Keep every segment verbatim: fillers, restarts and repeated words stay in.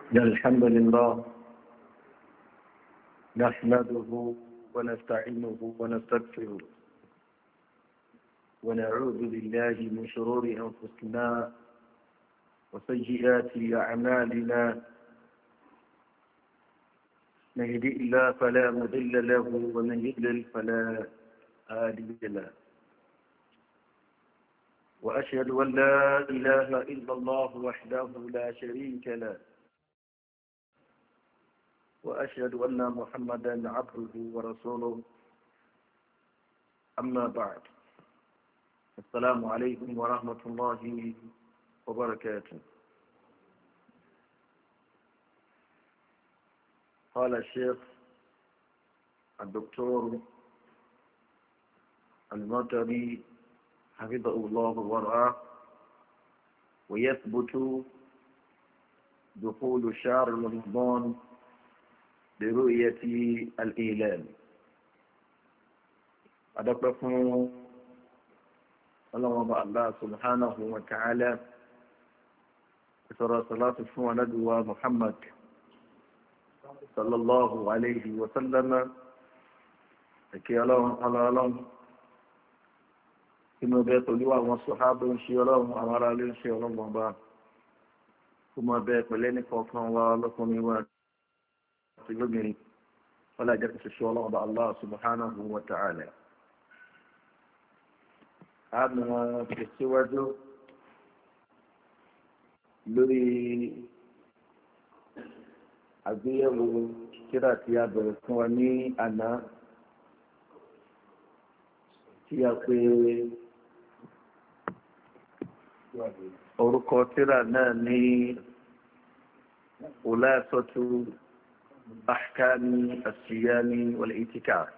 إن الحمد لله نحمده ونستعينه ونستغفره ونعوذ بالله من شرور أنفسنا وسيئات أعمالنا. من يهده الله فلا مضل له ومن يضلل فلا هادي له، وأشهد أن لا إله إلا الله وحده لا شريك له، وأشهد أن محمدا عبده ورسوله. أما بعد، السلام عليكم ورحمة الله وبركاته. قال الشيخ الدكتور المطري حفظه الله ورعاه: ويثبت دخول شهر رمضان برؤية الهلال. أدقكم الله الله سبحانه وتعالى صلى صلاة ونبوة محمد صلى الله عليه وسلم. كي الله على الله كما بيت لوا والصحابة إن شاء الله وأمر إن شاء الله كما بيت لنا فوقنا ولكم وتجمعين ولا جت إن شاء الله الله سبحانه وتعالى. هذا السواد لوري àgbéyẹ̀wò tírà tí a bẹ̀rẹ̀ fún wa ní àná, tí a pè orúkọ tírà náà ní Khulasatu Ahkami as-Siyami wal-I'tikaf,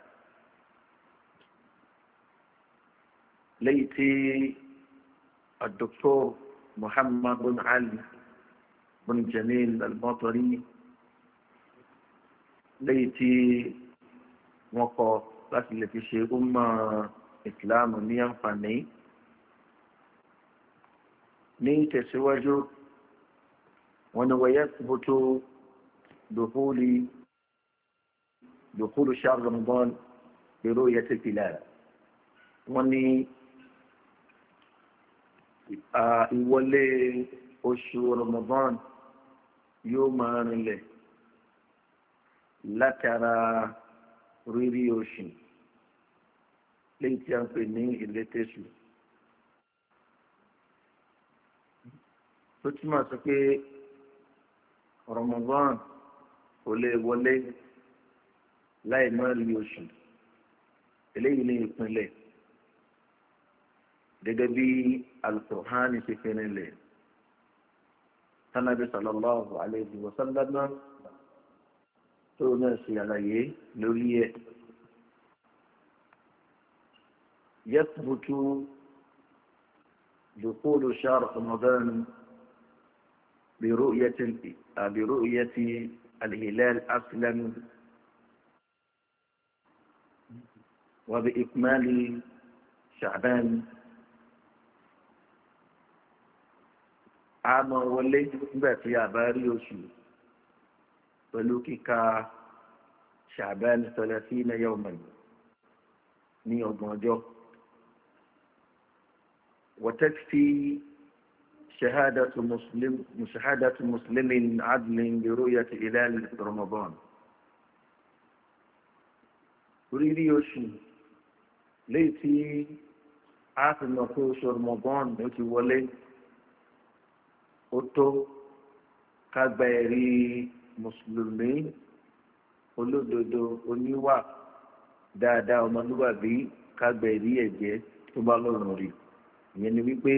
léyìí tí الدكتور محمد بن علي بن جميل المطري léyìí tí wọ́n kọ láti lè fi ṣe umma ìsìláàmù ní àǹfààní. ní tẹ̀síwájú, wọn ni wọ́n yathbutu dukhuli dukhulu shahr Ramadan bi ru'yati al-hilal. wọ́n ní ìwọlé oṣù Ramadan yóò máa rinlẹ̀ látara rírí oṣù léyìí tí a ń pè ní ìlétésù. tó túmọ̀ sí pé Ramadan kò lè wọlé láì má rí oṣù. eléyìí ní ìpínlẹ̀ gẹ́gẹ́ bí Al-Qur'ani ṣe fi rinlẹ̀, tánàbí sallallahu alayhi wa sallam tó náà ṣe àlàyé lórí ẹ̀. yathbutu dukhulu shahr Ramadan bi ru'yati bi ru'yati al-hilal aslan wa bi ikmali Sha'ban. a máa wọlé nígbà tí a bá rí oṣù pẹ̀lú kíka Sha'ban thalathina yawman ní ọgbọ̀n ọjọ́. wa takfi shahadatu muslim mushahadatu muslimin adlin bi ru'yati hilal Ramadan. rírí oṣù léyìí tí a fi mọ̀ pé oṣù Ramadan ló ti wọlé, ó tó ká gba ẹ̀rí mùsùlùmí olódodo oníwà dáadáa ọmọlúwàbí ká gba ẹ̀rí ẹ̀jẹ̀ tó bá lọ́rùn rí. ìyẹn ni wípé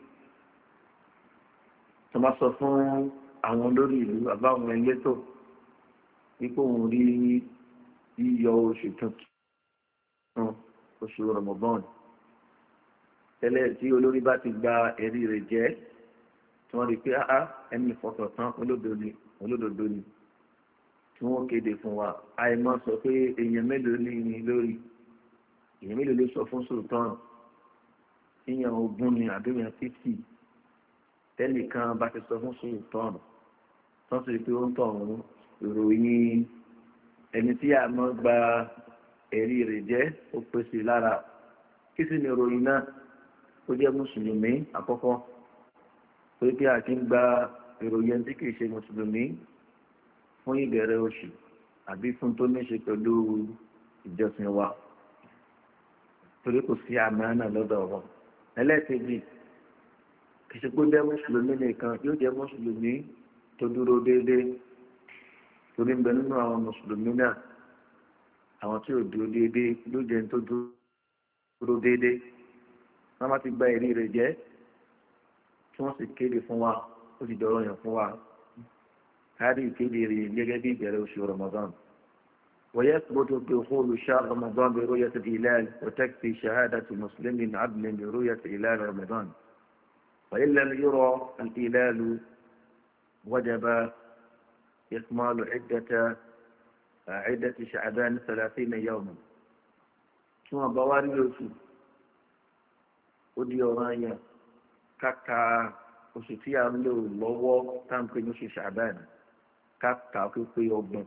tó bá sọ fún àwọn olórí ìlú àbáwọn elétò wípé òun rí yíyọ oṣù tuntun oṣù Ramadan, tẹ́lẹ̀ tí olórí bá ti gba ẹ̀rí rẹ̀ jẹ́ tí wọ́n rí pé áá ẹni ìfọ̀tọ̀ tán olódodo ni tí wọ́n kéde fún wa. àìmọ́ sọ pé èèyàn mélòó ní lórí, èèyàn mélòó ló sọ fún sultan, èèyàn ogún ni àbí èèyàn fifty tẹ́nìkan bá ti sọ fún sultan wọ́n sì pé ó ń tọ̀ ọ̀hún ìròyìn ẹni tí a mọ́ gba ẹ̀rí rẹ̀ jẹ́ ó pèsè lára. Kí sì ni ìròyìn náà? Ó jẹ́ mùsùlùmí àkọ́kọ́, pé kí a ti ń gba ìròyìn ẹni tí kìí ṣe mùsùlùmí fún ìbẹ̀rẹ̀ oṣù àbí fún tó ní ṣe pẹ̀lú ìjọsìn wa, torí kò sí àmánà lọ́dọ̀ wọn. Ẹlẹ́ẹ̀kejì, kì í ṣe pé jẹ́ mùsùlùmí nìkan, yóò jẹ́ mùsùlùmí tó dúró déédéé, torí ń bẹ nínú àwọn mùsùlùmí náà àwọn tí ò dúró déédéé yóò jẹ́ tó dúró déédéé. Wọ́n bá ti gba ẹ̀rí rẹ̀ jẹ́ tí wọ́n sì kéde fún wa, ó sì dọ̀rọ̀ yàn fún wa, káàdì ìkéde rẹ̀ gẹ́gẹ́ bí ìbẹ̀rẹ̀ oṣù Ramadan. ويثبت دخول شهر رمضان برؤية الهلال وتكفي شهادة مسلم عدل برؤية هلال رمضان. وإن لم يرى الهلال وجب إكمال عدة عدة شعبان ثلاثين يوما. ثم بواري يوسف ودي أورانيا كاكا وشتيا ملو لوو تامكي نوشي شعبان كاكا كوكي يوبن.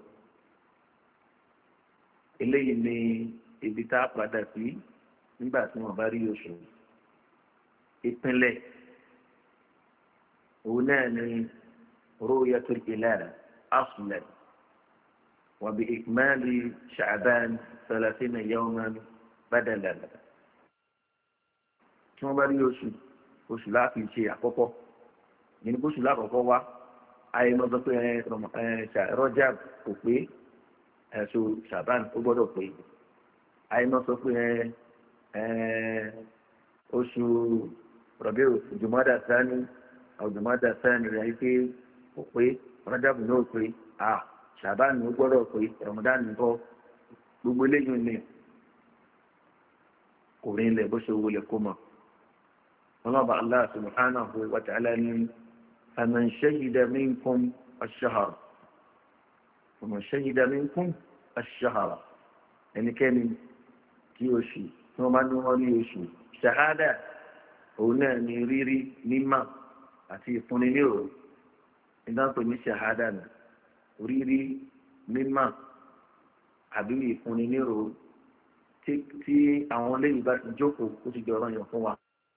eléyìí ni ibi tá a padà sí nígbà tí wọn bá rí oṣù. ìpínlẹ̀ òun náà ni ru'yatul hilal aslan wa bi ikmali sha'ban thalathina yawman badalan. tí wọ́n bá rí oṣù oṣù láti ṣe àkọ́kọ́ nínú oṣù lákọ̀ọ́kọ́ wá ayé náà sọ pé Rajab kò pé ẹ̀sùn Ṣàbán ó gbọ́dọ̀ pé àìmọ́ sọ pé oṣù Rọ̀bíù Jùmọ́dà Sáni Jùmọ́dà Sáni rẹ̀ pé kò pé Rájàbù náà pé à Ṣàbán ó gbọ́dọ̀ pé Ramadan nìkọ́ gbogbo eléyìí ni kò rí ilẹ̀ bó ṣe wọlé kó mọ̀. ọlọ́ba Allah subhanahu wa ta'ala ní faman shahida minkum ash-shahr ومن شهد منكم الشهر ẹnikẹ́ni tí oṣù tí wọ́n bá ní wọ́n rí oṣù ṣàhádà òun náà ní rírí mímọ̀ àti ìfúnni ní òru ìdáǹpẹ ní ṣàhádà nà rírí mímọ̀ àbí ìfúnni ní òru tí àwọn lẹ́yìn bá ti jókòó ó ti jọrọ yàn fún wa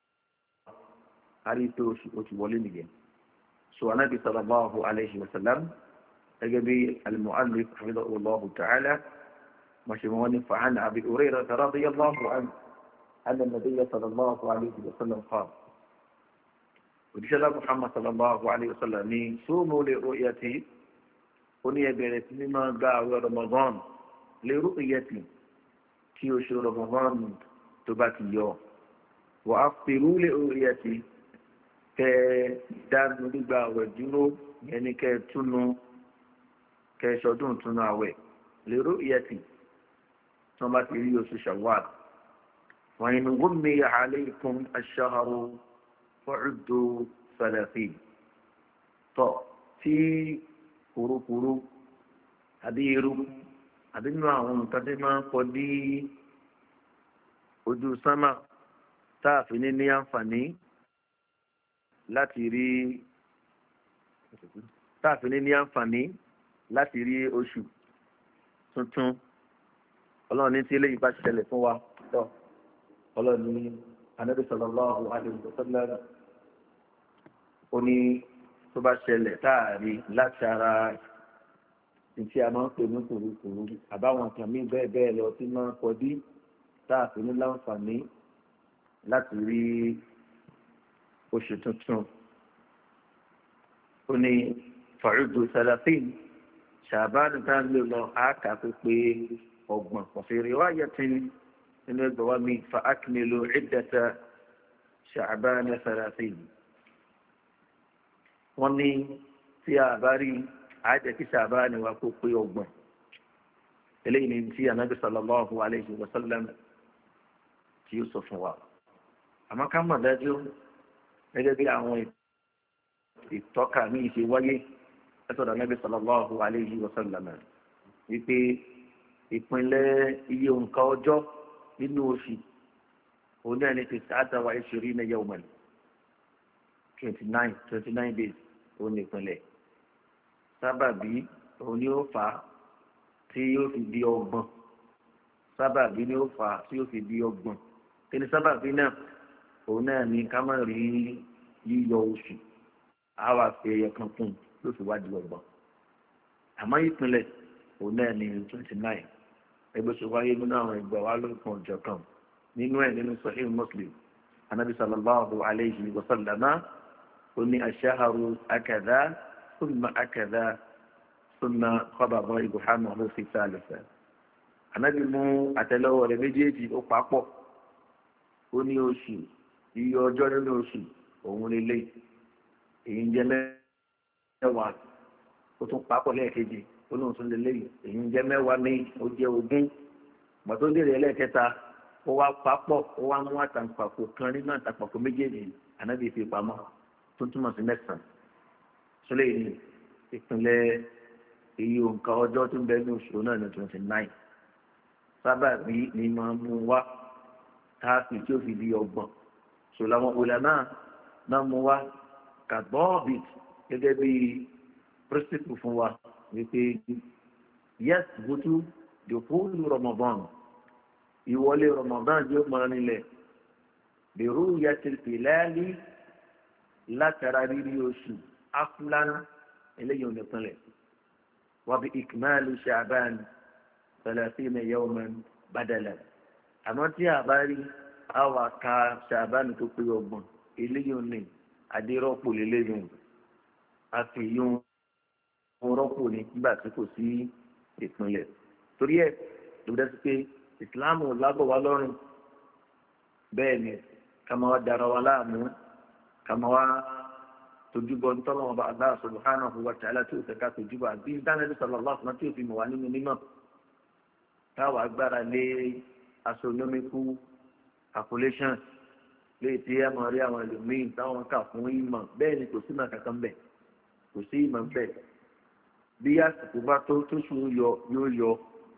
a rí pé oṣù ó ti wọlé nìyẹn. so Ànábì sallallahu alayhi wa sallam gẹ́gẹ́ bí al-mu'allif hafidhahullahu ta'ala mọ̀ṣẹ̀mọ́ni fa'an Abi Hurayrah radiyallahu anhu anna an-nabiyya sallallahu alayhi wa sallam qala òdíṣẹ́lá Muhammad sallallahu alayhi wa sallam ní sumu li ru'yati ó ní ẹbẹ̀rẹ̀ sí mímọ́ gba àwẹ̀ Ramadan li ru'yati tí oṣù Ramadan tó bá ti yọ wa aftiru li ru'yati kẹ dánú gbígba àwẹ̀ dúró yẹn ní kẹ túnú kẹsọdún túnú àwẹ̀ lérò ìyẹtì tí wọn bá ti rí oṣù Shawwal. wọn inú gómìnà alaykum ash-shahru fa'uddu thalathin. tọ tí kurukuru àbí irú àbí nínú àwọn nǹkan tí máa ń kọ dí ojú sánmà táàfin ní ní àǹfààní láti rí táàfin ní ní àǹfààní láti rí oṣù tuntun. ọlọ́run ní tí eléyìí bá ṣẹlẹ̀ fún wa tọ́ ọlọ́run ní Ànábì sallallahu alaihi wasallam ó ní tó bá ṣẹlẹ̀ táàrí láti ara tí a máa ń pè ní kùrukùru àbáwọn kan mí bẹ́ẹ̀ bẹ́ẹ̀ lọ tí máa ń kọdí táàfin ní láǹfààní láti rí oṣù tuntun. ó ní fa'uddu thalathin ṣàbánu tá ń lò lọ àáká pípé ọgbọ̀n ọ̀fẹ́ riwayatin nínú ẹgbẹ̀ wa mi fa akmilu iddata ṣàbánu thalathin. wọ́n ní tí a bá rí àjẹ́ kí ṣàbánu wa kó pé ọgbọ̀n. eléyìí ni tí Ànábì sallallahu alayhi wa sallam tí ó sọ fún wa. àmọ́ ká mọ̀ dájú gẹ́gẹ́ bí àwọn ìtọ́ka mi ṣe wáyé ẹ̀sọ́dọ̀ Ànábì sallallahu alayhi wa sallam wípé ìpínlẹ̀ iye nǹkan ọjọ́ nínú oṣù òun náà ní ti sáàtà wa ishirina yawman twenty nine twenty nine days òun ní ìpínlẹ̀. sábàbí òun ni ó fà á tí yóò fi di ọgbọ̀n sábàbí ni ó fà á tí yóò fi di ọgbọ̀n kí ni sábàbí náà òun náà ni ká má rí yíyọ oṣù àwa fi ẹyọ kan kún ló fi wá di ọgbọ̀n àmọ́ ìpínlẹ̀ òun náà ni twenty nine ẹgbẹ́ sọ wáyé nínú àwọn ẹgbẹ́ wa ló kàn ọjọ́ kan nínú ẹ̀ nínú Sahih Muslim anabi sallallahu alayhi wa sallama ó ní aṣáharu akadá thumma akadá thumma khabada ibhamahu fi thalitha anabi mú àtẹ́lẹwọ́ rẹ̀ méjèèjì ó papọ̀ ó ní oṣù iye ọjọ́ nínú oṣù òun lélẹ̀ èyí ń jẹ́ mẹ́wàá ó tún papọ̀ lẹ́ẹ̀kejì ó lóun tún lélẹ̀ èyí ń jẹ́ mẹ́wàá ní ó jẹ́ ogún gbàtó lè rẹ̀ lẹ́ẹ̀kẹta ó wá papọ̀ ó wá mú àtàǹpàkò kan nínú àtàǹpàkò méjèèjì ànábì fi pamọ́ tó túmọ̀ sí mẹ́sàn-án sọlẹ̀ ní ìpínlẹ̀ iye òǹkà ọjọ́ tó ń bẹ ní oṣù náà ní twenty nine sábàbí ni máa mú wá káàpì tí ó fi di ọgbọ̀n sọlá wọn òlà náà náà mú wá kàbọ́ọ̀bì gẹ́gẹ́ bí pírísìpù fún wa wípé yẹ́s bùtú dòkúlù Ramadan ìwọlé Ramadan yóò máa nílẹ̀ bẹ̀rù yàtì ìlẹ́ẹ̀lì látara rírí oṣù afúlán eléyìí ò ní pinlẹ̀ wàbí ìkìmáàlì Ṣàbán thalathina yawman badala àmọ́ tí a bá rí àwọn aka Ṣàbán tó pé ọgbọ̀n eléyìí ò ní adérọ́pò lélẹ́yìn àfihàn rọ́pò ní nígbà tí kò sí ìpínlẹ̀ torí ẹ̀ ló dẹ́ sí pé ìsìláàmù lábọ̀ wá lọ́rùn bẹ́ẹ̀ ni ká máa wá dára wa láàmú ká máa wá tojúbọ nítorí wọn bá Allah subhanahu wa ta'ala tí ó fẹ́ ká tojúbọ àbí dánilẹ́bí sallallahu alaihi wasallam tí ó fi mọ̀ wá nínú mímọ́ táwa agbára lé astronomical calculation lè tí ẹ máa rí àwọn ẹlòmíín táwọn kà fún ìmọ̀ bẹ́ẹ̀ ni kò sí ìmọ̀ kankan bẹ́ẹ̀ kò sí ìmọ̀ bẹ́ẹ̀ bí àsìkò bá tó tó sùn yọ yóò yọ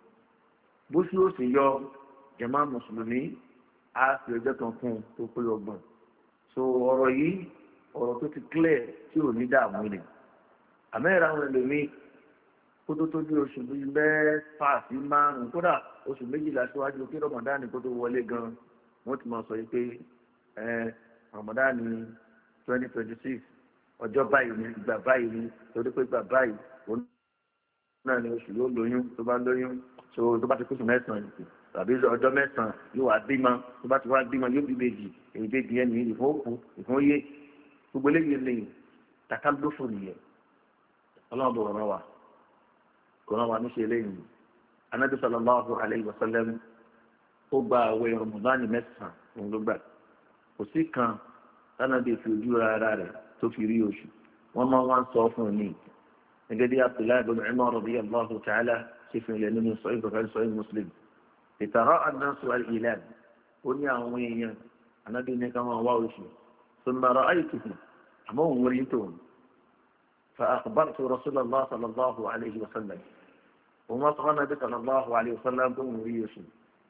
bó sì ó sì yọ jàmá mùsùlùmí á fi ọjọ́ kan fún un tó pé ọgbọ̀n so ọ̀rọ̀ yìí ọ̀rọ̀ tó ti clear tí ò ní dààmú ni àmẹ́rẹ̀ àwọn ẹlòmíín kó tó tó bí oṣù bíi mẹ́fà sí márùn-ún kódà oṣù méjìlá síwájú kí rọmọdánì kó tó wọlé gan wọ́n ti máa sọ yìí pé ẹ rọmọdánì twenty twenty six ọjọ́ báyìí ni ìgbà báyìí ni torí pé ìgbà báyìí òun náà ni oṣù yóò lóyún tó bá lóyún so tó bá ti kóṣù mẹ́sàn-án tàbí ọjọ́ mẹ́sàn-án yóò wá bímọ tó bá ti wá bímọ yóò bí bèjì èyí bèjì yẹn ní ìfún òkú ìfún yé gbogbo eléyìí lè tàkà lófò nìyẹn ọlọ́run bò rán wa kò rán wa níṣẹ́ eléyìí Ànábì sallallahu alayhi wa sallam ó gba àwẹ̀ Ramadan mẹ́sàn-án òun ló gbà kò sí kan tánàbí fi ojú ara rẹ̀ tó fi rí oṣù wọ́n máa wá ń sọ fún un ní gẹ́gẹ́ bí Abdullahi bin Umar radiyallahu ta'ala ṣe fi ilẹ̀ nínú Sahih Bukhari Sahih Muslim ìtàrọ́ an-nasu al-hilal ó ní àwọn èèyàn Ànábì ní ká máa wá oṣù thumma ra'aytuhu àmọ́ òun rí tòun fa akhbartu Rasulullah sallallahu alayhi wa sallam òun wá sọ́kọ́ Ànábì sallallahu alayhi wa sallam tó ń rí oṣù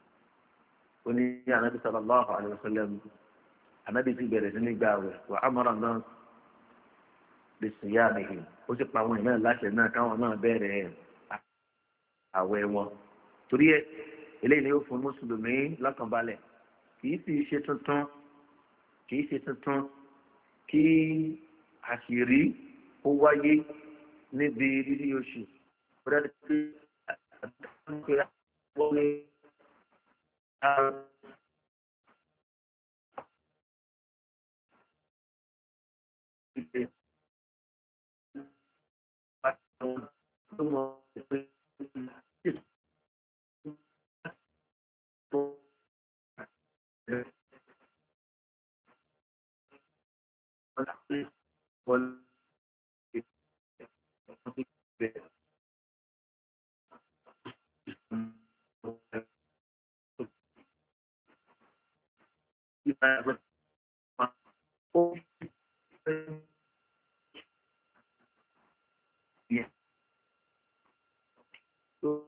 ó ní Ànábì sallallahu alayhi wa sallam Ànábì ti bẹ̀rẹ̀ sí ní gbààwẹ̀ wa amara an-nas bisiyamihi ó sì pa àwọn èèyàn láṣẹ náà káwọn náà bẹ̀rẹ̀ àwẹ̀ wọn torí ẹ eléyìí ni ó fún mùsùlùmí lọ́kànbalẹ̀ kìí sì ṣe tuntun kìí ṣe tuntun kí àṣírí ó wáyé níbi rírí oṣù ó dájú pé àtúntò wọ́n ní Yeah. So,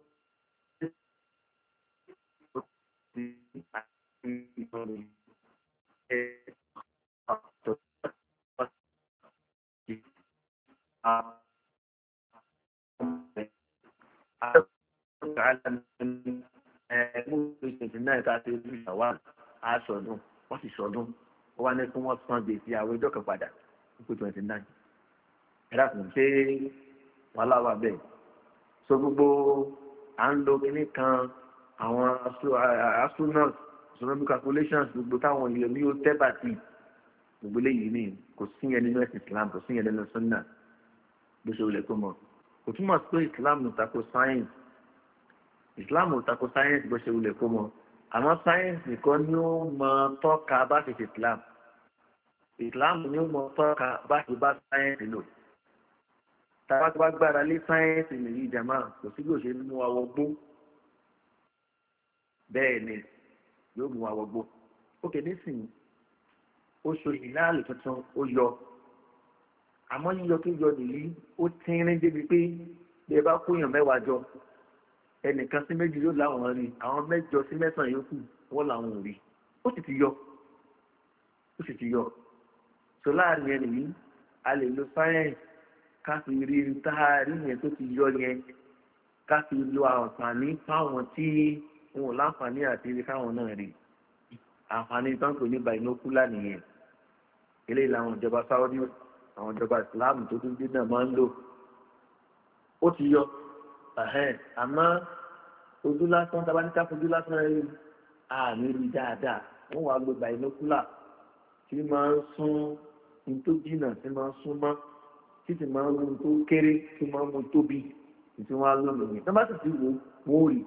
twenty nine ká ṣe ojú ìṣàwá aṣọdún wọ́n sì ṣọdún wọ́n wá ní kí wọ́n san gbèsè àwọn ọjọ́ kan padà nípò twenty nine ẹ̀dá kò ṣe wàhálà wà bẹ́ẹ̀ so gbogbo à ń lo kíní kan àwọn astronauts astronomical calculations gbogbo táwọn ilé ní ó tẹ́ bàtì gbogbo eléyìí ni kò sí yẹn nínú ẹ̀sìn Islam kò sí yẹn nínú sunna bó ṣe wulẹ̀ tó mọ̀ kò túmọ̀ sí pé Islam ò tako science Islam ò tako science bó ṣe wulẹ̀ tó mọ̀ àmọ́ science nìkan ni ó mọ tọ́ka bá ṣe ṣe Islam Islam ni ó mọ tọ́ka bá ṣe bá science lò tàbá tó bá gbára lé sáyẹ́ǹsì nìyí jàmá kò sí bí ó ṣe mú wa wọgbó bẹ́ẹ̀ ni yóò mú wa wọgbó ókè nísìnyí oṣù ìlàlù tuntun ó yọ àmọ́ yíyọ tó yọ nìyí ó tínrín débi pé bí ẹ bá kóyàn mẹ́wàá jọ ẹnìkan sí méjì yóò láwọn rí àwọn mẹ́jọ sí mẹ́sàn-án yòókù wọ́n làwọn ò rí ó sì ti yọ ó sì ti yọ so láàrin ẹni yìí a lè lo sáyẹ́ǹsì ká fi rí táàrí yẹn tó ti yọ yẹn ká fi lo àǹfààní fáwọn tí wọn ò láǹfààní àti rí káwọn náà rí àǹfààní tán kò ní binocular nìyẹn eléyìí làwọn ìjọba Saudi àwọn ìjọba Islam tó tún dé náà máa ń lò ó ti yọ àmọ́ ojú lásán tá a bá ní ká fojú lásán rí àmì rí dáadáa wọ́n wàá lo binocular tí máa ń sún ní tó jìnnà tí máa ń sún mọ́ títí máa ń mú tó kéré tí máa ń mú tóbi tí wọ́n á lọ́nà yẹn tó bá sì ti wò wọ́n rí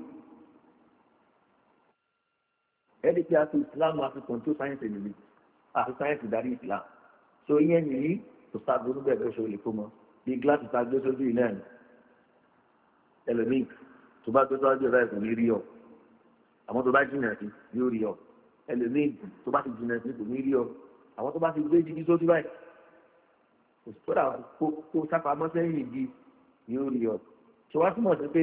ẹ̀ẹ́dì pé a fi Islam a fi kọ̀ǹtó sáyẹ́ǹsì nìyí a fi sáyẹ́ǹsì darí Islam so ìyẹn nìyí kò sáàbù níbẹ̀ bẹ́ẹ̀ ṣe olè kó mọ bí gíláàsì tá a gbé sójú ilé ẹ̀ ẹlòmíì tó bá gbé sójú ọ̀rẹ́ kò ní rí ọ àwọn tó bá jìnnà sí yóò rí ọ ẹlòmíì tó bá ti jìnnà sí kò ní rí ọ àwọn tó bá ti gbé jíjí sójú báyìí kódà kó sápamọ́ sẹ́yìn igi ni ó rí ọ tí wọ́n túmọ̀ sí pé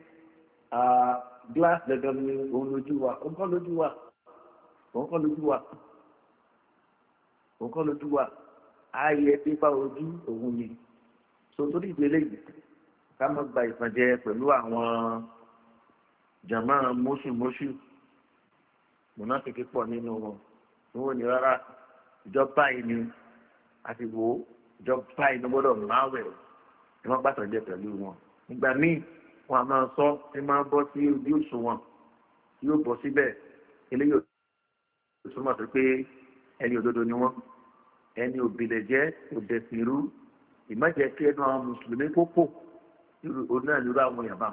glass dandan ni òun lójú wa òun kọ́ lójú wa òun kọ́ lójú wa òun kọ́ lójú wa ààyè pépà ojú òun ni so torí ìdílé yìí ká má gba ìfànjẹ pẹ̀lú àwọn jàmá mọ́ṣùmọ́ṣù mọ̀nàfíkì pọ̀ nínú wọn wọn ní rárá ìjọba yìí ni àti wò ó ìjọba yìí ló gbọ́dọ̀ máa wẹ̀ ẹ má gbàtàn jẹ pẹ̀lú wọn ìgbà míì wọn a máa sọ ẹ máa bọ́ sí ojú òṣùwọ̀n yóò bọ́ síbẹ̀ eléyìí ò túmọ̀ sí pé ẹni òdodo ni wọ́n ẹni òbílẹ̀ jẹ́ òdẹ̀sìnrú ìmọ̀jẹ̀ kí ẹnu àwọn mùsùlùmí kókò òun náà lórí àwọn yàrá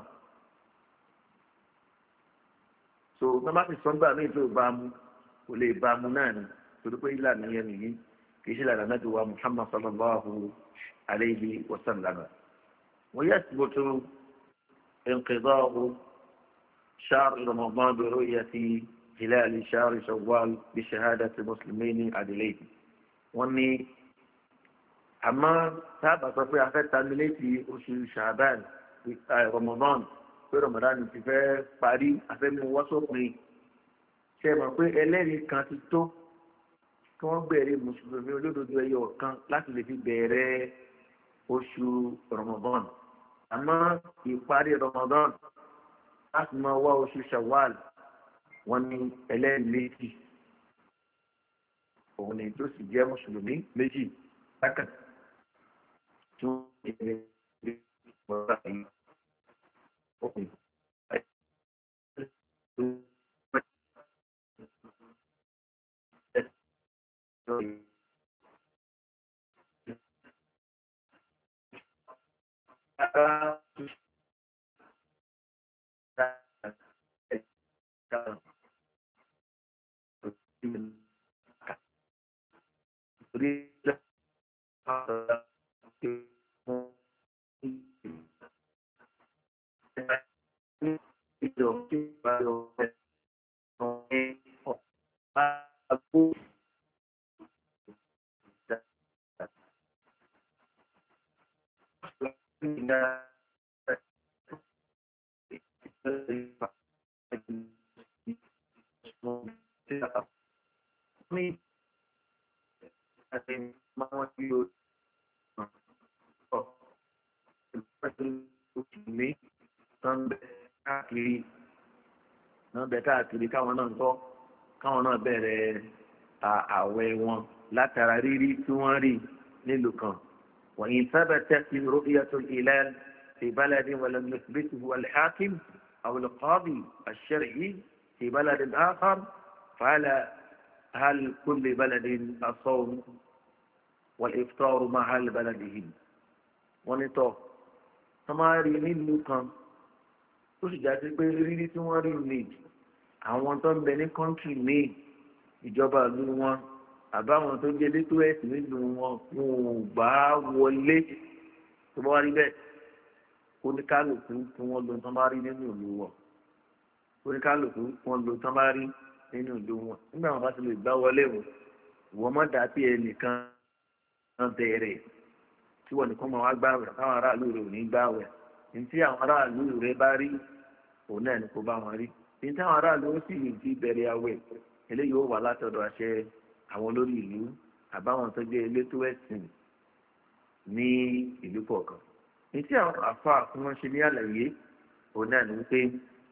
so wọ́n bá ti sọ nígbà míì tó bá mu kò lè bá mu náà ni torí pé ìlànà yẹn nìyí kì í ṣe ìlànà náà ti wà Muhammad sallallahu alayhi wa sallam wọ́n yẹ ti bọ́tú انقضاء شهر رمضان برؤية هلال شهر شوال بشهادة المسلمين عدلين wọ́n ní àmọ́ sábà sọ pé a fẹ́ tamilétì oṣù ṣàbán Ramadan pé Ramadan ti fẹ́ parí afẹ́mi wọ́sọ̀pin ṣe mọ̀ pé ẹlẹ́rìí kan ti tó kí wọ́n bẹ̀rẹ̀ mùsùlùmí olódodo ẹyọ kan láti lè fi bẹ̀rẹ̀ oṣù Ramadan àmọ́ ìparí Ramadan láti máa wá oṣù Shawwal wọ́n ní ẹlẹ́rìí méjì òun ni tó sì jẹ́ mùsùlùmí méjì lákàn tó ìrìn ìgbọ̀nra yìí òkè wọ́n bẹ káàkiri káwọn náà ń tọ́ káwọn náà bẹ̀rẹ̀ àwẹ̀ wọn látara rírí tí wọ́n rí nílùú kan. وإن ثبتت رؤية الهلال في بلد ولم يثبته الحاكم أو القاضي الشرعي في بلد آخر فعلى هل كل بلد الصوم والإفطار مع هل بلدهم. ونطق تماري nílùú kan ó sì jáde pé rírí tí wọ́n rí ní àwọn tó ń bẹ ní kọ́ńtì míì ìjọba ìlú wọn àbáwọn tó jẹ́ létò ẹ̀sìn nílùú wọn wọn ò bá wọlé tó bá wá rí bẹ́ẹ̀ oníkálùkù tí wọ́n lo tán bá rí nínú ìlú wọn oníkálùkù tí wọ́n lo tán bá rí nínú ìlú wọn nígbà wọn bá ti lè gbá wọlé wọn ìwọ́n mọ́ dà sí ẹnìkan bẹ̀rẹ̀ tí wọ́n nìkan máa wá gbààwẹ̀ táwọn aráàlú rẹ̀ ò ní gbààwẹ̀ ní tí àwọn aráàlú rẹ̀ bá rí òun náà ni kò bá wọn rí ní tí àwọn aráàlú ó sì ti bẹ̀rẹ̀ àwẹ̀ eléyìí ó wà látọ̀dọ̀ àṣẹ àwọn olórí ìlú àbáwọn tó jẹ́ elétò ẹ̀sìn ní ìlú kọ̀ọ̀kan ní tí àwọn àfa tí wọ́n ṣe ní àlàyé òun náà ni pé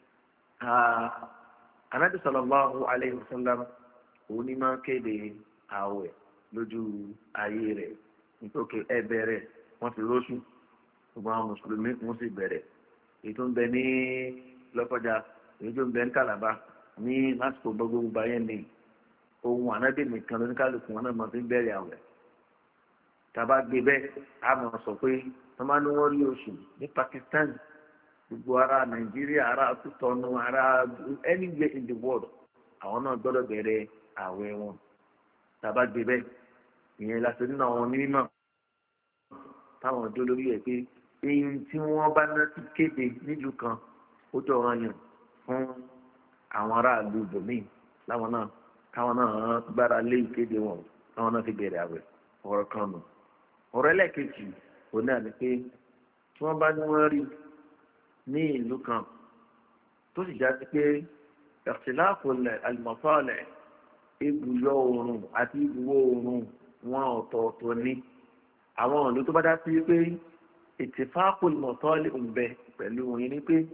Ànábì sallallahu alayhi wa sallam òun ní máa kéde àwẹ̀ lójú ayé rẹ̀ nítorí ẹ bẹ̀rẹ̀ wọ́n ti róṣù gbogbo àwọn mùsùlùmí wọ́n sì bẹ̀rẹ̀ èyí tó ń bẹ ní Lọ́kọ́jà èyí tó ń bẹ ní Kàlàbá ní lásìkò gbogbo gbogbo ayé ni ohun ànábì nìkan lóníkálùkù wọn náà máa fi bẹ̀rẹ̀ àwẹ̀ tàbá gbé bẹ́ẹ̀ á máa sọ pé wọ́n máa ní wọ́n rí oṣù ní Pakistan gbogbo ará Nàìjíríà ará Kútọ́nù ará anywhere in the world àwọn náà gbọ́dọ̀ bẹ̀rẹ̀ àwẹ̀ wọn tàbá gbé bẹ́ẹ̀ ìyẹn láti nínú àwọn onímọ̀ táwọn ọjọ́ lórí ẹ̀ pé eyín tí wọ́n bá ná ti kéde nílùú kan ó jọ ọ̀ràn yàn fún àwọn aráàlú ibòmíì láwọn náà káwọn náà gbára lé ìkéde wọn káwọn náà fi bẹ̀rẹ̀ àwẹ̀ ọ̀rọ̀ kan nù. ọ̀rọ̀ ẹlẹ́ẹ̀kejì òun náà ni pé tí wọ́n bá ní wọ́n rí ní ìlú kan tó sì já sí pé ikhtilafu al-masalih ibùyọ oòrùn àti ibùwọ̀ oòrùn wọn ọ̀tọ̀ọ̀tọ̀ ní àwọn ọ̀nà tó bá dá sí pé ittifaqul masalih ń bẹ pẹ̀lú òyìn ni pé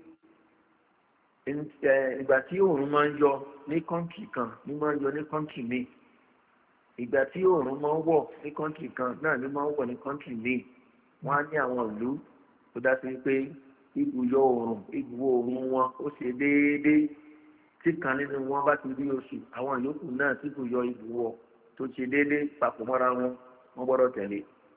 ìgbà tí oòrùn máa ń yọ ní kọ́ńtì kan ní máa ń yọ ní kọ́ńtì míì ìgbà tí oòrùn máa ń wọ̀ ní kọ́ńtì kan náà ní máa ń wọ̀ ní kọ́ńtì míì wọ́n á ní àwọn ìlú tó dá sí pé ibùyọ oòrùn ibùwọ̀ oòrùn wọn ó ṣe déédéé tí kan nínú wọn bá ti rí oṣù àwọn ìyókù náà tí kò yọ ibùwọ̀ tó ṣe déédéé papọ̀ mọ́ra wọn wọ́n gbọ́dọ̀ tẹ̀lé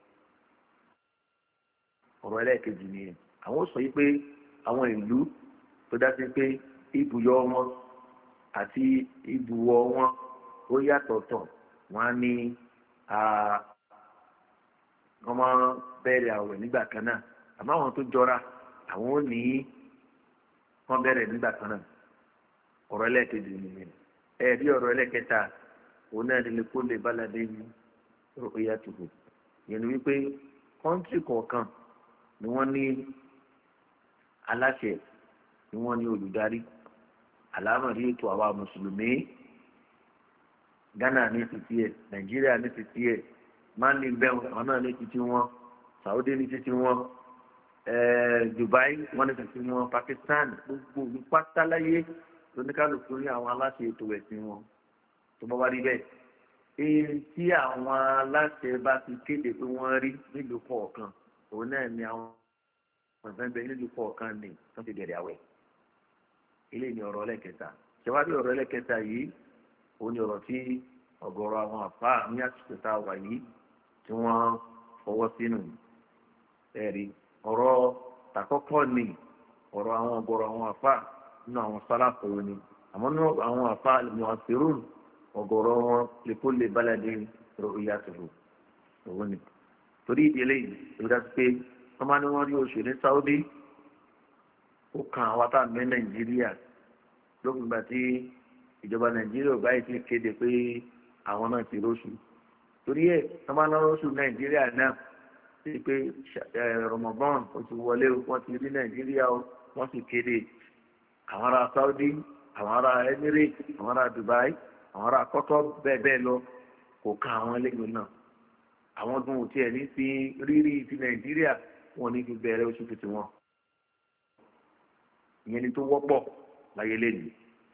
ọ̀rọ̀ ẹlẹ́ẹ̀kejì nìyẹn àwọn ó sọ yìí pé àwọn ìlú tó dá sí pé ibùyọ wọn àti ibùwọ̀ wọn ó yàtọ̀tọ̀ wọn á ní wọ́n máa bẹ̀rẹ̀ àwẹ̀ nígbà kan náà àmọ́ àwọn tó jọra àwọn ò ní wọ́n bẹ̀rẹ̀ nígbà kan náà ọ̀rọ̀ ẹlẹ́ẹ̀kejì nìyẹn ẹ̀ẹ́dí ọ̀rọ̀ ẹlẹ́ẹ̀kẹta òun náà nílé kó lè bálàdé ní rògbòyà tòkò yẹn ni wípé kọ́ńtì kọ̀ọ̀kan ni wọ́n ní aláṣẹ ni wọ́n ní olùdarí àlámọ̀rí ètò àwa mùsùlùmí Ghana ní títí ẹ̀ Nàìjíríà ní títí ẹ̀ Mali bẹ́ẹ̀ àwọn náà ní títí wọn Saudi ní títí wọn Dubai wọ́n ní títí wọn Pakistan gbogbo olùpátáláyé lóníkàlùkù ní àwọn aláṣẹ ètò ẹ̀sìn wọn tó bá wá rí bẹ́ẹ̀ èyí tí àwọn aláṣẹ bá ti kéde pé wọ́n rí nílùú kọ̀ọ̀kan òun náà ni àwọn ọ̀sán bẹ nílùú kọ̀ọ̀kan ní tó ti bẹ̀rẹ̀ àwẹ̀ ilé ní ọ̀rọ̀ ẹlẹ́kẹta ṣèwádìí ọ̀rọ̀ ẹlẹ́kẹta yìí òun ni ọ̀rọ̀ tí ọ̀gọ̀rọ̀ àwọn àfá ní àsìkò tá a wà yìí tí wọ́n fọwọ́ sínú ẹ̀rí ọ̀rọ̀ tàkọ́kọ́ ni ọ̀rọ̀ àwọn ọ̀gọ̀rọ̀ àwọn àfá nínú àwọn sálàfò ni àmọ́ nínú àwọn àfá mu'asirun ọ̀gọ̀rọ̀ wọn lè kó lè bálàdé ru'yatuhu òun ni torí ìdílé yìí ló dá sí pé wọ́n máa ní wọ́n rí oṣù ní Saudi ó kan àwọn tá à ń bẹ Nàìjíríà lókùn ìgbà tí ìjọba Nàìjíríà ò báyìí ti kéde pé àwọn náà ti róṣù torí ẹ̀ wọ́n máa ń lọ róṣù Nàìjíríà náà sí pé Ramadan ó ti wọlé wọ́n ti rí Nàìjíríà wọ́n sì kéde àwọn ará Saudi àwọn ará Emirates àwọn ará Dubai àwọn ará Qatar bẹ́ẹ̀ bẹ́ẹ̀ lọ kò kan àwọn lẹ́yìn náà àwọn ọdún òtí ẹ̀ ní sí rírí ti Nàìjíríà wọn ní fi bẹ̀rẹ̀ oṣù tuntun wọn ìyẹn ni tó wọ́pọ̀ láyé lẹ́yìn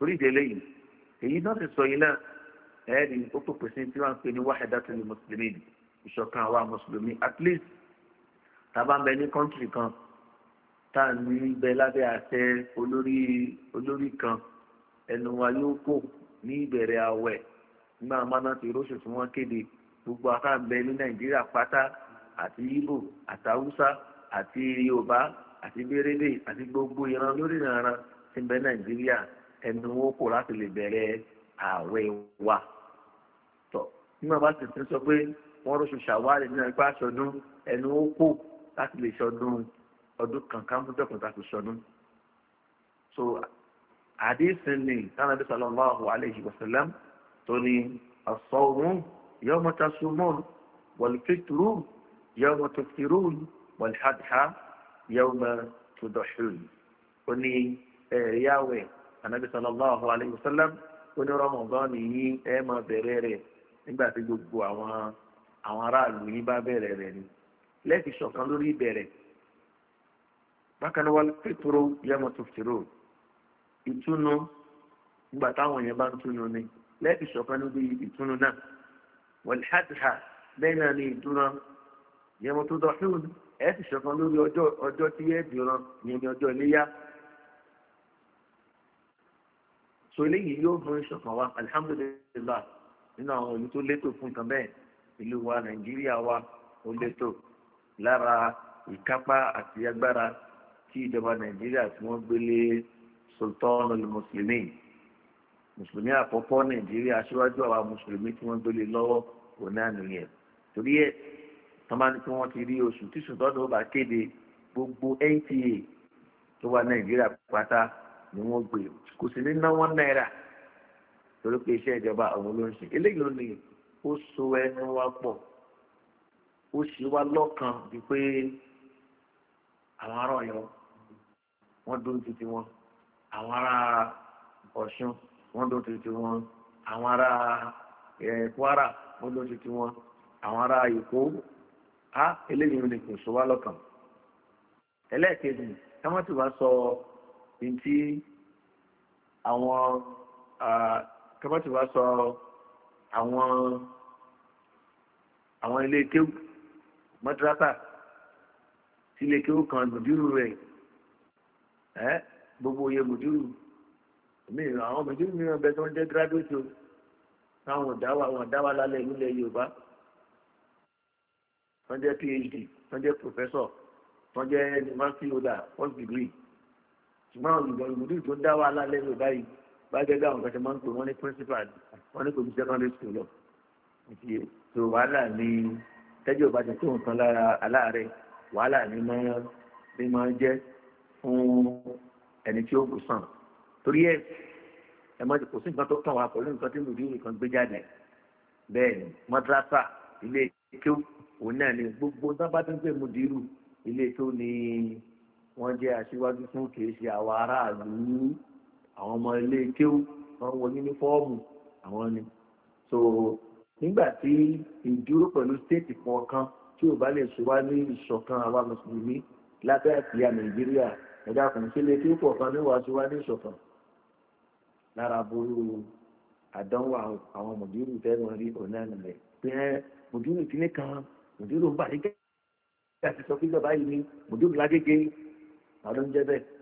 torí ìdílé yìí èyí náà ti sọ yìí náà ẹ̀ẹ́dì ó tó pèsè tí wọ́n ń pè ní wahdatul muslimin ìṣọ̀kan àwa mùsùlùmí at least tàbá ń bẹ ní kọ́ńtìrì kan tá à ní bẹ lábẹ́ àṣẹ olórí olórí kan ẹnu wa yóò kò ní ìbẹ̀rẹ̀ àwẹ̀ nígbà máná ti róṣù tí wọ́n kéde gbogbo akáǹbẹ ní nàìjíríà pátá àti Ìgbò àti Haúsá àti Yorùbá àti bérébé àti gbogbo ìran lórí ìran tí ń bẹ nàìjíríà ẹnu wọn kò láti lè bẹ̀rẹ̀ àwẹ̀ wa tọ̀ nígbà bá sì ti sọ pé wọ́n róṣù ṣàwárí ní ẹgbẹ́ àṣọdún ẹnu wọn kò láti lè ṣọdún ọdún kankan mú dọ́kùn tàbí ṣọdún. so àdéhùn ní tánàbí sallallahu alayhi wa sallam tó ní as-sawmu yawma tasumun wal-fitru yawma tuftirun wal-hadha yawma tudahhun. ó ní ẹ̀yàwẹ̀ tánàbí sallallahu alayhi wa sallam ó ní Ramadan yìí ẹ̀ máa bẹ̀rẹ̀ rẹ̀ nígbà tí gbogbo àwọn àwọn aráàlú yìí bá bẹ̀rẹ̀ rẹ̀ ni lẹ́ẹ̀kì ṣọ̀kan lórí ìbẹ̀rẹ̀ bákan náà wal-fitru yawma tuftirun ìtúnu nígbà táwọn èèyàn bá ń túnu ni lẹ́ẹ̀kì ṣọ̀kan níbi ìtúnu náà wal-hadha bẹ́ẹ̀ náà ni ìtúnu yawma tudahhun ẹ̀ sì ṣọ̀kan lórí ọjọ́ ọjọ́ tí ẹ̀ dìran ìyẹn ní ọjọ́ iléyá. so eléyìí yóò fún ìṣọ̀kan wa alhamdulillah nínú àwọn ìlú tó létò fún nǹkan bẹ́ẹ̀ ìlú wa nàìjíríà wa ó létò lára ìkápá àti agbára tí ìjọba nàìjíríà tí wọ́n gbélé sultanul muslimin mùsùlùmí àkọ́kọ́ nàìjíríà aṣíwájú àwa mùsùlùmí tí wọ́n gbélé lọ́wọ́ òun náà nìyẹn torí ẹ̀ tọ́ máa ní kí wọ́n ti rí oṣù tí sultan ó bá kéde gbogbo N T A tó wà nàìjíríà pátá ni wọ́n gbé kò sí ní náwó náírà torí pé iṣẹ́ ìjọba àwọn ló ń ṣe eléyìí ló ní ó so ẹnu wa pọ̀ ó ṣe wá lọ́kàn bí pé àwọn ará Ọ̀yọ́ wọ́n dún títí wọn àwọn ará Ọ̀ṣun wọ́n dún títí wọn àwọn ará Kwara wọ́n dún títí wọn àwọn ará Èkó á eléyìí ni kò so wá lọ́kàn. ẹlẹ́ẹ̀kejì táwọn ti wá sọ ntí àwọn táwọn ti wá sọ àwọn àwọn ilé kéwù mọ́tíráfà tí ilé kéwù kan mùdírù rẹ̀ ẹ́ gbogbo oyè mùdírù mìíràn àwọn mùdírù mìíràn bẹ́ẹ̀ tó ń jẹ́ gírádùétì o táwọn ọ̀dáwà àwọn ọ̀dáwà lálẹ́ ìlúlẹ̀ Yorùbá wọ́n jẹ́ PhD wọ́n jẹ́ professor wọ́n jẹ́ university holder first degree ṣùgbọ́n àwọn ìgbọ̀n mùdírù tó dá wà lálẹ́ Yorùbá yìí bá gẹ́gẹ́ àwọn kan ṣe máa ń pè wọ́n ní principal wọ́n ní kò ní secondary school lọ tó wàhálà ní tẹ́jọ́ bá ti tó nǹkan lára aláàárẹ̀ wàhálà ní máa ní máa jẹ́ fún ẹni tí ó kù sàn torí ẹ ẹ má kò sí nǹkan tó kàn wá pẹ̀lú nǹkan tí mùdírù kan gbé jáde bẹ́ẹ̀ ni madrasa ilé kéwù òun náà ni gbogbo tó bá ti ń pè mùdírù ilé tó ní wọ́n jẹ́ aṣíwájú fún kìí ṣe àwọn aráàlú àwọn ọmọ ilé kéwù wọ́n wọ yúnífọ́ọ̀mù àwọn ni so nígbà tí ìdúró pẹ̀lú stéètì kọ̀ọ̀kan tí ò bá lè ṣe wá ní ìṣọ̀kan àwa mùsùlùmí lábẹ́ àtìyà nàìjíríà ẹ̀dá kan sílé tí ó kọ̀ọ̀kan ní wàá ṣe wá ní ìṣọ̀kan lára burú àdánwò àwọn mùdírù tẹ́wọ̀n rí ọ̀nà ìrìnlẹ̀ pé ẹ́ mùdírù kíní kan mùdírù ń bà ní kẹ́kẹ́ àti sọ fíjọba yìí ní mùdírù lágége ta ló ń jẹ́ bẹ́ẹ̀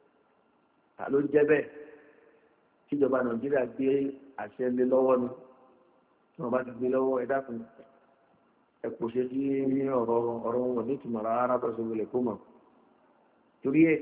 ta ló ń jẹ́ bẹ́ẹ̀ tíjọba nàìjíríà gbé àṣẹ lé lọ́wọ́ ni tí wọ́n bá ti gbé lọ́wọ́ ẹ dákun ẹ kò ṣe sí ọ̀rọ̀ ọ̀rọ̀ wọn ní ìtumọ̀ rárá bọ́ sórí ilẹ̀ kó mọ̀ torí ẹ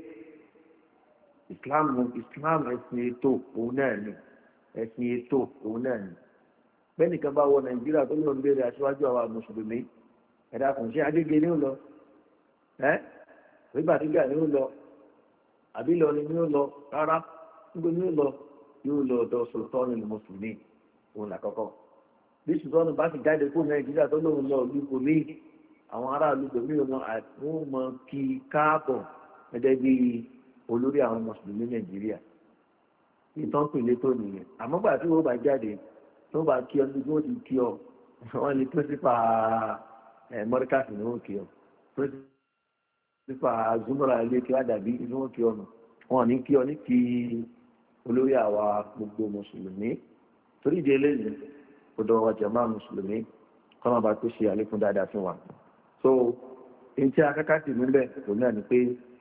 islam islam ẹ̀sìn ètò òun náà ni ẹ̀sìn ètò òun náà ni bẹ́ẹ̀ nìkan bá wọ nàìjíríà tó lóun béèrè aṣíwájú àwa mùsùlùmí ẹ dákun ṣé Agége ni ó lọ ẹ ìgbà tí gà ni ó lọ àbí lọ ni ni ó lọ rárá níbo ni ó lọ yóò lọ ọ̀dọ̀ sultan ní mùsùlùmí òun làkọ́kọ́ bí sultan bá ti jáde kó nàìjíríà tó lóun lọ ìlú kò ní àwọn aráàlú gbèmí wọn àwọn mọ kí káàbọ̀ gẹ́gẹ́ bí olórí àwọn mùsùlùmí nàìjíríà ìtàn pèlè tó nìyẹn àmọ́ gbà tí wọ́n bá jáde tó bá kí ọ níbi wọ́n ti kí ọ wọ́n ní pírísípà mọ́ríkàsì ni wọ́n kí ọ pírísípà zumura ilé kí wọ́n dàbí inú wọn kí ọ nù wọ́n ní kí ọ ní kí olórí àwa gbogbo mùsùlùmí torí ìdí eléyìí kò dọ̀wọ́ jàmá mùsùlùmí kọ́nà bá tó ṣe àlékún dáadáa fún wa. so èyí tí akáká sì níbẹ̀ òun náà ni pé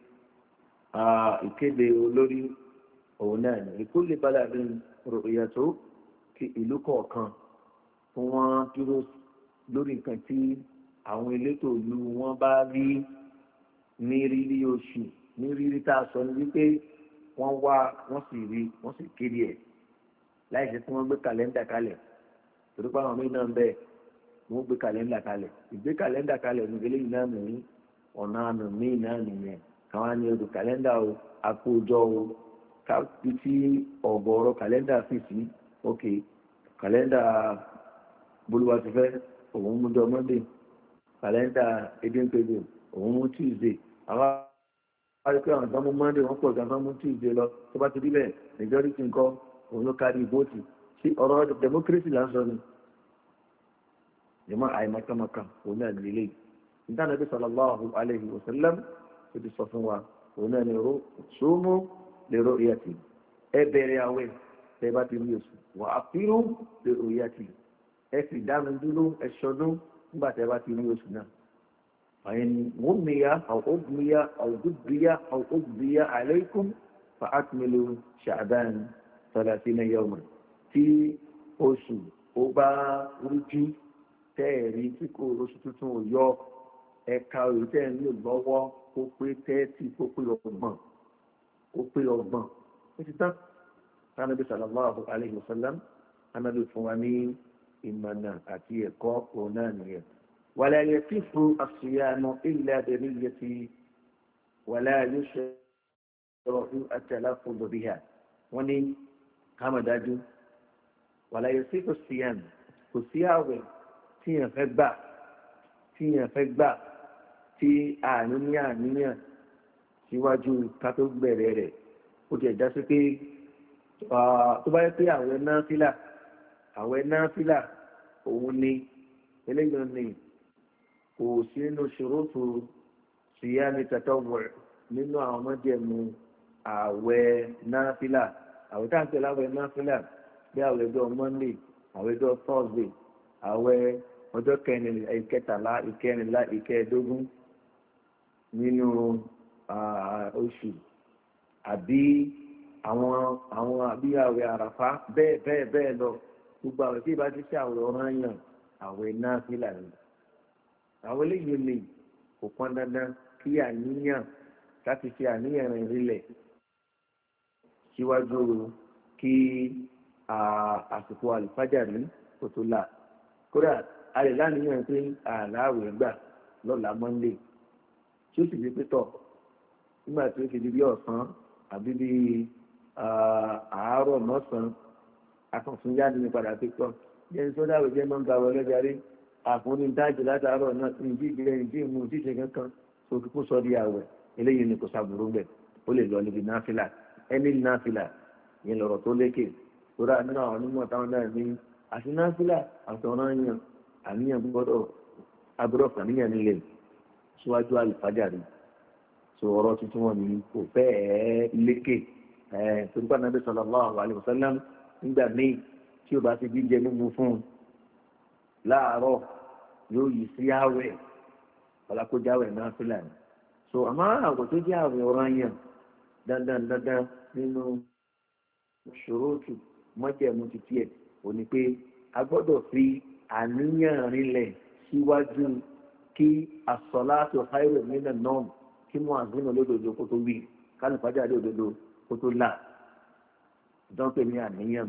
ìkéde olórí òun náà ni ìkólè bala ní ìyàtọ̀ kí ìlú kọ̀ọ̀kan fún wọn dúró lórí nǹkan tí àwọn elétò ìlú wọn bá rí ní rírí oṣù ní rírí tá a sọ ní wípé wọ́n wá wọ́n sì rí wọ́n sì kéde ẹ̀ láì ṣe tí wọ́n gbé kàlẹ́ndà kalẹ̀ torí pé àwọn mìíràn bẹ́ẹ̀ wọ́n gbé kàlẹ́ndà kalẹ̀ ìgbé kàlẹ́ndà kalẹ̀ ní eléyìí náà nìyí ọ̀nà àmì míì náà nìyẹn káwọn á ní odò kàlẹ́ndà o àkójọ o káàpì tí ọ̀gọ̀ọ̀rọ̀ kàlẹ́ndà sì sí ok kàlẹ́ndà bolúwa ti fẹ́ òun mú jọ monday kàlẹ́ndà edinpedo òun mú tuesday àwọn àríkú àwọn tó mú monday wọ́n pọ̀ gan tó mú tuesday lọ tó bá ti rí bẹ́ẹ̀ majority nǹkan òun ló kárí ìbòtì sí ọ̀rọ̀ democracy là ń sọ ni jẹ́mọ́ àìmọ̀kànmọ̀kà òun náà nílé yìí nígbà Nabi sallallahu alayhi wa sallam ó ti sọ fún wa òun náà ní sumu li ru'yati ẹ bẹ̀rẹ̀ àwẹ̀ tẹ́ bá ti rí oṣù wa afiru li ru'yati ẹ sì dánu dúró ẹ ṣọdún nígbà tẹ́ bá ti rí oṣù náà àyẹn wùmíyà àwògbìyà àwògbìyà àwògbìyà alaykum fa akmilu sha'ban thalathina yawman tí oṣù ó bá rújú tẹ́ẹ̀rí tí kò oṣù tuntun ò yọ ẹ̀ka òyìn tẹ́ ń lò lọ́wọ́ kó pé tẹ́ẹ̀tì kó pé ọgbọ̀n kó pé ọgbọ̀n ó ti tán Ànábì sallallahu alayhi wa sallam Ànábì fún wa ní ìmọ̀nà àti ẹ̀kọ́ òun náà nìyẹn. wala yasifu as-siyamu illa bi-niyyati wala yushra'u at-talaffuz biha wọ́n ní kámọ̀dájú wala yasifu as-siyam kò sí àwẹ̀ tíyàn fẹ́ gbà tíyàn fẹ́ gbà tí àníyàn àníyàn síwájú ká tó bẹ̀rẹ̀ rẹ̀ ó ti ẹ̀dá sí pé tó bá yẹ pé àwẹ̀ náfílà àwẹ̀ náfílà òun ni eléyìí ni kò sí nínú ṣòrótù síyámi tatawwu' nínú àwọn ọmọdéẹ̀mú àwẹ̀ náfílà àwẹ̀ táǹkì láwẹ̀ náfílà bí àwẹ̀ ọjọ́ monday àwẹ̀ ọjọ́ thursday àwẹ̀ ọjọ́ kẹrìnlá ìkẹtàlá ìkẹrìnlá ìkẹẹ̀dógún nínú oṣù àbí àwọn àwọn àbí àwẹ̀ àràfá bẹ́ẹ̀ bẹ́ẹ̀ bẹ́ẹ̀ lọ gbogbo àwẹ̀ tí ìbá ti ṣe àwẹ̀ ọ̀ràn yàn àwẹ̀ náfílà ni àwọn eléyìí lè kò pọn dandan kí àníyàn láti ṣe àníyàn rìn rílẹ̀ síwájú kí àsìkò àlùfájàrí kò tó là kódà a lè láníyàn pé àláwẹ̀ gbà lọ́la monday tí ó sì di pé tọ̀ nígbà tí ó fi di bí ọ̀sán àbí bí àárọ̀ mọ́sàn-án akọ̀tún yá ni padà pé tọ̀ jẹ́ ní sọ́dáwẹ̀ jẹ́ mọ́ ń ga wọlé jarí àfúnni dájú látàárọ̀ náà ní ìdí ìgbẹ́ ìdí ìmú ìdíje kankan tó kó sọ di àwẹ̀ eléyìí ni kò sàbùrú bẹ̀ ó lè lọ níbi náfìlà ẹni náfìlà yẹn lọ̀rọ̀ tó lékè tó rà nínú àwọn onímọ̀ táwọn náà ní àti náfìlà àtọ̀rọ̀ yàn àníyàn gbọ́dọ̀ agbọ́dọ̀ fàníyàn nílẹ̀ síwájú àlùfájàrí tó ọ̀rọ̀ tuntun wọn ni kò fẹ́ẹ́ lékè ẹ̀ tó nípa Nabi sallallahu alaihi wasallam nígbà míì tí ó bá ti jíjẹ mímu fún un láàárọ̀ yóò yí sí àwẹ̀ ọ̀làkójáwẹ̀ náà fúlàní so àmọ́ àwọ̀ tó jẹ́ àwẹ̀ ọ̀ràn yàn dandan dandan nínú ṣòrótù mọ́jẹ̀mú títí ẹ̀ ò ní pé a gbọ́dọ̀ fi àníyàn rinlẹ̀ síwájú kí as-salatu khayrun minan nawm kí mú àgbínà lódodo kó tó wí kálífàjà lódodo kó tó là dánpẹ́ ní àníyàn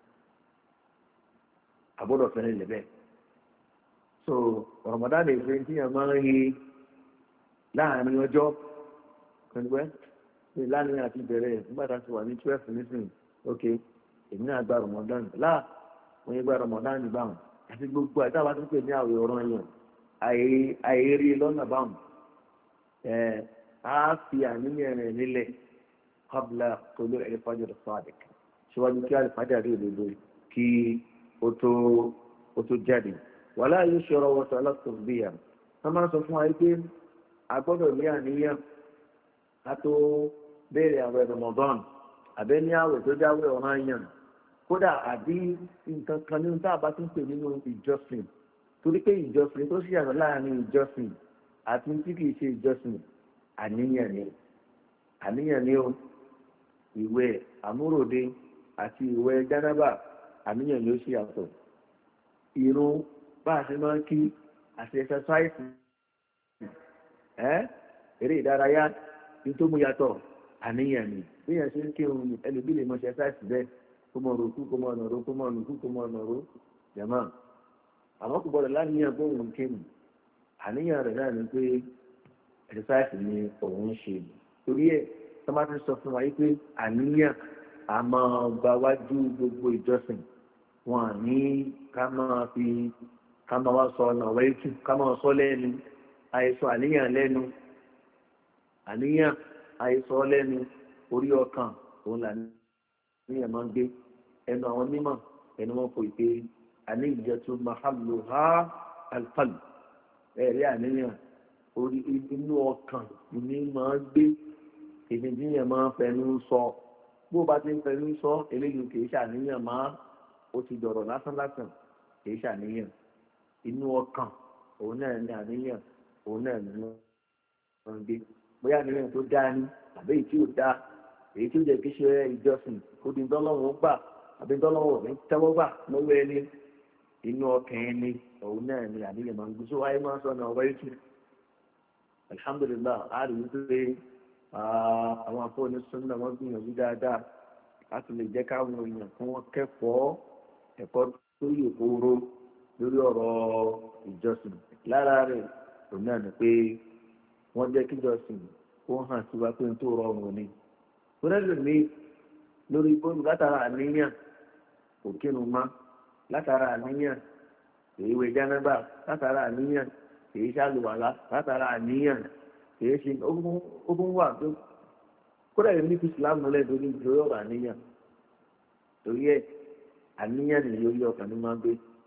a gbọ́dọ̀ fẹ́rẹ̀ lẹ́bẹ̀ẹ́ so Ramadan lè fi tí a máa ń rí láàrin ọjọ́ pẹ̀lúwẹ́ ní láàrin àti bẹ̀rẹ̀ nígbàtà ti wà ní twelve nísìn ok èmi náà gba Ramadan láà wọ́n yẹ gba Ramadan ní báwọn àti gbogbo àtàwà tó pè ní àwẹ̀ ọ̀rọ̀ yẹn àìrí lọ́nà báwọn ẹ̀ á fi àníyàn rẹ̀ nílẹ̀ qabla tulu al-fajr as-sadiq síwájú kí al-fajr rí òdodo kí ó tó jáde wàlá yóò ṣọ̀rọ̀ wọ̀tọ̀ aláṣọ̀bíyà wọ́n máa sọ fún wa pé a gbọ́dọ̀ ní àníyàn ká tó béèrè àwọn Ramadan àbẹ́ ní àwẹ̀ tó jáwé ọ̀ràn yàn kódà àbí nǹkan kan nínú tá a bá tún pè nínú ìjọsìn torí pé ìjọsìn tó sì yàtọ̀ láàrin ìjọsìn àti tí kìí ṣe ìjọsìn àníyàn ni àníyàn ni ó ìwẹ̀ àmúròde àti ìwẹ̀ jánábà àníyàn ni ó sì yàtọ̀ ìrun bá a ṣe máa ń kí àti ẹsẹsáìsì ẹ eré ìdárayá ní tó mú yàtọ̀ àníyàn ni bí yẹn ṣe ń kírun ẹlòmí lè mọ ẹsẹsáìsì bẹ́ẹ̀ kó mọ ọ̀rọ̀ kú kó mọ ọ̀nà ro kó mọ ọ̀nà kú kó mọ ọ̀nà ro jẹ̀mọ́ àmọ́ kò gbọ́dọ̀ láníyàn bó òun kírun àníyàn rẹ̀ náà ni pé ẹsẹsáìsì ni òun ń ṣe torí ẹ̀ tó máa ti sọ fún wa yìí pé àníyàn a máa gba wájú gbogbo ìjọsìn wọn ní ká máa fi ká máa wá sọ ọ̀nà wẹ́ẹ́tù ká máa sọ lẹ́nu àìsàn àníyàn lẹ́nu àníyàn àìsàn lẹ́nu orí ọkàn òun là níyàn máa ń gbé ẹnu àwọn mímọ̀ ẹnu wọn kò pé àníyàn tó mahalu ha alqalb ẹ̀rí àníyàn orí inú ọkàn ìní máa ń gbé èmi níyàn máa ń fẹnu sọ bó bá ti ń fẹnu sọ eléyìí kì í ṣàníyàn máa ó ti dọ̀rọ̀ lásán lásán kì í ṣàníyàn inú ọkàn òun náà ní àníyàn òun náà ní wọn gbé bóyá àníyàn tó dáa ní àbí èyí tí ò dáa èyí tí ó jẹ́ kí ṣe ìjọsìn kó di dọ́lọ́wọ́ gbà àbí dọ́lọ́wọ́ ní tẹ́wọ́ gbà lọ́wọ́ ẹni inú ọkàn ẹni òun náà ní àníyàn máa ń gbé sówáyé máa ń sọ ọ̀nà ọ̀wọ́ ètò alhamdulillah a rí wípé àwọn afọ́ni súnmọ́ wọn gbìyànjú dáadáa láti lè jẹ́ káwọn èèyàn kí wọ́n kẹ́kọ̀ọ́ ẹ̀kọ́ tó yè kóró lórí ọ̀rọ̀ ìjọsìn lára rẹ̀ òun náà ni pé wọ́n jẹ́ kí ìjọsìn kó hàn sí wa pé n tó rọrùn ni tó lẹ́lò ní lórí bóńdù látara àníyàn kò kírun mọ́ látara àníyàn èyí wẹ̀ jánábà látara àníyàn èyí ṣàlùwàlá látara àníyàn èyí ṣe ogun wà tó kódà yìí ní islam lẹ́yìn tó ní ìdúró ọ̀rọ̀ àníyàn torí ẹ̀ àníyàn nìyí orí ọkàn ní máa ń gbé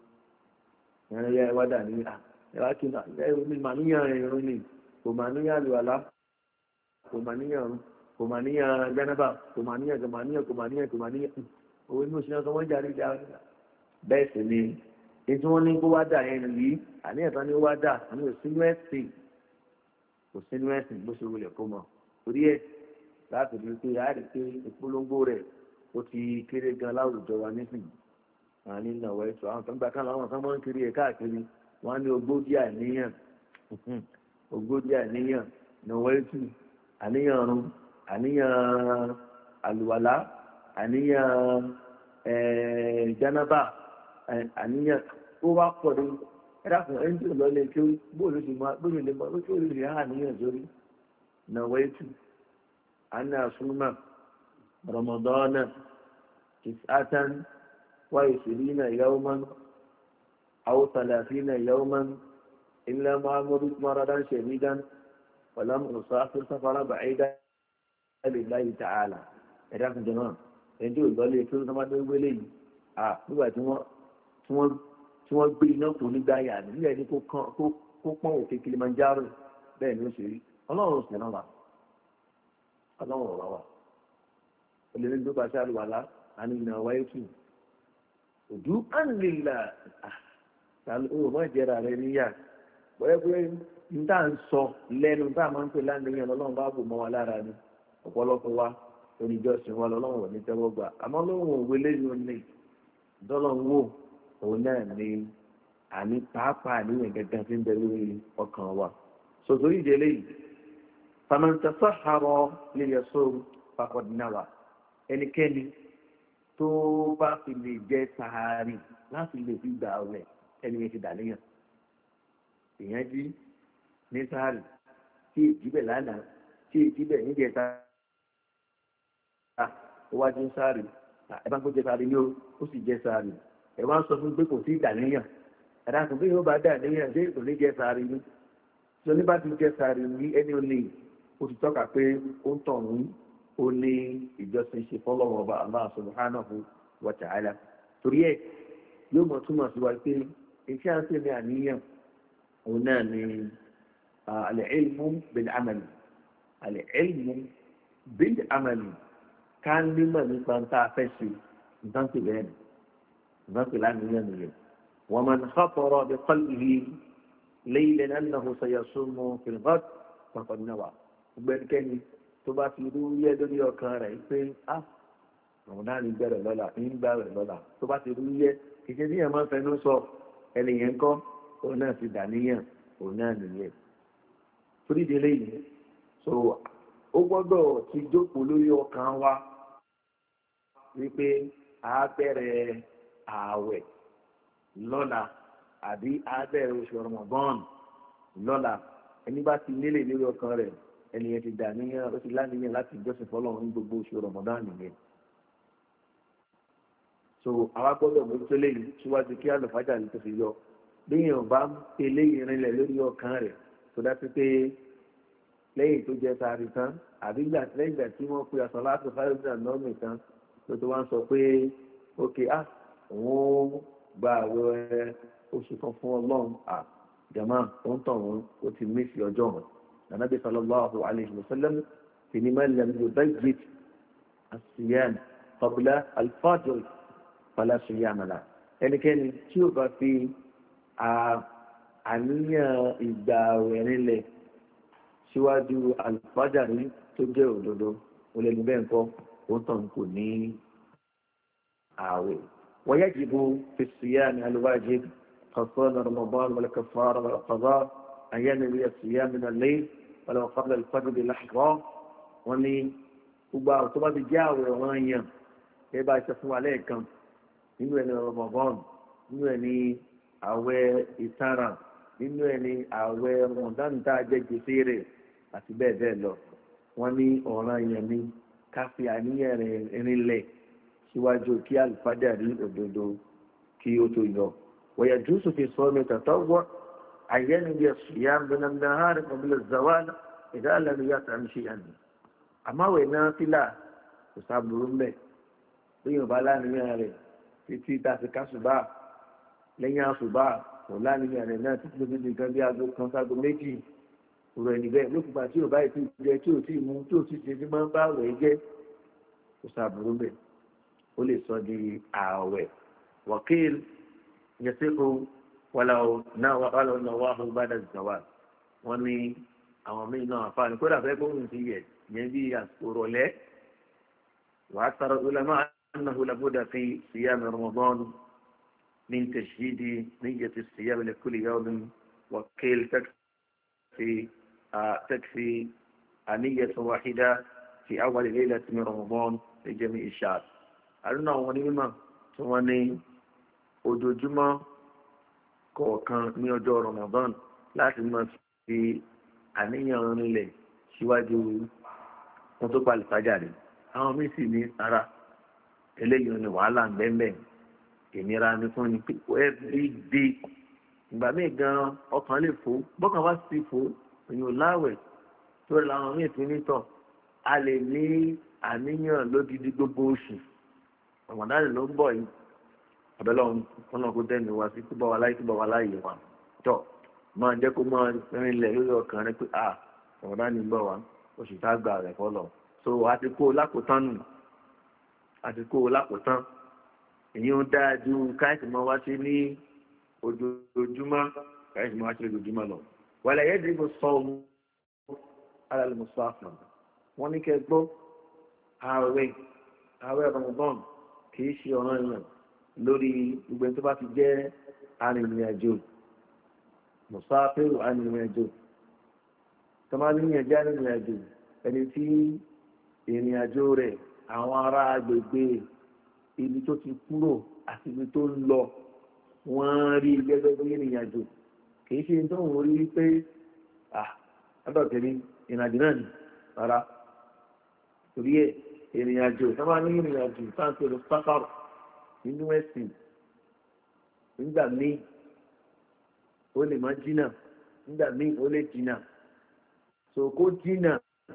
ẹ̀rọ ya ẹwà dà ní ẹwà kí ní màníyàn ẹ̀rọ ni kò màníyàn àlùwàlá kò màníyàn kò màníyàn jánábà kò màníyàn kò màníyàn kò màníyàn kò màníyàn owó inú òṣìṣẹ́ kan wọ́n jáde já bẹ́ẹ̀ sì ni ètò wọn ní kó wá dà yẹn nìyí àníyàn tán ní ó wá dà àní òsínú ẹ̀sìn kò sínú ẹ̀sìn bó ṣe wọlé kó mọ̀ torí ẹ̀ láti rí pé àárí pé ìpolongo rẹ̀ ó ti kéré gan láwùjọ wa nísìnyí àwọn ní ìnáwó ẹ̀sọ́ àwọn kan gbà kan láwọn kan máa ń kiri ẹ̀ káàkiri wọ́n á ní ogójì àníyàn ogójì àníyàn ìnáwó ẹ̀sù àníyàn ọ̀run àníyàn àlùwàlá àníyàn jánábà àníyàn ó wá pọ̀ ní ẹ̀dá fún ẹni tó lọ lè kí ó bóòlù sì máa bóòlù lè máa lókè olè rẹ̀ àníyàn sórí ìnáwó ẹ̀sù àní àsúnmà rọmọdọ́nà ìsátán وعشرين يوما أو ثلاثين يوما إلا ما مرض مرضا شديدا ولم أسافر سفرا بعيدا لله تعالى ẹ̀dá kan jẹ̀mọ́ ẹni tí ò gbọ́ lé kí ló máa tó gbélé yìí à nígbà tí wọ́n tí wọ́n tí wọ́n gbé iná kò ní gbáyà nílẹ̀ ní kó pọ́n òkè Kilimanjaro bẹ́ẹ̀ ni ó ṣe rí ọlọ́run sì náà wà ọlọ́run ọ̀rọ̀ wà olórí tó bá ṣe àlùwàlá àní ìnáwó ètò òdú ànlélà ó má jẹrà rẹ níyà bóyá pé n tá à ń sọ lẹ́nu tá a máa ń pè láńdéyàn lọ́lọ́run bá bò mọ́ wa lára ni ọ̀pọ̀lọpọ̀ wa oníjọ́sìn wa lọ́lọ́run wọ̀ ní tẹ́wọ́ gbà àmọ́ lóhùn òwe lẹ́yìn ní dọ́lọ́run wò òun náà ni àní pàápàá níyàn gẹ́gẹ́ tí ń bẹ lórí ọkàn wa sọ̀tò ìdílé yìí fàmìntàfà àrọ̀ lè yẹ sóòrù pàkọ̀dínàwà ẹnikẹ́ni tó bá fi lè jẹ sàárì láti lè fi gbà ọ̀rẹ́ ẹni yẹn ti dà níyàn èèyàn jí ní sàárì tí èjì bẹ̀ lánàá tí èjì bẹ̀ níjẹta ó wá jí sàárì ẹ bá ń kó jẹ sàárì ní o ó sì jẹ sàárì ẹ wá ń sọ fún pé kò sí dà níyàn ẹ dákun bí yóò bá dà níyàn ṣé kò ní jẹ sàárì ní tí oní bá ti jẹ sàárì ní ẹni ò lè ó ti tọ́ka pé ó ń tọ̀ ní ó ní ìjọsìn ṣe fọlọ́wọ́ ọba Allah subhanahu wa ta'ala torí ẹ̀ yóò mọ̀ túmọ̀ sí wa pé iṣẹ́ àti ní àníyàn òun náà ni al-ilmu bil-amali al-ilmu bil-amali ká nímọ̀ nípa tá a fẹ́ ṣe nǹkan pè bẹ́ẹ̀ nǹkan pè láníyàn nìyẹn wọ́n máa ń sọ́kọ̀rọ̀ bí kọ́lìlì lẹ́yìn lẹ́nu ẹ̀nàmọ́ sọ̀yàsọ́mọ́ fìlgọ́t pàpọ̀ náwà gbẹ́nikẹ́ni tó bá fi rú yẹ lórí ọkàn rẹ̀ pé á àwọn náà ní bẹ̀rẹ̀ lọ́la ní gbà rẹ̀ lọ́la tó bá ti rú yẹ kìkẹ́ ní ẹ̀ máa ń fẹnu sọ ẹnìyẹn kọ́ òun náà ti dàníyàn òun náà nìyẹn torí ìdílé yìí so ó gbọ́dọ̀ ti jókòó lórí ọkàn wa wípé a bẹ̀rẹ̀ ààwẹ̀ lọ́la àbí a bẹ̀rẹ̀ oṣù Ramadan lọ́la ẹni bá ti nílé lórí ọkàn rẹ̀ ẹnìyẹn ti dàníyàn ó ti láníyàn láti jọ́sìn fọ́lọ́run ní gbogbo oṣù Ramadan nìyẹn so àwa gbọ́dọ̀ mójútó lẹ́yìn síwájú kí àlùfáàjà ní tó fi yọ léèyàn bá ń pe léyìn rinlẹ̀ lórí ọkàn rẹ̀ tó dájú pé lẹ́yìn tó jẹ sáré tán àbí lẹ́yìn ìgbà tí wọ́n pe àṣọ láti fáyọsì ànọ́ọ̀mì tán ló tó wá ń sọ pé ókè á òun gba àwẹ̀ oṣù kan fún ọlọ́run à jama ó ń tàn wọn ó ti mísì ọjọ́ wọn nànàbí sallallahu alayhi wa sallam tìní mẹ́lẹ̀ ló bá jẹ́ àṣìyàn qabla al-fajr fala siyama la ẹnikẹ́ni tí ó bá fi àníyàn ìgbà àwẹ̀ nílẹ̀ síwájú alfajari tó jẹ́ òdodo olẹ́nu bẹ́ẹ̀ ńkọ́ ó tàn kò ní ààwẹ̀ wayajibu fi siyami alwajib khasana ramadan wal kafara wal qada an yanwi as-siyam min al-layl walaw qabla al-fajr bi lahza wọ́n ní gbogbo àwọn tó bá ti jẹ́ àwẹ̀ wọn yàn ẹ bá ṣe fún wa lẹ́ẹ̀kan nínú ẹni ramadan nínú ẹni àwẹ̀ ìtara nínú ẹni àwẹ̀ ramadan tá a jẹ gbèsè rẹ̀ àti bẹ́ẹ̀ bẹ́ẹ̀ lọ wọ́n ní ọ̀ràn yẹn ní káfí àníyàn rẹ̀ rinlẹ̀ síwájú kí àlùfáàjà rí òdodo kí ó tó yọ wọ̀yà jùsù fi sọ mi tàtọ́ wọ́ àyẹ́nu bí ẹ̀sùyà gbẹ̀nàmdà hàrì kọ̀bílẹ̀ zawal ìdá àlẹ́nu yàtọ̀ àmì ṣe àná àmáwẹ̀ náà fílà kò sábúrú mbẹ̀ lóyún bá láníyàn rẹ̀ títí tàfi kásùbà lẹ́yìn àsùbà kò láníyàn rẹ̀ náà títí lóbi nìkan bí aago kan ságo méjì ọ̀rọ̀ ẹni bẹ́ẹ̀ ló fipá tí ò báyìí tí ì jẹ tí ò tí ì mú tí ò tí ì ṣe tí máa ń bá àwẹ̀ jẹ́ kò sàbùrù bẹ́ẹ̀ ó lè sọ di ààwẹ̀ wọ́kìl yẹsẹ́kù wàlàó náà wà lọ́wọ́ náà wà fún bàdà zàwà wọ́n ní àwọn míì náà àfààní kódà fẹ́ gbóhùn sí yẹ yẹn bí àsìkò rọ̀lẹ́ wàá tara ulama annahu labuda fi siyam ramadan min tashdidi niyyati siyam li kulli yawmin wọ́kìl takfi تكفي أنية واحدة في أول ليلة من رمضان لجميع الشعب أرنا ونيمة وني ojoojúmọ́ kọ̀ọ̀kan ní ọjọ́ Ramadan láti máa fi àníyàn rinlẹ̀ síwájú wọn tó palẹ̀ fàjáde àwọn míì sì ní ara eléyìí ni wàhálà ń bẹ́ẹ̀ ìnira ní fún ni every day ìgbà míì gan ọkàn lè fò bọ́kàn wá sí fò èèyàn láwẹ̀ tó rẹ̀ làwọn míì fi nítọ̀ a lè ní àníyàn lódidi gbogbo oṣù ọ̀mọ̀dáàlì ló ń bọ̀ yìí abẹ́lẹ́ ọ̀nà kó dẹ́nu wá sí túbọ̀ wá láyé túbọ̀ wá láyé wa tọ̀ máa jẹ́ kó máa rinlẹ̀ lórí ọkàn rẹ pé ah ọ̀mọ̀dáàlì ń bọ̀ wá oṣù tá a gbà rẹ̀ fọlọ̀ so àti kó o lákòótán nù àti kó o lákòótán èyí ń dáa ju káyọ̀tì máa wá sí ní ojoojúmọ́ káyọ̀tì máa wá sí ojoojúmọ́ lọ. ولا يجب الصوم على المسافر wọ́n ní kẹ́ gbọ́ ààwẹ̀ ààwẹ̀ Ramadan kìí ṣe ọ̀ràn yẹn lórí gbogbo tó bá ti jẹ́ arìnrìn-àjò mùsáfírù arìnrìn-àjò tó máa níyàn jẹ́ arìnrìn-àjò ẹni tí ìrìn-àjò rẹ̀ àwọn ará agbègbè ibi tó ti kúrò àti ibi tó ń lọ wọ́n rí gẹ́gẹ́ bí ìrìn-àjò kìí ṣe tó ń rí pé ah adọ́tẹ̀rí ìrìnàjò náà ni rárá torí ẹ̀ ìrìnàjò tó bá ní ìrìnàjò táǹtì lọ sáfàrù nínú ẹ̀sìn nígbà míì ó lè má jìnnà nígbà míì ó lè jìnnà so kó jìnnà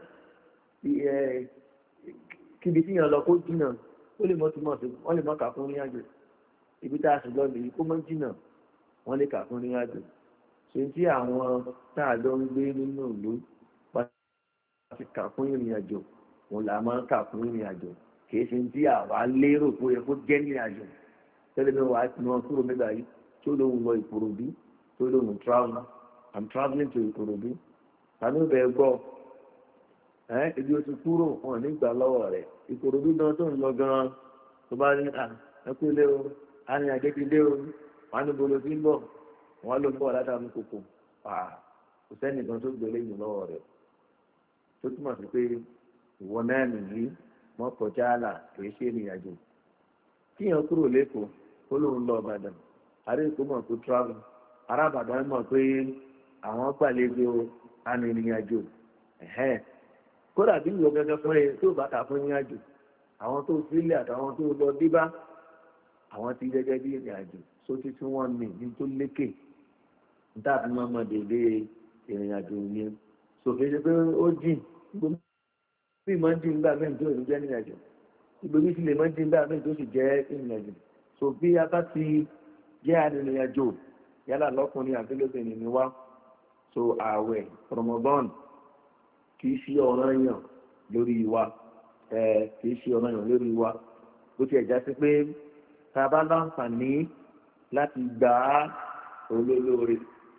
kíbi tí yàn lọ kó jìnnà ó lè mọ́ túmọ̀ sí wọ́n lè mọ́ kà fún ìrìnàjò ibi tá a sì lọ lèyí kó mọ́ jìnnà wọ́n lè kà fún ìrìnàjò ṣe tí àwọn táàjọ ń gbé nínú ìlú bá ti kà fún ìrìn àjò òun là máa ń kà fún ìrìn àjò kìí ṣe tí àwa lérò pé ó yẹ kó jẹ́ ní àjò tẹ́lẹ̀ mi wàá ti wọn kúrò nígbà yìí tó lóun lọ Ìkòròdú tó lóun travel i'm travelling to Ìkòròdú tàbí bẹ́ẹ̀ gbọ́ ẹ́ ibi o ti kúrò wọn nígbà lọ́wọ́ rẹ̀ Ìkòròdú náà tó ń lọ gan-an tó bá ní à ẹ kú lé o á ní àjẹ́ ti dé o wọn á ní bolo tí ń bọ̀ wọn ló ń bọ̀ látàmú kòkò kò sẹ́nìkan tó gbélé yìí lọ́wọ́ rẹ̀ tó túmọ̀ sí pé ìwọ náà nìyí wọ́n kọjá àlà kì í ṣe ìrìnàjò kíyàn kúrò lẹ́kọ̀ọ́ ó lóun lọ Ìbàdàn ará Èkó mọ̀ pé travel ará Ìbàdàn mọ̀ pé àwọn gbàlejò arìnrìnàjò kódà bí ìwọ gẹ́gẹ́ fún ẹ tó bá ta fún ìrìnàjò àwọn tó sílẹ̀ àtàwọn tó lọ débá àwọn ti gẹ́gẹ́ bí ìrìnàjò sótí tí wọ́n ní ní tó lékè níta fi máa mọ̀ dédé ìrìnàjò yẹn sòfin ṣe pé ó jìn bí ìmọ̀ ń dín nígbà mẹ́rin tó ìlú jẹ́ ìrìnàjò ìgbèmí sì lè mọ́ ń dín nígbà mẹ́rin tó sì jẹ́ ìrìnàjò so bí a bá ti jẹ́ arìnrìnàjò yálà lọ́kùnrin àbílẹ̀bìnrin ni wá so ààwẹ̀ Ramadan kì í ṣe ọ̀ranyàn lórí wa kì í ṣe ọ̀ranyàn lórí wa bó ti ẹ̀já sí pé tá a bá láǹfààní láti gbà á olólóore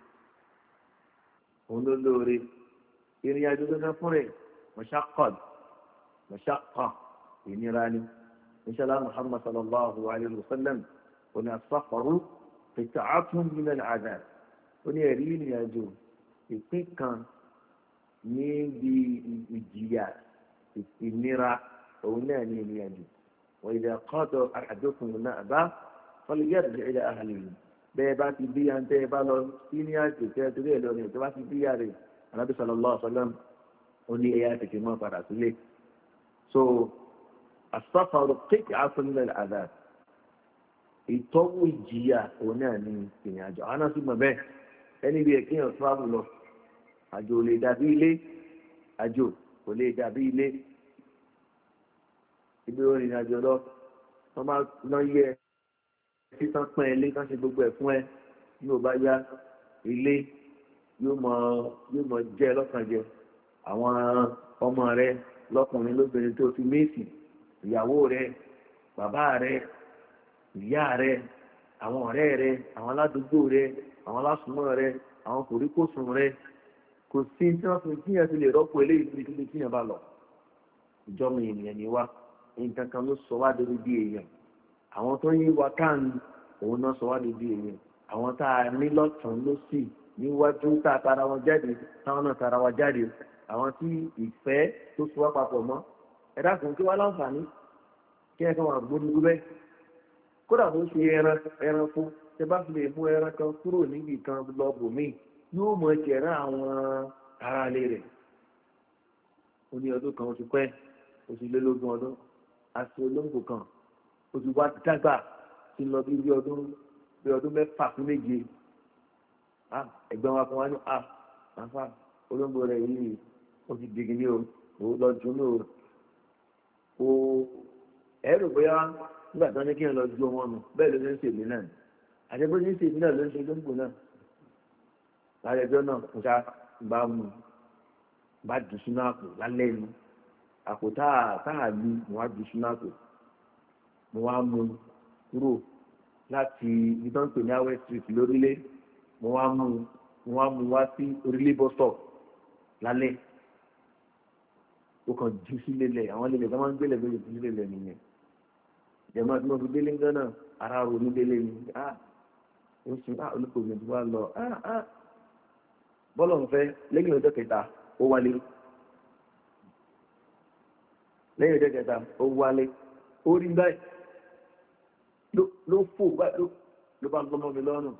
olólóore ìrìnàjò gẹ́gẹ́ fún rẹ̀ mọ̀ṣákọ̀d mọ̀ṣákọ̀ ìnira ni inṣàlá Muhammad sallallahu alayhi wa sallam oní asáfàrú qita'atun min al-'adab ó ní ẹ̀rí ìrìnàjò ìpín kan níbi ìjìyà ìnira òun náà ní ìrìnàjò wa idha qada ahadukum an-na'ba falyarji' ila ahlihi bẹ́ẹ̀ bá ti bí yàntẹ́ bá lọ sí ní àjò tẹ́ torí ẹ̀ lọ́rùn tó bá ti bí yàrá Ànábì sallallahu alaihi wasallam ó ní ẹ̀yà tètè mọ́ padà sílé so as-safaru qit'atun min al-'adhab ìtọ́wò ìjìyà òun náà ní ìrìn àjò àwọn náà sì mọ̀ bẹ́ẹ̀ ẹni bí ẹ̀kíyàn travel lọ àjò ò lè dàbí ilé àjò kò lè dàbí ilé ibi orin àjò lọ wọ́n máa ná yẹ títàn pẹ́ ilé kan ṣe gbogbo ẹ̀ fún ẹ yóò bá yá ilé yóò mọ yóò mọ jẹ lọ́kàn jẹ àwọn ọmọ rẹ lọ́kùnrin lóbìnrin tó fi méèsì ìyàwó rẹ bàbá rẹ ìyá rẹ àwọn ọ̀rẹ́ rẹ àwọn aládùúgbò rẹ àwọn alásùnmọ́ rẹ àwọn kòríkòsùn rẹ kò sí tí wọ́n fi kíyàn ti lè rọ́pò eléyìí níbi tí kíyàn bá lọ ìjọba ènìyàn ni wá nǹkan kan ló sọ wá débi bí èèyàn àwọn tó yí wa káàní òun náà sọ wá débi èèyàn àwọn tá a ní lọ́tàn lọ́sì níwájú tá a tara wọn jáde táwọn náà tara wa jáde àwọn tí ìfẹ́ tó sọ wá papọ̀ mọ́ ẹ̀dá kan kí wá láǹfààní kí ẹ̀ kan wà gbódúgbó bẹ́ẹ̀ kódà bó ṣe ẹran ẹran fún tẹ bá fi lè mú ẹran kan kúrò níbi kan lọ bòmíì yóò mọ jẹ̀rán àwọn ará ilé rẹ̀ ó ní ọdún kan oṣù pẹ́ oṣù lélógún ọdún àti olóńgbò kan oṣù wa dàgbà ti lọ bí ọdún bí ọdún mẹ́fà fún méje ẹgbẹ́ wa kan wá ní a àfa olóńgbò rẹ̀ yìí ó ti dìgì ní o ò lọ dùn ní o o ẹ̀rù bóyá nígbà tí wọ́n ní kí n lọ ju ọmọ nù bẹ́ẹ̀ ló ń ṣe èmi náà àjẹgbẹ́ ní ṣe èmi náà ló ń ṣe olóńgbò náà lálẹ́jọ́ náà kò sá bá mu bá dùn sínú àpò lálẹ́ nu àpò táà táà lu mo wá dùn sínú àpò mo wá mu kúrò láti ibi tó ń pè ní awẹ́ street lórílẹ̀ mo wá mu mo wá mu wá sí orílẹ̀ bus stop lálẹ́ ó kàn jù sílé lẹ̀ àwọn ilé tó máa ń gbélé lórí ìdílé lẹ̀ nìyẹn ìjọba tí mo fi délé ńgán náà ara ro ní délé ni ah ó sùn ah olùkọ́ mi ti wá lọ ah ah bọ́lọ̀ ń fẹ́ lẹ́yìn ọjọ́ kẹta ó wálé lẹ́yìn ọjọ́ kẹta ó wálé ó rí báyìí ló fò báyìí ló bá gbọ́mọ mi lọ́rùn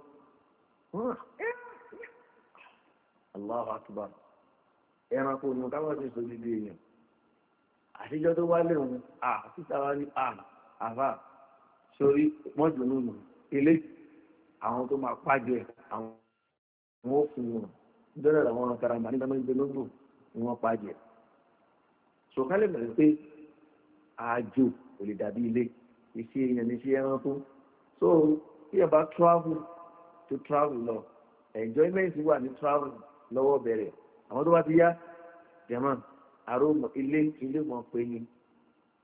Allahu akbar ẹranko ní káwọn ti sọ dídí èèyàn àtijọ́ tó wálé òun à títà wá ní à àfà sórí mọ́jú nínú ilé àwọn tó máa pàjẹ́ àwọn ó fún wọn dọ́là làwọn karambà nígbà máa ń gbé lóńgbò ni wọ́n pàjẹ́ sọ̀kálẹ̀ mẹ́rin pé àjò kò lè dàbí ilé iṣẹ́ èèyàn ní iṣẹ́ ẹranko so bí ẹ bá travel to travel lọ enjoyment wà ní travel lọ́wọ́ bẹ̀rẹ̀ àwọn tó bá ti yá jẹ̀mọ́ àròmọ̀ ilé ilé mọ̀ pé ní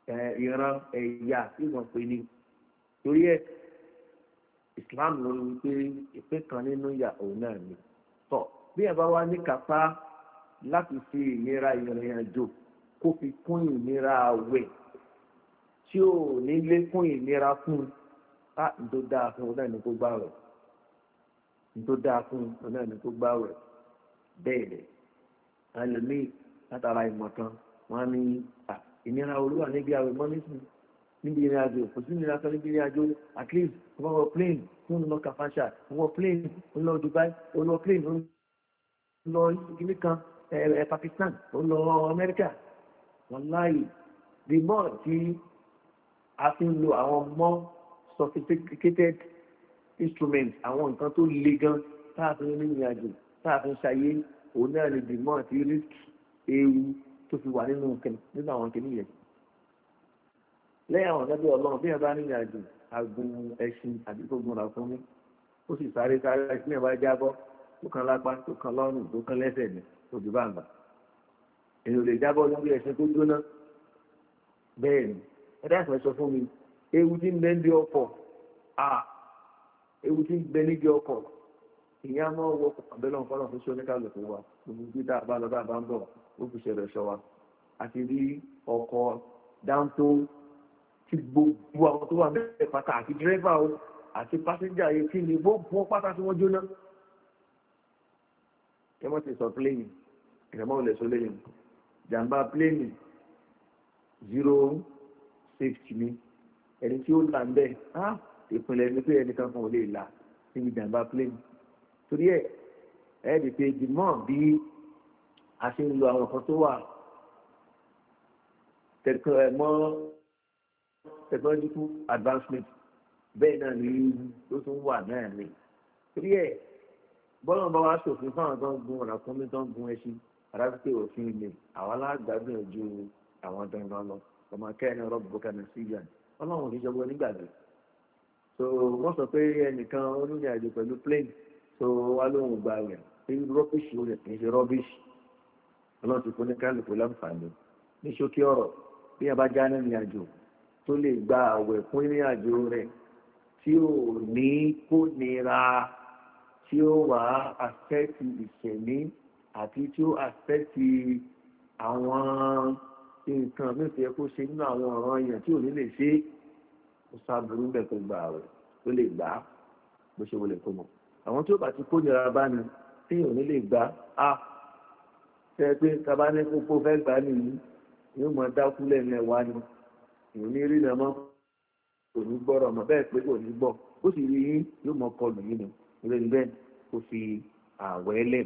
ìran ẹ̀yà tí wọ́n pè ní torí ẹ̀ islam ló ń pé ìpín kan nínú ìyà òun náà ni tọ́ bí ẹ bá wá ní kápá láti fi ìnira ìrìn àjò kó fi kún ìnira àwẹ̀ tí ò ní lékún ìnira fún á tó dáa fún un náà ní kó gbà rẹ̀ tó dáa fún un náà ní kó gbà rẹ̀ bẹ́ẹ̀ lẹ̀ ẹlòmíì látara ìmọ̀ kan wọ́n á ní ìnira olúwa níbi àwẹ̀ mọ́ nísìnyí níbi ìrìn àjò kò sí ìnira kan níbi ìrìn àjò at least wọ́n wọ plane wọ́n lọ kàfáṣà wọ́n wọ plane wọ́n lọ Dubai wọ́n lọ plane wọ́n lọ ìdílé kan ẹ̀ Pakistan wọ́n lọ Amẹ́ríkà wọ́n láàyè the more tí a fi ń lo àwọn more sophisticated instruments àwọn nǹkan tó le gan táàfin ní ìrìn àjò táàfin ṣayé òun náà ni the more tí risk ewu tó fi wà nínú nínú àwọn kìnìún yẹn lẹ́yìn àwọn ọ̀dọ́dọ́ ọlọ́run bí ẹ bá nílẹ̀ àjò agun ẹṣin àbí tó gun ràkún ní ó sì sáré sáré ẹṣin ẹ̀ bá jábọ́ tó kan lápá tó kan lọ́rùn tó kan lẹ́sẹ̀ ní òjò bá ń bà èèyàn lè jábọ́ lórí ẹṣin tó jóná bẹ́ẹ̀ ni ẹ dáhùn sọ fún mi ewu tí ń bẹ níbi ọkọ̀ à ewu tí ń bẹ níbi ọkọ̀ ìyá máa wọ abẹ́lẹ́ ọ̀pọ̀ náà fún sí oníkàlùkù wa gbogbo bí tá a bá lọ bá a bá ń bọ̀ ó fi ṣẹlẹ̀ ṣọ wa àti rí ọkọ̀ dáńtó tí gbogbo àwọn tó wà mẹ́rẹ̀ pátá àti dírẹ́fà o àti pásẹ́njà yìí tí ní gbogbo pátá tí wọ́n jóná ẹ mọ́ ti sọ pléènì ìrẹ̀mọ́ ò lè sọ lẹ́yìn jàǹbá pléènì zero safety ni ẹni tí ó là ń bẹ̀ á ìpínlẹ̀ ní pé ẹnìkan kan ò lè là níbi jàǹbá pléènì torí ẹ̀ ẹ̀ dì pé dìmọ́ bí a ṣe ń lo àwọn kan tó wà tẹ̀kọ̀ ẹ̀ mọ́ technological advancement bẹ́ẹ̀ náà ni ló tún wà náà ni torí ẹ̀ bọ́lá bá wá ṣòfin fáwọn tó ń gun ọ̀nà fún mi tó ń gun ẹṣin arábíkẹ́ òfin ilé àwọn alágbàgbọ́n ju àwọn dandan lọ ọmọ kẹ́ni rọ́bù bókanà sí ìyá ọlọ́run níjọba onígbàgbé so wọ́n sọ pé ẹnìkan onírìn àjò pẹ̀lú plane so wá lóhùn gba rẹ̀ pé rọ́bìṣì ó lè kì í ṣe rọ́bìṣì ọlọ́run ti fún ní kálukú láǹfààní ní ṣókí ọ̀rọ̀ bí a bá já nínú àjò tó lè gba àwẹ̀ fún ìrìn àjò rẹ̀ tí ò ní kó nira tí ó wà àfẹ́tì ìṣẹ̀mí àti tí ó àfẹ́tì àwọn nǹkan mẹ́fẹ̀ẹ́ kó ṣe nínú àwọn ọ̀ràn èèyàn tí ò ní lè ṣe ó sábúrú bẹ̀ tó gba àwẹ̀ tó lè gbà á bó ṣe wọlé kó mọ̀ àwọn tí ó bá ti kó nira bá ní tí ò ní lè gbà á fẹ́ pé tábà ní kókó fẹ́ gbà nìyí yóò mọ dákú lẹ́nu ẹ̀ wá ni èèyàn ní rí nàmọ́ kò ní gbọ́rọ̀ mọ́ bẹ́ẹ̀ pé kò ní gbọ́ ó sì rí yín yóò mọ kọlù yín ni ìrẹ́ni bẹ́ẹ̀ kò fi àwẹ̀ lẹ̀.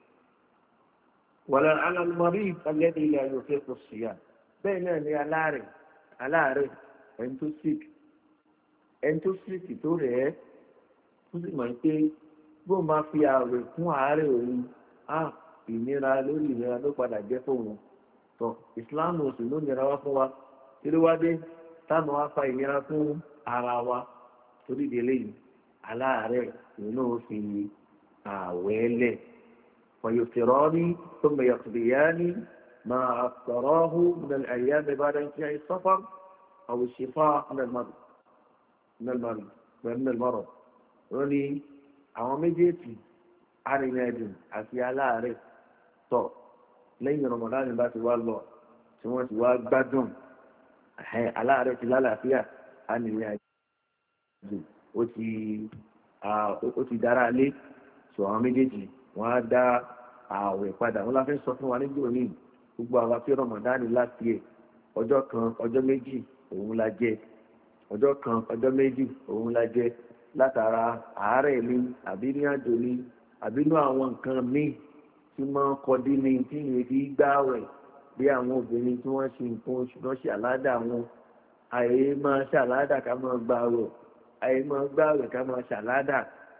wàlá alàlùmọ́rí ìtàlẹ́dẹ̀ ilẹ̀ ayọ̀fẹ́ kò sí à bẹ́ẹ̀ náà ni aláàrẹ̀ aláàrẹ̀ ẹni tó sick ẹni tó sick tó rẹ̀ ẹ́ tó sì mọ̀ pé bó máa fi àwẹ̀ fún àárẹ̀ òun á ìnira lórí ìnira ló padà jẹ́ fóun tọ́ ìsìláàmù sì ló nira wá fún wa tí ló wá dé táwọn wá fa ìnira fún ara wa torí ìdílé yìí aláàárẹ̀ ìnú fi àwẹ̀ lẹ̀ ويفطران ثم يقضيان ما أفطراه من الأيام بعد انتهاء السفر أو الشفاء من المرض من المرض من المرض وني àwọn méjèèjì arìnrìnàjò àti aláàárẹ̀ tọ̀ lẹ́yìn Ramadan bá ti wá lọ tí wọ́n ti wá gbádùn aláàárẹ̀ ti lálàáfíà arìnrìnàjò ó ti ó ti dára lé sọ àwọn méjèèjì wọ́n á dá ààwẹ̀ padà wọ́n láfẹ́ sọ fún wa nígbò ní gbogbo àwọn tí Ramadan láti ẹ̀ ọjọ́ kan ọjọ́ méjì òun la jẹ ọjọ́ kan ọjọ́ méjì òun la jẹ látara àárẹ̀ ni àbí ní àjò ni àbí ní àwọn nǹkan míì tí wọ́n kọdí ní tí ìyẹn fi gbáwẹ̀ bí àwọn obìnrin tí wọ́n ṣe nǹkan oṣù náà ṣe àládà wọn àyè máa ṣàládà ká máa gbáwẹ̀ àyè máa gbáwẹ̀ ká máa ṣàládà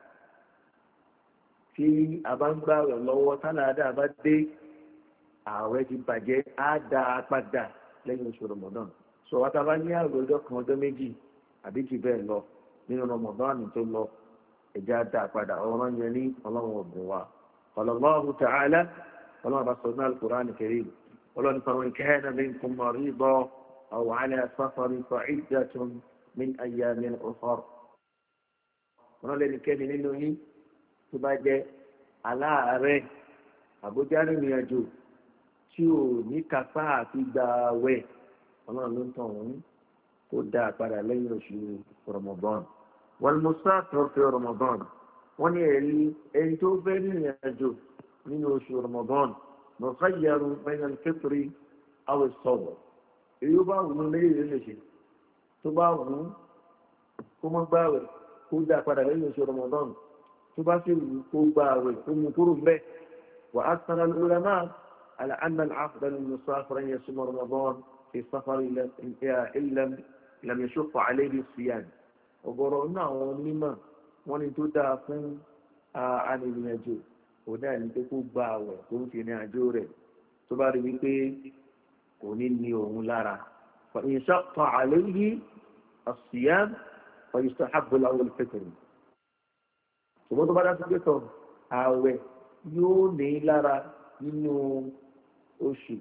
tí a bá ń gbáwẹ̀ lọ́wọ́ táládà bá dé ààwẹ̀ ti bàjẹ́ á dá a padà lẹ́yìn oṣù Ramadan sọ wá tá a bá ní ààwẹ̀ ọjọ́ kan ọjọ́ méjì àbí jù bẹ́ẹ̀ lọ nínú Ramadan tó lọ ẹ̀já dá a padà ọ̀rọ̀ yẹn ní ọlọ́run ọ̀gbìn wa Allahu ta'ala ọlọ́run bá sọ ní Al-Qur'an Al-Karim ọlọ́run sọ wọn kana minkum marida أو على سفر فعدة من أيام أخر wọ́n lẹ́nu kẹ́ni nínú yín tó bá jẹ́ aláàárẹ̀ àbójá rìnrìn àjò tí ò ní kápá àti gba àwẹ̀ ọlọ́run ló ń tàn wọ́n kó dáa padà lẹ́yìn oṣù Ramadan wal musafir fi Ramadan wọ́n ní ẹ̀rí ẹni tó fẹ́ rìnrìn àjò nínú oṣù Ramadan mukhayyar bayna al-fitri aw as-sabr èyí ó bá wù ú lẹ́yìn lè ṣe tó bá wù ú kó mọ́ gbààwẹ̀ kó dá padà lẹ́yìn oṣù Ramadan tó bá sì wù kó gbààwẹ̀ kó mú kúrò mbẹ́ wà á sanra al-ulama ala anna al-afdal al-musafir an yasuma Ramadan fi safar illam lam yashqa alayhi as-siyam ọ̀gọ̀rọ̀ náà àwọn onímọ̀ wọ́n ní tó dáa fún arìnrìn-àjò kò dáa ní pé kó gbààwẹ̀ tó ń fi ní àjò rẹ̀ tó bá rí wípé kò ní ní òun lára fa in shaqqa alayhi as-siyam fa yustahabbu lahu al-fitr ṣùgbọ́n tó bá dá sí pé tọ̀ ààwẹ̀ yóò ní lára nínú oṣù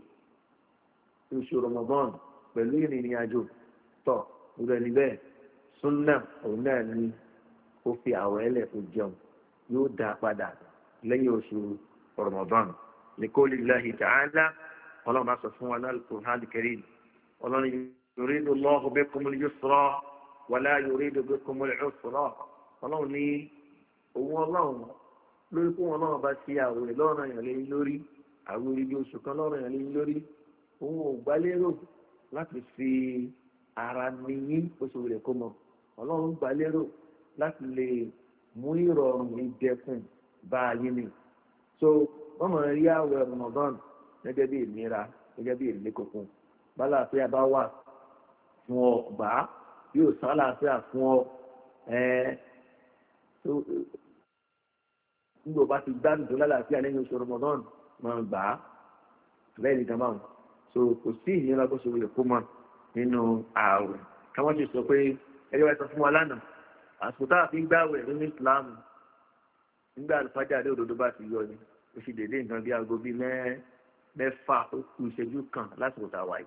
oṣù Ramadan pẹ̀lú ìrìn àjò tọ̀ rẹ̀ níbẹ̀ súnà òun náà ní ó fi àwẹ̀ ẹlẹ̀ kó jẹun yóò dá padà lẹ́yìn oṣù Ramadan liqawli Allahi ta'ala ọlọ́run bá sọ fún wa náà al-Qur'an al-Karim ọlọ́run yuridu Allahu bikumul yusra wala yuridu bikumul usra ọlọ́run ní òun ọlọ́run lórí fún wọn náà bá ṣe àwẹ̀ lọ́rùn èèyàn lé lórí àwọn oríbi oṣù kan lọ́rùn èèyàn lé lórí òun ò gbálérò láti fi ara níyí oṣù rẹ̀ kó mọ̀ ọlọ́run gbálérò láti lè mú ìrọ̀rùn ìdẹkùn bá a yín ni so wọ́n mọ̀ rí àwẹ̀ Ramadan gẹ́gẹ́ bí ìnira gẹ́gẹ́ bí ìrìlẹ̀ kọ̀ọ̀kan bálàáfíà bá wà fún ọ gbà á yóò sálàáfíà fún ọ ẹ tó nígbà bá ti gbádùn tó lálàáfíà lẹ́yìn oṣù Ramadan máa gbà á lẹ́yìn nìkan máa so kò sí ìnira bó ṣe wọlé kó mọ nínú ààwẹ̀ káwọn ti sọ pé ẹgbẹ́ wa sọ fún wa lánàá àsìkò tá a fi gbààwẹ̀ nínú Islam nígbà àlùfáàjà àdé òdodo bá ti yọ ni ó sì dédé nǹkan bí aago bíi mẹ́fà ó kù ìṣẹ́jú kan lásìkò tá a wáyé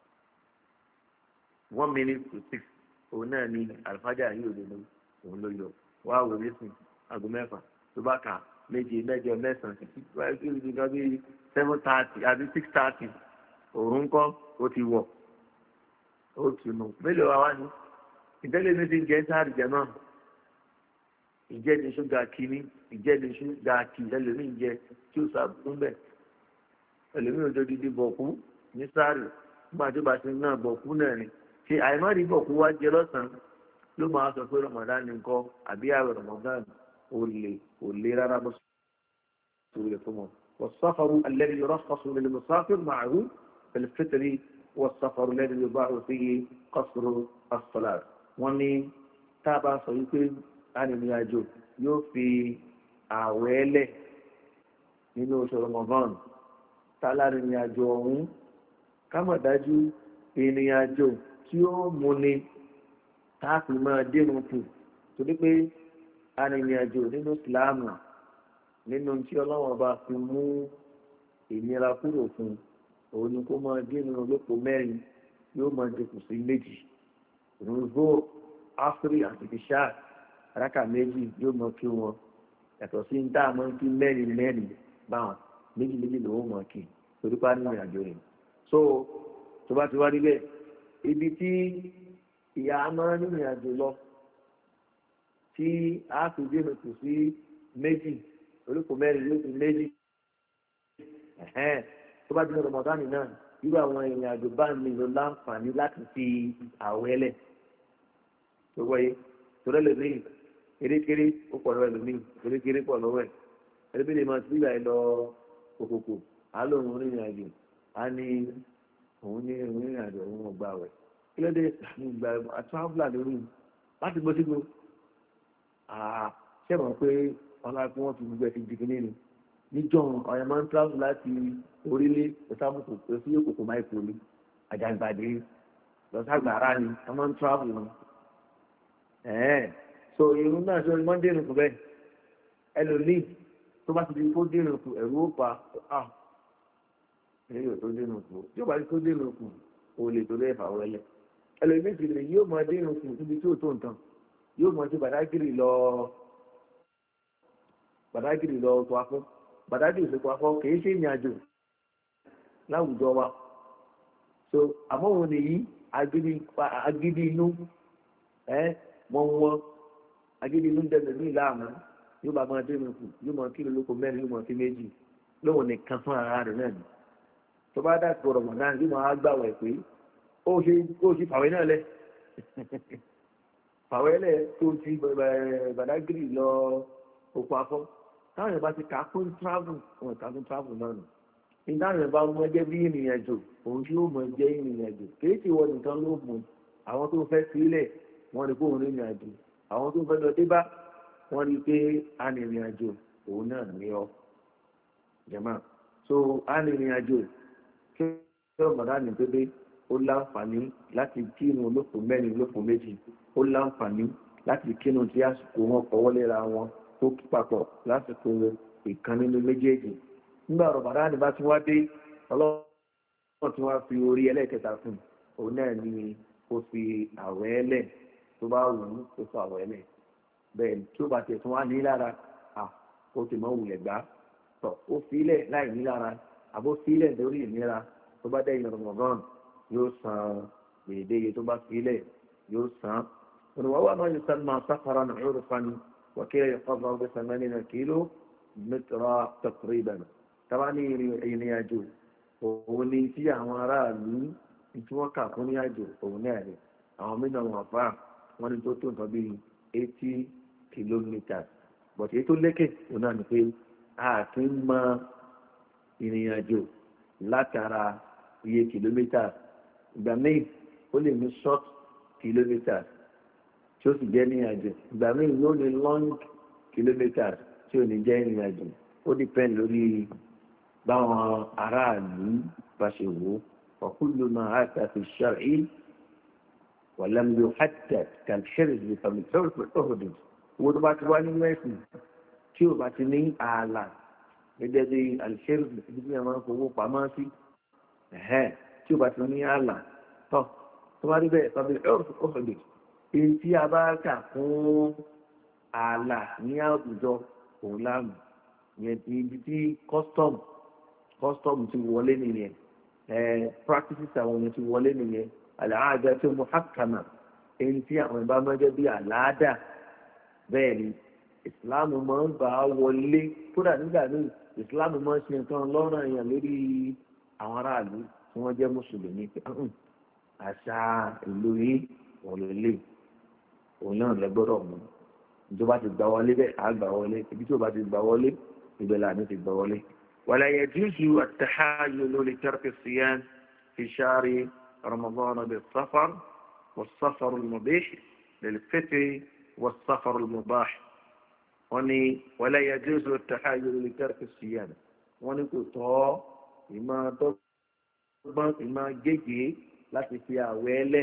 one minute to six òun náà ni àlùfáàjà yìí òdodo òun ló yọ wá wò lẹ́sìn aago mẹ́fà tó bá kà méje mẹ́jọ mẹ́sàn-án títí wáyé kí ó di nǹkan bíi seven thirty àbí six thirty òun kọ́ ó ti wọ̀ ó tùnú mélòó wa wá ní ìdẹ́lẹ̀ mi ti ń jẹ́ sáàrì jẹ náà ìjẹ́ ní ṣúgà kìíní ìjẹ́ ní ṣúgà kì ẹlòmíì ń jẹ tí ó sàbùkún bẹ̀ ẹlòmíì ò dòdìdì bọ̀kú ní sáàrì nígbà tó bá ti náà bọ̀kú náà ni ṣe àìmọ́rí bọ̀kú wá jẹ lọ́sàn-án ló máa sọ pé Ramadan nìkan àbí àwẹ̀ Ramadan ò lè ò lè rárá bó sọ lè fún wọn. والسفر الذي يرخص للمسافر معه في الفطر والسفر الذي يباع فيه قصر الصلاة wọ́n ní tá a bá sọ wípé arìnrìn-àjò yóò fi ààwẹ̀ lẹ̀ nínú oṣù Ramadan tá lárìnrìn-àjò ọ̀hún ká mọ̀ dájú ìrìn-àjò tí ó múni tá a fi máa dérun kù torí pé arìnrìn-àjò nínú Ìsìláàmù nínú tí Ọlọ́run bá fi mú ìnira kúrò fún òun ni kó máa dérun olóko mẹ́rin yóò máa dínkù sí méjì rúzó áfírí àti ìṣá rákà méjì yóò mọ kí wọn yàtọ̀ sí ní táà mọ́ kí mẹ́rin mẹ́rin báwọn méjì méjì lòún mọ̀ kí torí pa nínú ìrìnàjò rẹ̀ so tó bá ti wá níbẹ̀ ibi tí ìyá máa nínú ìrìnàjò lọ tí a fi dé kù sí méjì oríkò mẹ́rin yóò fi méjì tó bá dín Ramadan náà irú àwọn ìrìnàjò bá mi lọ láǹfààní láti fi àwẹ̀ lẹ̀ tó wáyé tó lẹ́lẹ̀ ní erékeré ó pọ̀ lọ́wọ́ ẹlòmíì erékeré pọ̀ lọ́wọ́ ẹ̀ ẹlẹ́bí lè máa síbíà ẹ lọ òkòkò á lóun rìnrìn àjò á ní òun ní rìnrìn àjò òun ọgbà wẹ̀ kí ló dé ìgbà àtúnwáfúlà lórí láti gbó sígbó ṣẹ́wọ̀n pé ọlá pé wọ́n ti gbogbo ẹ̀ ti dìgbì nínú níjọ́ ọ̀yàn máa ń tíráfù láti orílẹ̀ ìsámùkù sí òkòkò máìkò ní àjàgbàdé lọ́sàgbàrá ni wọ́n máa ń tíráfù ní ẹ̀ẹ́ so irun náà ṣe wọ́n dènà kù bẹ́ẹ̀ ẹlòmíì tó bá ti di kó dènà kù ẹ̀rú ó pa ah ẹ̀yìn yóò tó dènà kù tí ó bá ti tó dènà kù o lè torí ẹ̀fà wẹ́lẹ̀ ẹlòmíì sì lè yóò máa dé irun kù níbi tí ò tó nǹkan yóò máa ti bàdágìrì lọ bàdágìrì lọ tó afọ́ bàdágìrì tó afọ́ kì í ṣe ìrìn àjò láwùjọ wa so àmọ́ òun nìyí agídí inú ẹ mọ wọn agídí inú dẹnu ní ìlànà yóò bá máa dé irun kù yóò máa kí lóko mẹ́rin yóò máa fi méjì lóhùn nìkan fún ara rẹ̀ náà ni tó bá dà pọ̀ rọ̀mọ̀ náà yóò máa gbàwẹ̀ pé ó ṣe ó ṣe fàwẹ́ náà lẹ̀ fàwẹ́ lẹ̀ tó ti bàdágìrì lọ òkú afọ́ táwọn yẹn bá ti kà fún travel wọn kà fún travel náà nù ìdáhùn yẹn bá mọ ẹjẹ́ bí ìrìn àjò òun tí ó mọ ẹjẹ́ ìrìn àjò kìí ti wọ nìkan ló mú àwọn tó fẹ́ sílẹ̀ wọ́n rí pé òun rìnrìn àjò àwọn tó fẹ́ lọ dé bá wọ́n rí pé a ní ìrìn àjò òun náà ní ọ jẹ̀mọ́ so a ní ìrìn àjò kí ọmọdé ní pépé ó láǹfààní láti kírun olóko mẹ́rin olóko méjì ó láǹfààní láti kírun tí àsìkò wọn kọ́wọ́ léra wọn tó kí papọ̀ lásìkò ìkan nínú méjèèjì nígbà rọ̀bàdá ni bá tún wá dé ọlọ́run tí wọ́n fi orí ẹlẹ́ẹ̀kẹta fún òun náà ni ó fi àwẹ̀ ẹlẹ̀ tó bá wù ú ó fọ àwẹ̀ ẹlẹ̀ bẹ́ẹ̀ tí ó bá tẹ̀ tún wá ní lára à ó ti mọ̀ wulẹ̀ gbá tọ̀ ó filẹ̀ láì ní lára àbó filẹ̀ lórí ìnira tó bá dẹ́yìn rọ̀mọ̀gán yóò san gbèdéye tó bá filẹ̀ yóò san olùwàwà náà yóò san máa sáfara náà yóò fani wàkílẹ̀ yóò fọ́nà ọgbẹ́ sàmẹ́lì náà kìló mẹ́tọ́rọ̀ taqriban tàbá ní ìrìn àjò òun ni tí àwọn aráàlú tí wọ́n kà fún ní àjò òun náà rẹ̀ àwọn mìíràn wọn fà wọ́n ní tó tó nǹkan bíi eighty kilometres but èyí tó lékè òun náà ni pé a kì í mọ ìrìn àjò látara iye kilometres ìgbà míì ó lè ní short kilometres tí ó sì jẹ́ ní àjò ìgbà míì yóò ní long kilometres tí ò ní jẹ́ ìrìn àjò ó depend lórí báwọn aráàlú bá ṣe wò ọ̀kúlù náà àti àti ṣàrí wàlámù hàtà kàlṣẹ́rì ní fàmìtọ́rọ̀dù owó tó bá ti wá nínú ẹ̀sìn tí ò bá ti ní ààlà gẹ́gẹ́ bí àlṣẹ́rì ní bí àwọn owó pamọ́ sí tí ò bá ti ní ààlà tọ́ tó bá rí bẹ́ẹ̀ fàmìtọ́rọ̀dù èyí tí a bá kà fún ààlà ní àwùjọ òun láàmù yẹn ibi tí custom custom ti wọlé nìyẹn ẹ practices àwọn èèyàn ti wọlé nìyẹn àlàáda tí mo hàkàmà èyí tí àwọn ìbá máa jẹ́ bí àlàáda bẹ́ẹ̀ ni ìsìláàmù máa ń bá wọlé kódà nígbà míì ìsìláàmù máa ń ṣe nǹkan lọ́rùn èèyàn lórí àwọn aráàlú tí wọ́n jẹ́ mùsùlùmí àṣà ìlú yìí wọ́n lè lè òun náà lẹ́gbọ́dọ̀ mú ìjọba ti gbà wọlé bẹ́ẹ̀ á gbà wọlé ibi tí ó bá ti gbà wọlé ibẹ̀ là ní ti gbà wọlé. ولا يجوز التحايل لترك الصيام في شهر رمضان بالسفر والسفر المبيح للفطر والسفر المباح وني ولا يجوز التحايل لترك الصيام وني كتو إما تبان إما جيجي لا تفيا ويلة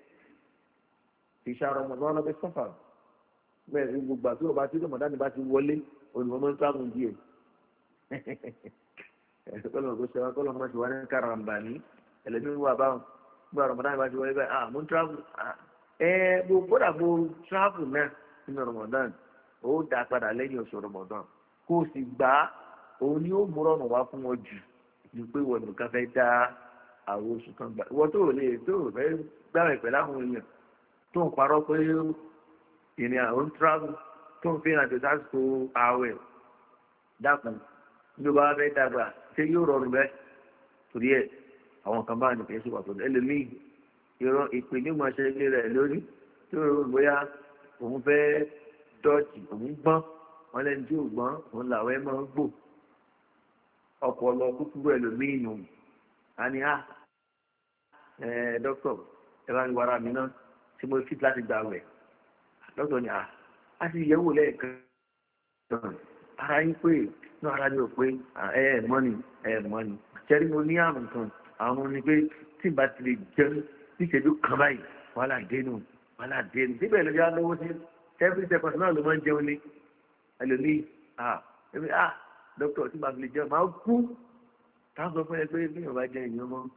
في شهر رمضان بالسفر bẹ́ẹ̀ ni gbogbo àti ọba tí lọ́mọdá ni bá ti wọlé olùmọ̀mọ́ ń sáàmù díẹ̀ kọ́lọ̀ kó ṣe wá kọ́lọ̀ mọ́ ti wá ní karambà ní ẹlẹ́mí wà báwọn gbogbo rọmọdá ni bá ti wọlé bẹ́ẹ̀ ah mo ń travel ẹ bó kódà bó travel náà nínú rọmọdán ó dá padà lẹ́yìn oṣù rọmọdán kó o sì gbà á òun ni ó mú rọrùn wá fún wọn jù ní pé wọn nìkan fẹ́ dá àwọn oṣù kan gbà wọ́n tó lè tó fẹ́ gbàwẹ̀ pẹ̀lú àwọn èèyàn tó ń parọ́ pé ìrìn àwọn travel tó ń fi ìrìnàjò sásìkò ààwẹ̀ dákun ní o bá fẹ́ dàgbà ṣé yóò rọrùn bẹ́ẹ̀ torí ẹ̀ àwọn kan bá nìkan ṣe pàtó ẹlòmíì ìran ìpè ní ìmọ̀ ṣẹlẹ̀ rẹ̀ lórí tó rò bóyá òun fẹ́ dọ́ọ̀tì òun gbọ́n wọn lẹ́ni tí ò gbọ́n òun làwọn ẹ̀ máa ń gbò ọpọlọ kúkúrú ẹlòmíì nù á ní à ẹ dókítà ẹ bá ń wara mi náà tí mo fit láti gbà wẹ̀ dókítà ni à á ti yẹ̀wò lẹ́ẹ̀kan ara yín pé náà ara mi ò pé ẹ ẹ mọ́ ni ẹ ẹ mọ́ ni ṣẹ́rí mo ní àrùn kan àwọn ni pé tí n bá ti lè jẹun níṣẹ́jú kan báyìí wàhálà dénú wàhálà dénú síbẹ̀ ló yá lọ́wọ́ sí every second náà ló máa ń jẹun ní ẹlòmíì ah ẹbí ah dókítà tí n bá fi lè jẹun máa kú táwọn sọ fún ẹ pé bí yorùbá jẹ ènìyàn máa ń kú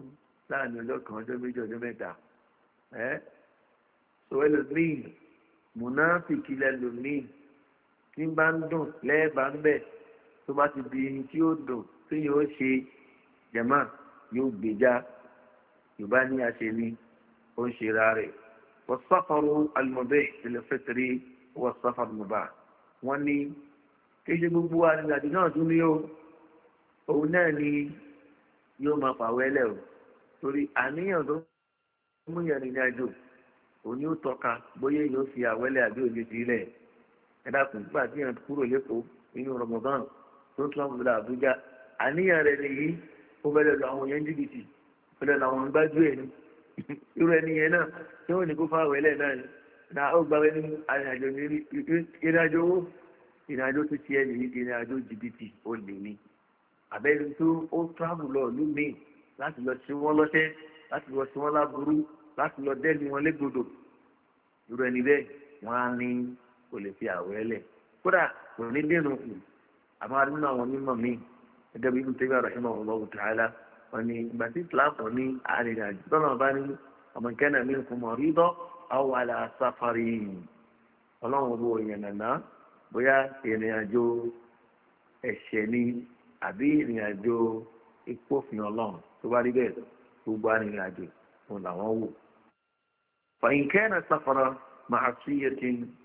láàrin ọjọ́ kan ọjọ́ méjì ọjọ́ mẹ́ta ẹ́ sọ ẹlòmíì mùnáfìkì lẹ́lòmíì tí bá ń dùn lẹ́ẹ̀bà ń bẹ̀ tó bá ti di ní tí ó dùn tí yóò ṣe jẹ̀mọ́ yóò gbèjà yorùbá ní àṣẹ ni ó ń ṣe ra rẹ̀ wọ́n sáfàrú alimọ̀bẹ́ ìlẹ̀fẹ̀tẹ̀rì wọ́n sáfàrú mọ̀bá wọ́n ní kéṣe gbogbo arìnrìnàjò náà tún ní o òun náà ni yóò máa pàwẹ́lẹ̀ o torí àníyàn tó mú yẹn rìnrìn àjò òní ó tọ́ka bóyá yóò fi àwẹ́lẹ̀ àbí òye sílẹ̀ ẹ̀dá kùn nígbà tí yẹn kúrò lẹ́kọ̀ọ́ nínú Ramadan tó tún àwọn ọmọdé Àbújá àníyàn rẹ̀ nìyí ó fẹ́lẹ̀ lọ àwọn yẹn jìbìtì fẹ́lẹ̀ lọ àwọn gbájú ẹ̀ ní irú ẹni yẹn náà tí wọ́n ní kó fà àwẹ́lẹ̀ náà ni na ó gba ẹni àjò ní ìrìnàjò owó ìrìnàjò tó ti ẹni ìrìnàjò jìbìtì ó lè ní àbẹ́ni tó ó travel lọ ìlú míì láti lọ sí wọn lọ́tẹ̀ láti lọ sí wọn láburú láti lọ dẹ́ni wọn légbodò irú ẹni bẹ́ẹ̀ wọ́n á ní kò lè fi àwẹ̀ lẹ̀ kódà kò ní dènà kù àmọ́ nínú àwọn onímọ̀ míì gẹ́gẹ́ bí ibi tẹ́gbẹ́ àrà ìmọ̀ Allahu ta'ala wọn ni ìgbà tí ìsìláàmù ní arìnrìnàjò tọ́nà bá ní ọmọ kẹ́nà mi kò mọ̀ rí dọ́ àwọn àlà sáfárì ọlọ́run owó yẹn nàná bóyá ìrìnàjò ẹ̀ṣẹ̀ ni àbí ìrìnàjò ìpòfin ọlọ́run tó bá rí bẹ́ẹ̀ gbogbo arìnrìnàjò òun làwọn wò. فإن كان سفر معصية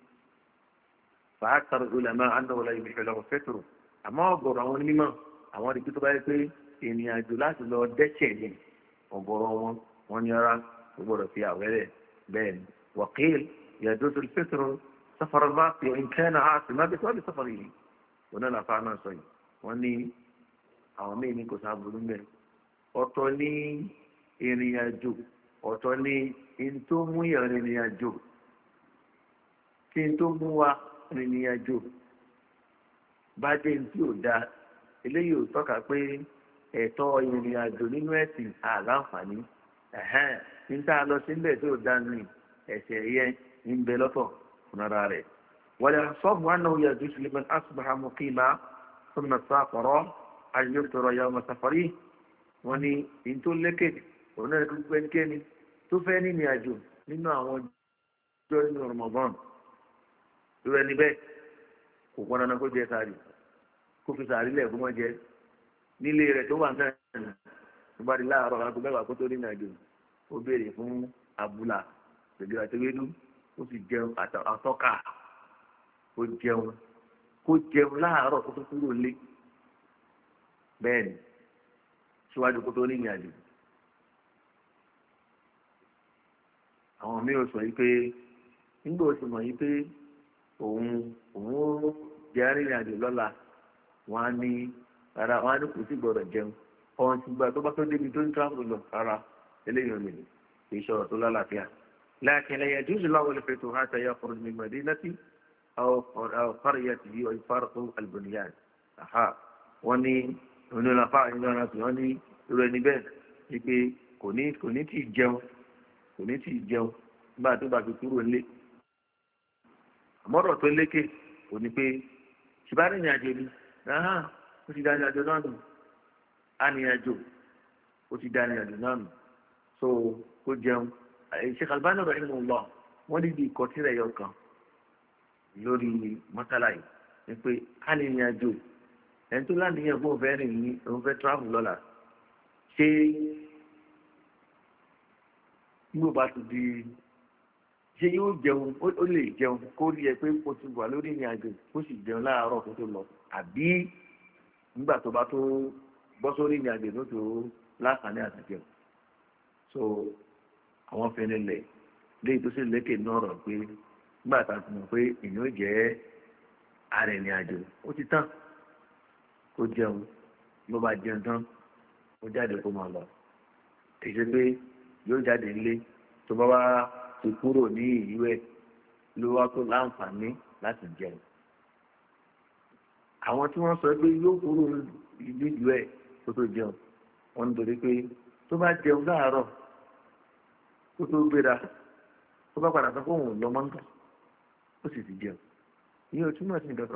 فأكثر العلماء أنه لا يبيح له الفطر àmọ́ ọ̀gọ̀rọ̀ àwọn onímọ̀ àwọn àdìgbò tó bá yẹ pé ìrìnàjò láti lọ dẹ́ṣẹ̀ ni ọ̀gọ̀rọ̀ wọn wọn ní ara gbọ́dọ̀ fi àwẹ́rẹ́ bẹ́ẹ̀ ni وقيل يجوز الفطر سفر المعصية وإن كان عاصما بسبب سفره wọn náà làfáà náà sọ yìí wọn ní àwọn míì ní kò sáà burú mẹ́ ọ̀tọ̀ ní ìrìnàjò ọ̀tọ̀ ní in tó mú ìrìnàjò kí n tó mú wa ìrìnàjò bá jẹ́ ní tí ò dáa eléyìí ò tọ́ka pé ẹ̀tọ́ ìrìnàjò nínú ẹ̀sìn àlàǹfààní ẹ̀hẹ́n ní tá a lọ síbẹ̀ tí ò dáa ní ẹ̀sẹ̀ yẹn ń bẹ lọ́tọ̀ fún ara rẹ̀ wọ́n yà sọ́ọ̀bù wọn náà yàtọ̀ ìṣẹ̀lẹ̀ pẹ̀lú asùnbàhà mọ̀kìmá fún mẹ́sàkọ̀rọ̀ ayélujára yà wọn sàfàrí wọn ni in tó lékè òun náà tó gbẹ́ níkẹ́ni tó fẹ́ nínú àjò nínú àwọn ọjọ́ nínú Ramadan tó rẹ níbẹ̀ kò pọn dandan kó jẹ sàárì kó fi sàárì lẹ̀ kó mọ́ jẹ nílé rẹ̀ tó wà ń sẹ́yìn tó bá di láàárọ̀ láti mẹ́wàá kó tó nínú àjò ó béèrè fún abúlà pẹ̀lú àtẹwédú ó sì jẹun àtọ́ka kó jẹun kó jẹun láàárọ̀ kó tó kúrò lé bẹ́ẹ̀ ni síwájú kó tó nínú àjò. àwọn míì ò sọ yìí pé nígbà ó sì mọ̀ yìí pé òun òun jẹ́ arìnrìn àjò lọ́la wọ́n á ní rárá wọ́n á ní kò sí gbọ́dọ̀ jẹun ọ̀hún ti gba tó bá tó débi tó ń tíráfù lọ rárá eléyìí ò lè kì í ṣọ̀rọ̀ tó lálàáfíà. لكن لا يجوز له الفتح حتى يخرج من مدينته أو أو قريته ويفارق البنيان. أها wọ́n ní òun ní lafa ìlànà tí wọ́n ní irú ẹni bẹ́ẹ̀ ni pé kò ní kò ní tí ì jẹun kò ní tí ì jẹun nígbà tó bá fi kúrò nílé àmọ́rọ̀ tó lékè kò ní pé ṣùgbọ́n ní ìrìnàjò ni náà ó ti dá ìrìnàjò náà nù àníyànjò ó ti dá ìrìnàjò náà nù so kó jẹun Sheikh Albani rahimahullah wọ́n ní bí ìkọtí rẹ̀ yọ kan lórí mọ́sálà yìí ni pé àníyànjò ẹni tó láníyàn fún òfẹ́ rìn ní òun fẹ́ travel lọ́la ṣé yóò bá ti di ṣé yóò jẹun ó lè jẹun kó rí ẹ pé kó ti wà lórí ìrìn àjò kó sì jẹun láàárọ̀ kó tó lọ àbí nígbà tó bá tó bọ́ sórí ìrìn àjò tó tó láǹfààní àti jẹun so àwọn fẹnilẹ̀ léyìí tó sì lékè náà rọ̀ pé nígbà tá a ti mọ̀ pé èèyàn jẹ́ arìnrìn àjò ó ti tán kó jẹun ló bá jẹun tán ó jáde kó máa lọ èyí ṣe pé yóò jáde nílé tó bá wá ti kúrò ní ìlú ẹ̀ ló wá tó láǹfààní láti jẹun àwọn tí wọ́n sọ pé yóò kúrò ní ìlú ẹ̀ tó tó jẹun wọ́n nítorí pé tó bá jẹun láàárọ̀ kó tó gbéra tó bá padà sọ pé òun lọ mọ́ńtò ó sì ti jẹun ìyẹn ò túmọ̀ sí nǹkan kan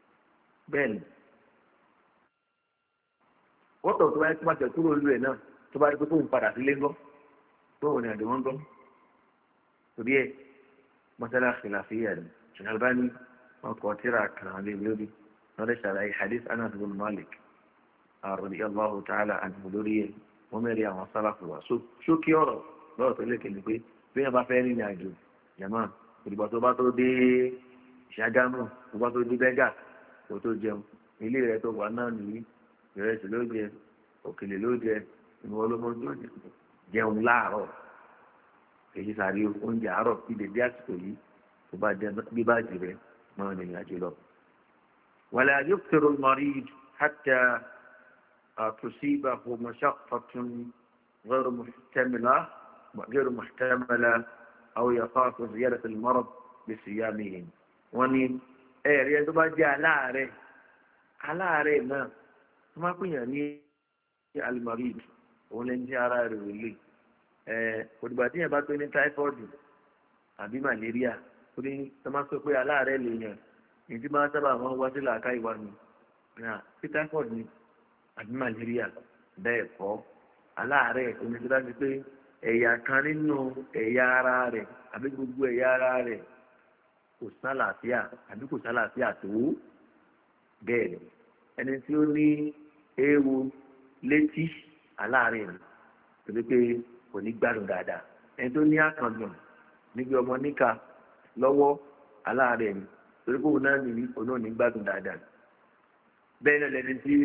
bẹ́ẹ̀ ni wọ́n tọ̀ tó bá yẹ kó má jẹ kúrò lú ẹ̀ náà tó bá rí pé tóun padà sílé ńgọ́ tóun ní àdéhùn ńgọ́ torí ẹ̀ mọ́sálà khilafiyya ni Al-Albani wọn kọ tíra kan lé lórí wọn lè ṣàlàyé hadith Anas bin Malik radiyallahu ta'ala anhu lórí ẹ̀ wọ́n mẹ́rin àwọn sálàfù wa ṣókí ọ̀rọ̀ lọ́rọ̀ tó lékè ní pé bí wọ́n bá fẹ́ rìnrìn àjò jàmá ìdìbò tó bá tó dé Ṣàgámù tó bá tó dé bẹ́gà kó tó jẹun ilé rẹ̀ tó wà náà nìyí ìrẹsì ló jẹ òkèlè ló jẹ ìmọ̀ olómọ tó jẹun láàárọ̀ èyí sàrí oúnjẹ àárọ̀ bí dèbí àsìkò yìí tó bá jẹ bí bá jì rẹ̀ máa rìnrìn àjò lọ. wala yuftiru al-marid hatta تصيبه مشقة غير محتملة غير محتملة أو يخاف زيادة المرض بصيامهم واني ايه رياض باجي على عري على عري ما ما كنا ني المريض وننجي على عري ẹ̀ òdìgbà tí yẹn bá pé ní táífọ́ọ̀dù àbí màlẹ́ríà ó ní tó máa sọ pé aláàárẹ̀ lè yàn ní tí máa sábà máa wá sí làákà ìwà ni sí táífọ́ọ̀dù ni àbí màlẹ́ríà bẹ́ẹ̀ kọ́ aláàárẹ̀ oníṣẹ́lá ti pé ẹ̀yà kan nínú ẹ̀yà ara rẹ̀ àbí gbogbo ẹ̀yà ara rẹ̀ kò sálàáfíà àbí kò sálàáfíà tó bẹ́ẹ̀ ni ẹni tí ó ní eéwo létí aláàárẹ̀ ni torí pé kò ní gbádùn dáadáa ẹni tó ní àkàndùn níbi ọmọ níka lọ́wọ́ aláàárẹ̀ ni torí pé òun náà ní òun náà ní gbádùn dáadáa bẹ́ẹ̀ náà lẹni tí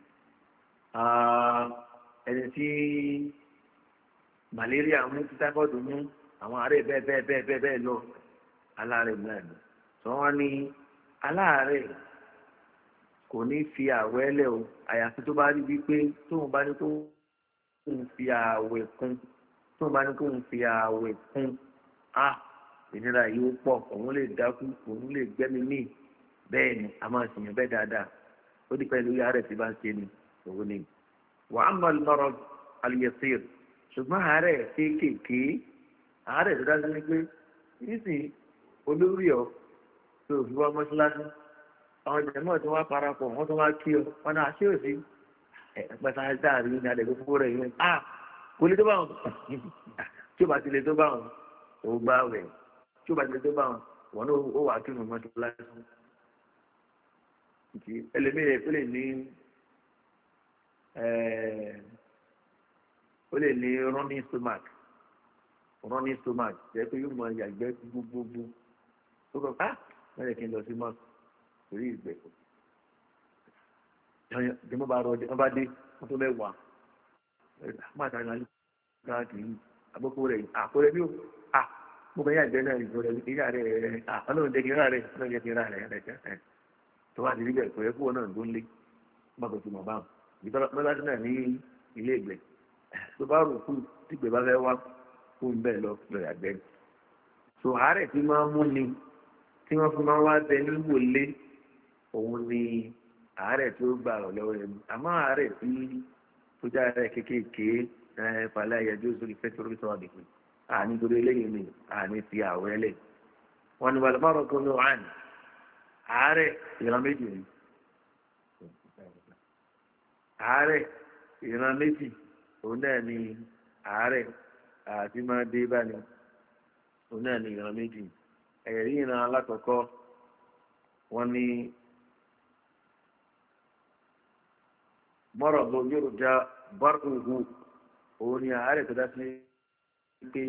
ẹni tí malaria mú tí typhoid mú àwọn àárẹ̀ bẹ́ẹ̀ bẹ́ẹ̀ bẹ́ẹ̀ bẹ́ẹ̀ bẹ́ẹ̀ lọ aláàárẹ̀ náà ni sọ wọ́n ní aláàárẹ̀ kò ní fi àwẹ̀ lẹ̀ o àyàfi tó bá rí bíi pé tóun bá ní kó ń fi àwẹ̀ kún tóun bá ní kó ń fi àwẹ̀ kún á ìnira yìí ó pọ̀ òun lè dákú òun lè gbẹ́mí mì bẹ́ẹ̀ ni a máa ṣèyàn bẹ́ẹ̀ dáadáa ó dípẹ́ lórí àárẹ̀ tí bá ń ṣe ni òun ni wà á máa lọ́rọ̀ al-yasir ṣùgbọ́n àárẹ̀ kéékèèké àárẹ̀ tó dájú ní pé nísìnyí olórí ọ tó fi wá mọ́ṣáláṣí àwọn jẹ̀mọ́ tí wọ́n parapọ̀ wọ́n tó wá kí ọ wọn náà ṣé ò sí ẹ̀ẹ́dẹ́gbẹ́ta dáàrí ní adẹ̀gbẹ́ fúnfún rẹ̀ yìí ah kò lè tó bá wọn tí ó bá ti lè tó bá wọn ò gbá wẹ̀ tí ó bá ti lè tó bá wọn wọn náà ó wà kí wọn mọ́ṣáláṣí ẹlẹ́mìíràn ó lè ní ó lè ní running stomach running stomach jẹ́ pé yóò mọ ìyàgbẹ́ gbogbogbò ó kọ́ ah wọ́n yẹ kí n lọ sí mọ́ọ̀sì torí ìgbẹ́ jẹ́mọ́ bá rọ wọ́n bá dé wọ́n tó mẹ́wàá máa ta ìrìnàjò káàkiri àgbókò rẹ̀ àkórẹ́ bí ó à mo bẹ yàgbẹ́ náà ìjọ rẹ̀ ìyá rẹ̀ à ọlọ́run jẹ́ kí n rà rẹ̀ ọlọ́run jẹ́ kí n rà rẹ̀ rẹ̀ jẹ́ tó wá di níbẹ̀ kò yẹ kó náà ló ń lé má kò tó mọ̀ báwọn ìtọ́lọ́dún náà ní ilé ìgbẹ́ tó bá rò kú tí ìgbẹ́ bá fẹ́ wá fún bẹ́ẹ̀ lọ lọ yàgbẹ́ so àárẹ̀ tí máa ń mú ni tí wọ́n fi máa ń wá bẹ níwò lé òun ni àárẹ̀ tí ó gbà ọ̀ lọ́wọ́ ẹni àmọ́ àárẹ̀ tí tó já àárẹ̀ kéékèèké ẹ̀ falẹ̀ ayẹyẹ sórí fẹ́tọ́rọ́ sọ̀rọ̀ nìkan àní torí eléyìí ni àní fi àwẹ̀ lẹ̀ wọn ni wàlúù márùn tó ní wàhánì àárẹ̀ ìran méjì ni àárẹ̀ ìran méjì òun náà ni àárẹ̀ àti máa dé bá ní òun náà ni ìran méjì ẹ̀rí ìran alákọ̀ọ́kọ́ wọn ni mọ́rọ̀ ló yóò já bárùhù òun ni àárẹ̀ tó dá sí pé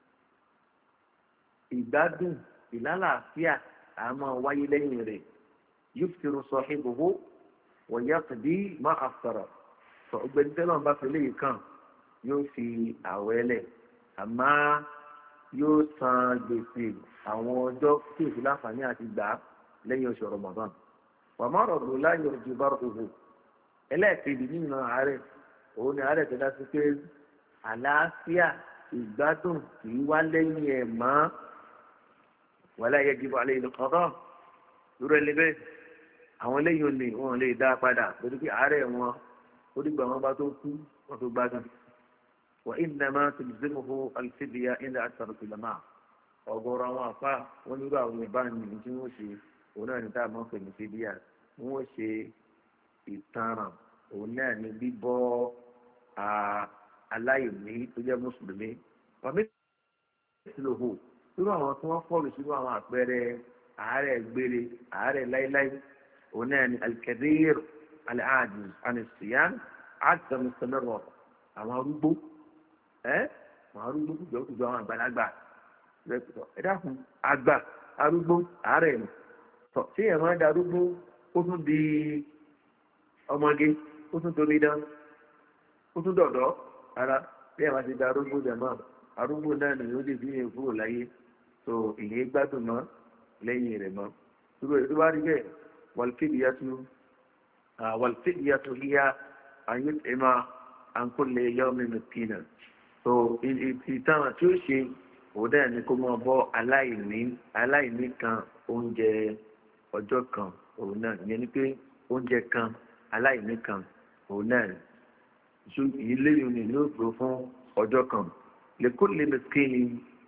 ìgbádùn ìlàlàáfíà àmọ́ wáyé lẹ́yìn rẹ̀ yóò fi rú sọ ìbòho wọ́n yá tàbí má àfàrà sọ ọgbẹ́ni tẹ́lọ̀ bá fi léyìí kàn yóò fi àwẹ̀ lẹ̀ àmọ́ yóò san gbèsè àwọn ọjọ́ tí èsì láǹfààní àti gbà lẹ́yìn oṣù Ramadan wàá má rọ̀ lò láyọ̀ ju bárùhù ẹlẹ́ẹ̀kejì nínú àárẹ̀ òun ni àárẹ̀ tó dá sí pé àlàáfíà ìgbádùn kì í wá lẹ́yìn ẹ̀ mọ́ wàlá yajibu alayhi al-qada lórí ẹni bẹ́ẹ̀ àwọn lẹ́yìn olè wọn lè dá padà lórí pé àárẹ̀ wọn ó dìgbà wọn bá tó kú wọn tó gbádùn wa innama tulzimuhu al-fidya inda akthar al-ulama ọ̀gọ̀rọ̀ àwọn àfa wọn nílò àwọn ìbáni tí wọ́n ṣe òun náà ní táwọn fẹ̀ ní fídíà wọ́n ṣe ìtanràn òun náà ní bíbọ́ aláìní tó jẹ́ mùsùlùmí wàmí ìlòhò irú àwọn tí wọ́n fọ́ọ̀lù sínú àwọn àpẹẹrẹ àárẹ̀ gbére àárẹ̀ láíláí òun náà ni alkadir al-ajiz anisiyan àtẹnusẹmẹrọ àwọn arúgbó ẹ àwọn arúgbó kùjọ kùjọ àwọn àgbàlagbà ẹ dákun àgbà arúgbó àárẹ̀ ni tọ tí ẹ máa ń da arúgbó ó tún di ọmọge ó tún tóbi dán ó tún dọ̀dọ̀ ara bí ẹ máa ti da arúgbó dẹ̀ mọ́ arúgbó náà ni ó lè bí yẹn kúrò láyé tó ìyẹn gbádùn mọ́ lẹ́yìn rẹ̀ mọ́ dúró ètò bá rí bẹ́ẹ̀ wàlfídíyàtú wàlfídíyàtú híyá àyè ìmọ̀ àǹkólé yọmi mẹkìnà tó ìtàn tí ó ṣe òun náà ni kó máa bọ́ aláìní aláìní kan oúnjẹ ọjọ́ kan òun náà ìyẹn ni pé oúnjẹ kan aláìní kan òun náà ilé yìí ni yóò gbó fún ọjọ́ kan lèkúlè mẹkìnì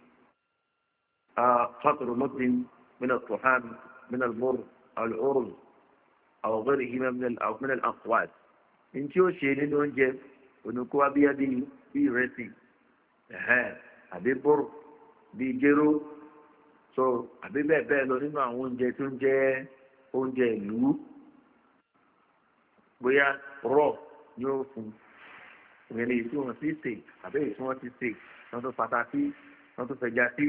fàtúrò mọ́tìn من الطعام من المر أو الأرز أو غيرهما من أو من الأقوات إن شو شيء نونجẹ ونكوا بيا بي بي رسي ها àbí bor bí jéró so àbí bẹ́ẹ̀ bẹ́ẹ̀ lọ nínú àwọn oúnjẹ tó ń jẹ́ oúnjẹ ìlú bóyá rọ̀ yóò fún ìyẹn lè tí wọ́n ti sè àbí èyí tí wọ́n ti sè wọ́n tó fata sí wọ́n tó fẹja sí.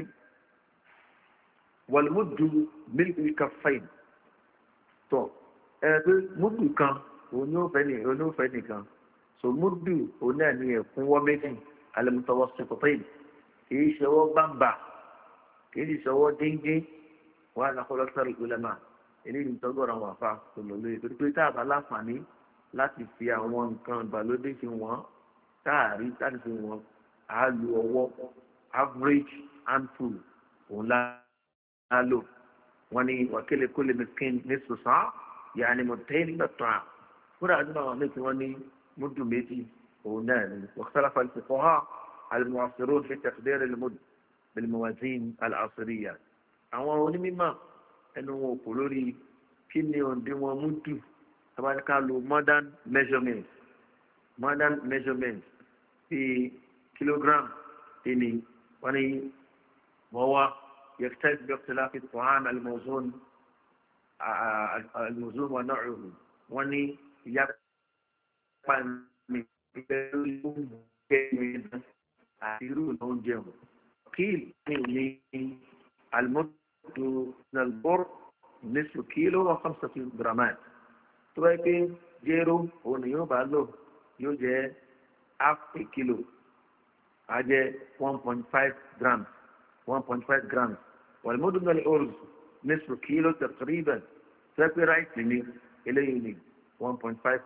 wàlúmùdù mílíkì kàfáìn tọ ẹ pé múdù kan òun yóò fẹ́ ní òun yóò fẹ́ nìkan so múdù òun náà ní ẹ̀kúnwọ́ méjì alẹ́mùtọ́wọ́ sèpọ̀tẹ́yìn kìí ṣọwọ́ bàbà kìí ṣọwọ́ déńdé wà lákọ́lọ́ sọ̀rọ̀ ìgbélẹ́mà eléyìí tọ́gọ̀rọ̀ àwọn àfa tòlólo yìí torí pé tá a bá láǹfààní láti fi àwọn nǹkan ìgbàlódé fi wọ́n táàrí láti fi wọ́n á lu ọwọ́ average handful òun lá alo wọn ni wàkélé kólé miskin ní sùsàn yàní mọ̀tẹ́yìn nígbà tó a fúnra àdúrà àwọn méjì wọn ní múdù méjì òun náà ni wàkàlàfà ìfọ̀hà àlùmọ̀ọ́sẹ̀rọ̀ fi tẹ̀sídẹ́rẹ́ lẹ́mọ̀dù bẹ̀lẹ̀mọ̀wàzín àlàásìríyà àwọn onímọ̀ ẹnu wọn kò lórí kí ni òǹdíwọ̀n múdù abáníká lo modern measurement modern measurement bíi kilogram ẹni wọn ni wọ́n wá. يختلف باختلاف الطعام الموزون الموزون ونوعه وني يقبل من قيل المد من البر نصف كيلو وخمسة جرامات تبقى جيرو ونيو بالو يوجد half a kilo أجي one point five grams one point five grams والمدن الأرز نصف كيلو تقريبا تاكل رايت لي إليه one point five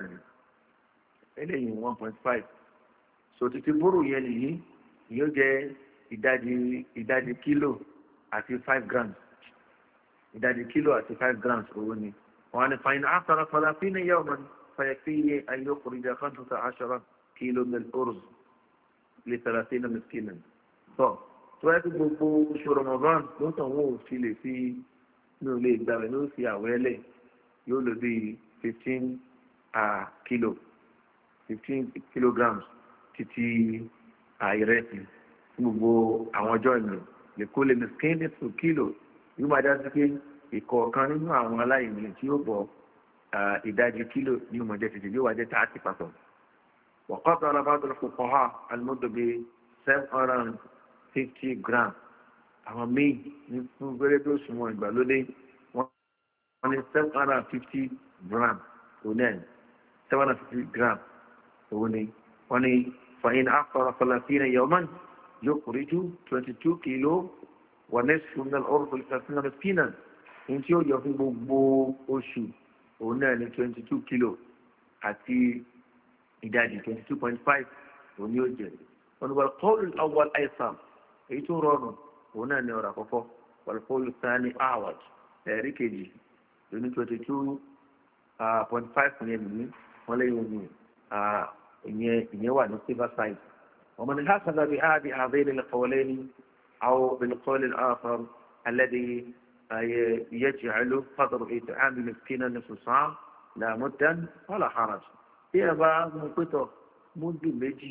إليه one point five so تتبرو يلي يوجد ìdajì ìdajì kílò àti five grams ìdajì kílò àti five grams owó ni wọn ni fain after falafina yawman fayafiye an yukhrija khamsata ashara kilo min al-urz li thalathina miskinan so tó yẹ kí gbogbo oṣù Ramadan ló tàn wọn ò fi lè fi ní olè ìgbàlẹ̀ ló fi àwẹ́lẹ̀ yóò lò bí fifteen kilo fifteen kilograms títí àìrẹ́sì gbogbo àwọn ọjọ́ ìlú lè kó lè miskin ní two kilo yóò máa dá sí pé ìkọ̀ọ̀kan nínú àwọn aláìní tí yóò bọ̀ ìdajì kílò ní ọmọdé títí yóò wá jẹ́ tààtì papọ̀. wọ́kọ́tọ̀ alábàdàn fuqaha alimọ́dọ̀bẹ seven hundred and fifty gram àwọn míì ní fún gbẹ́rẹ́ tó súnmọ́ ìgbàlódé wọ́n ní seven hundred and fifty gram òun náà seven hundred and fifty gram òun ni wọ́n ní fàyín after falafina yawman yukhriju twenty-two kilo wa nisfu min al-urd thirteen miskinan ní tí ó yọ fún gbogbo oṣù òun náà ní twenty-two kilo àti ìdajì twenty-two point five òun ni ó jẹ wọn ni wal-qawl al-awwal aysar èyí tó rọrùn òun náà ní ọ̀rọ̀ àkọ́kọ́ wal-qawl ath-thani a'waj ẹ̀rí kejì lóní twenty-two point five yẹn nìyí wọn lẹ́yìn omi ìyẹn ìyẹn wà ní silver side. ومن هكذا بهذه هذين القولين أو بالقول الآخر الذي يجعل قدر إطعام مسكينا نصف صاع لا مدا ولا حرج. هي بعض مقطع مد méjì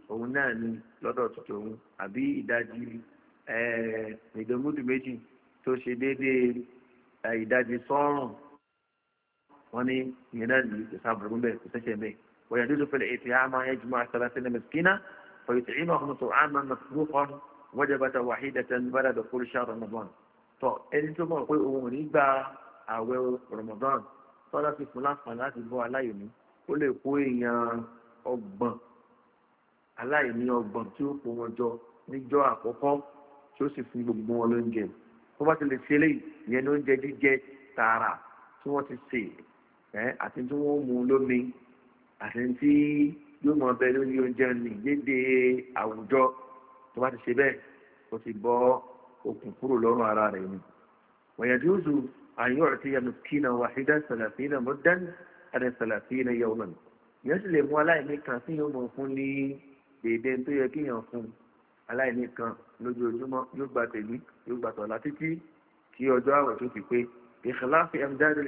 òun náà ni lọ́dọ̀ tuntun òun àbí ìdajì ìdòmúdù méjì tó ṣe déédéé ìdajì sọ́ọ̀rùn wọn ní ìyẹn náà nìyí kò sábà rúbẹ̀ kò sẹ́sẹ̀ bẹ́ẹ̀ wọ́n yàtọ̀ fẹ́lẹ̀ ètò àmọ́ ẹ̀jùmọ̀ àtàlásílẹ̀ mẹ́sìkínà فيطعمهم طعاما مسبوقا وجبة واحدة بعد دخول شهر رمضان tó ẹni tó mọ̀ pé òun ò ní gba àwẹ̀ Ramadan tọ́lá fi fún láǹfààní láti bọ́ aláìní ó lè kó èèyàn ọgbọ̀n aláìní ọgbọ̀n tí ó kó wọn jọ níjọ́ àkọ́kọ́ tí ó sì fún gbogbo wọn lóúnjẹ tó bá ti lè ṣe eléyìí ìyẹn ní oúnjẹ jíjẹ tààrà tí wọ́n ti sè ẹ́ àti tí wọ́n mú lómi àti tí yóò mọ ọbẹ̀ lórí oúnjẹ ní dédé àwùjọ tó bá ti ṣe bẹ́ẹ̀ ó ti bọ́ okùn kúrò lọ́rùn ara rẹ̀ ni. ويجوز أن يعطي مسكينا واحدا ثلاثين مدا على ثلاثين يوما يسلم aláìní kan tí yóò mọ̀ fún ní dédé tó yẹ kí yàn fún aláìní kan lójoojúmọ́ yóò gba tèmi yóò gba tọ̀la títí kí ọjọ́ àwẹ̀ tó fi pé بخلاف أمداد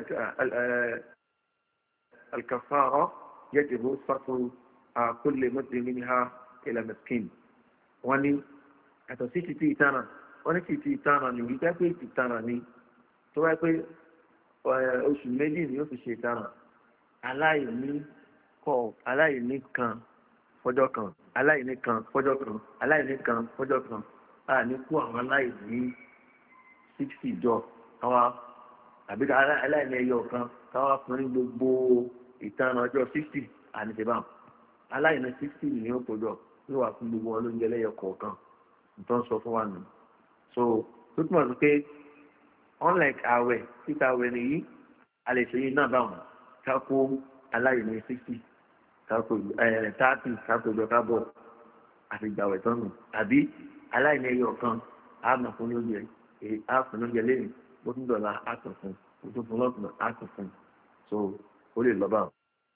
الكفارة يجب صرف كل مد منها إلى مسكين wọ́n ní àtọ̀ sí títí ìtànà wọ́n ní títí ìtànà ní ìgbà pé ìtànà ní tó wáyé pé oṣù méjì ni ó fi ṣe ìtànà aláìní kọ aláìní kan fọjọ́ kan aláìní kan fọjọ́ kan aláìní kan fọjọ́ kan a ní kó àwọn aláìní sixty jọ káwá àbí aláìní ẹyọ kan káwá fún ní gbogbo ìtànà ọjọ́ sixty àníṣebáwọn aláìní sixty ni ó kójọ ní wà fún gbogbo wọn lóúnjẹ lẹ́yọ kọ̀ọ̀kan tó ń sọ fún wa nù so tó túmọ̀ sí pé unlike àwẹ̀ títa àwẹ̀ nìyí a lè ṣe yín náà báwọn kákó aláìní sixty kákó ẹ̀ thirty kákó jọ kábọ̀ àti ìgbàwẹ̀ tán nù àbí aláìní ẹyọ kan á mọ̀ fún lóúnjẹ á fún lóúnjẹ lẹ́yìn bó tún dọ̀la á tún fún bó tún fún lọ́sùn á tún fún so ó lè lọ báwọn.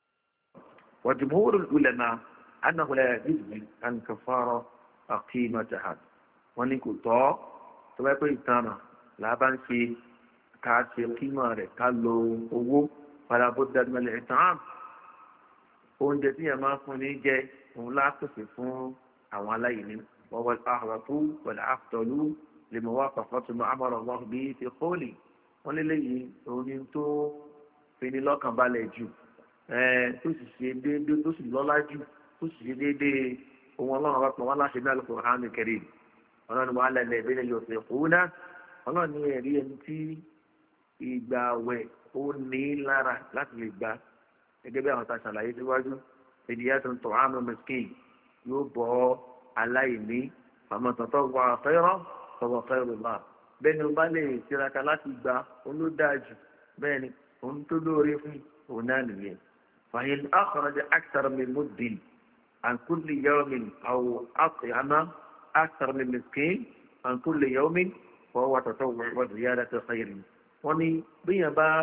وجمهور العلماء أنه لا يجوز أن كفارة قيمتها ونقول طا تبقى يتانا لا بانسي كاسي قيمة كالو هو فلا بد من الإطعام oúnjẹ tí a máa fún ní jẹ òun lápèsè fún àwọn aláìní وهو الأحوط والأفضل لموافقة ما أمر الله به في قوله wọ́n lé lẹ́yìn òun tó fini lọ́kàn balẹ̀ jù tó sì ṣe déédéé tó sì lọ́lá jù tó sì ṣe déédéé ohun ọlọ́run bá pọ̀ wọ́n láṣẹ ní Al-Qur'an Al-Karim ọlọ́run wà lẹ́lẹ̀ ìbílẹ̀ yóò fi kú ná ọlọ́run ní ẹ̀rí ẹni tí ìgbà wẹ̀ ó ní lára láti lè gbà gẹ́gẹ́ bí àwọn tá a ṣàlàyé síwájú ìdíyà tó ń tọ̀ àmọ́ miskin yóò bọ́ aláìní àmọ́tọ̀tọ̀ wà fẹ́ràn tọwọ́ fẹ́ràn bá bẹ́ẹ̀ ni ó bá lè tiraka láti gbà olódàájú bẹ́ẹ̀ ni òun tó lóore fún òun náà nìyẹn. فإن أخرج أكثر من مد عن كل يوم أو أطعم أكثر من مسكين عن كل يوم فهو تطوع وزيادة خير wọ́n ní bíyàn bá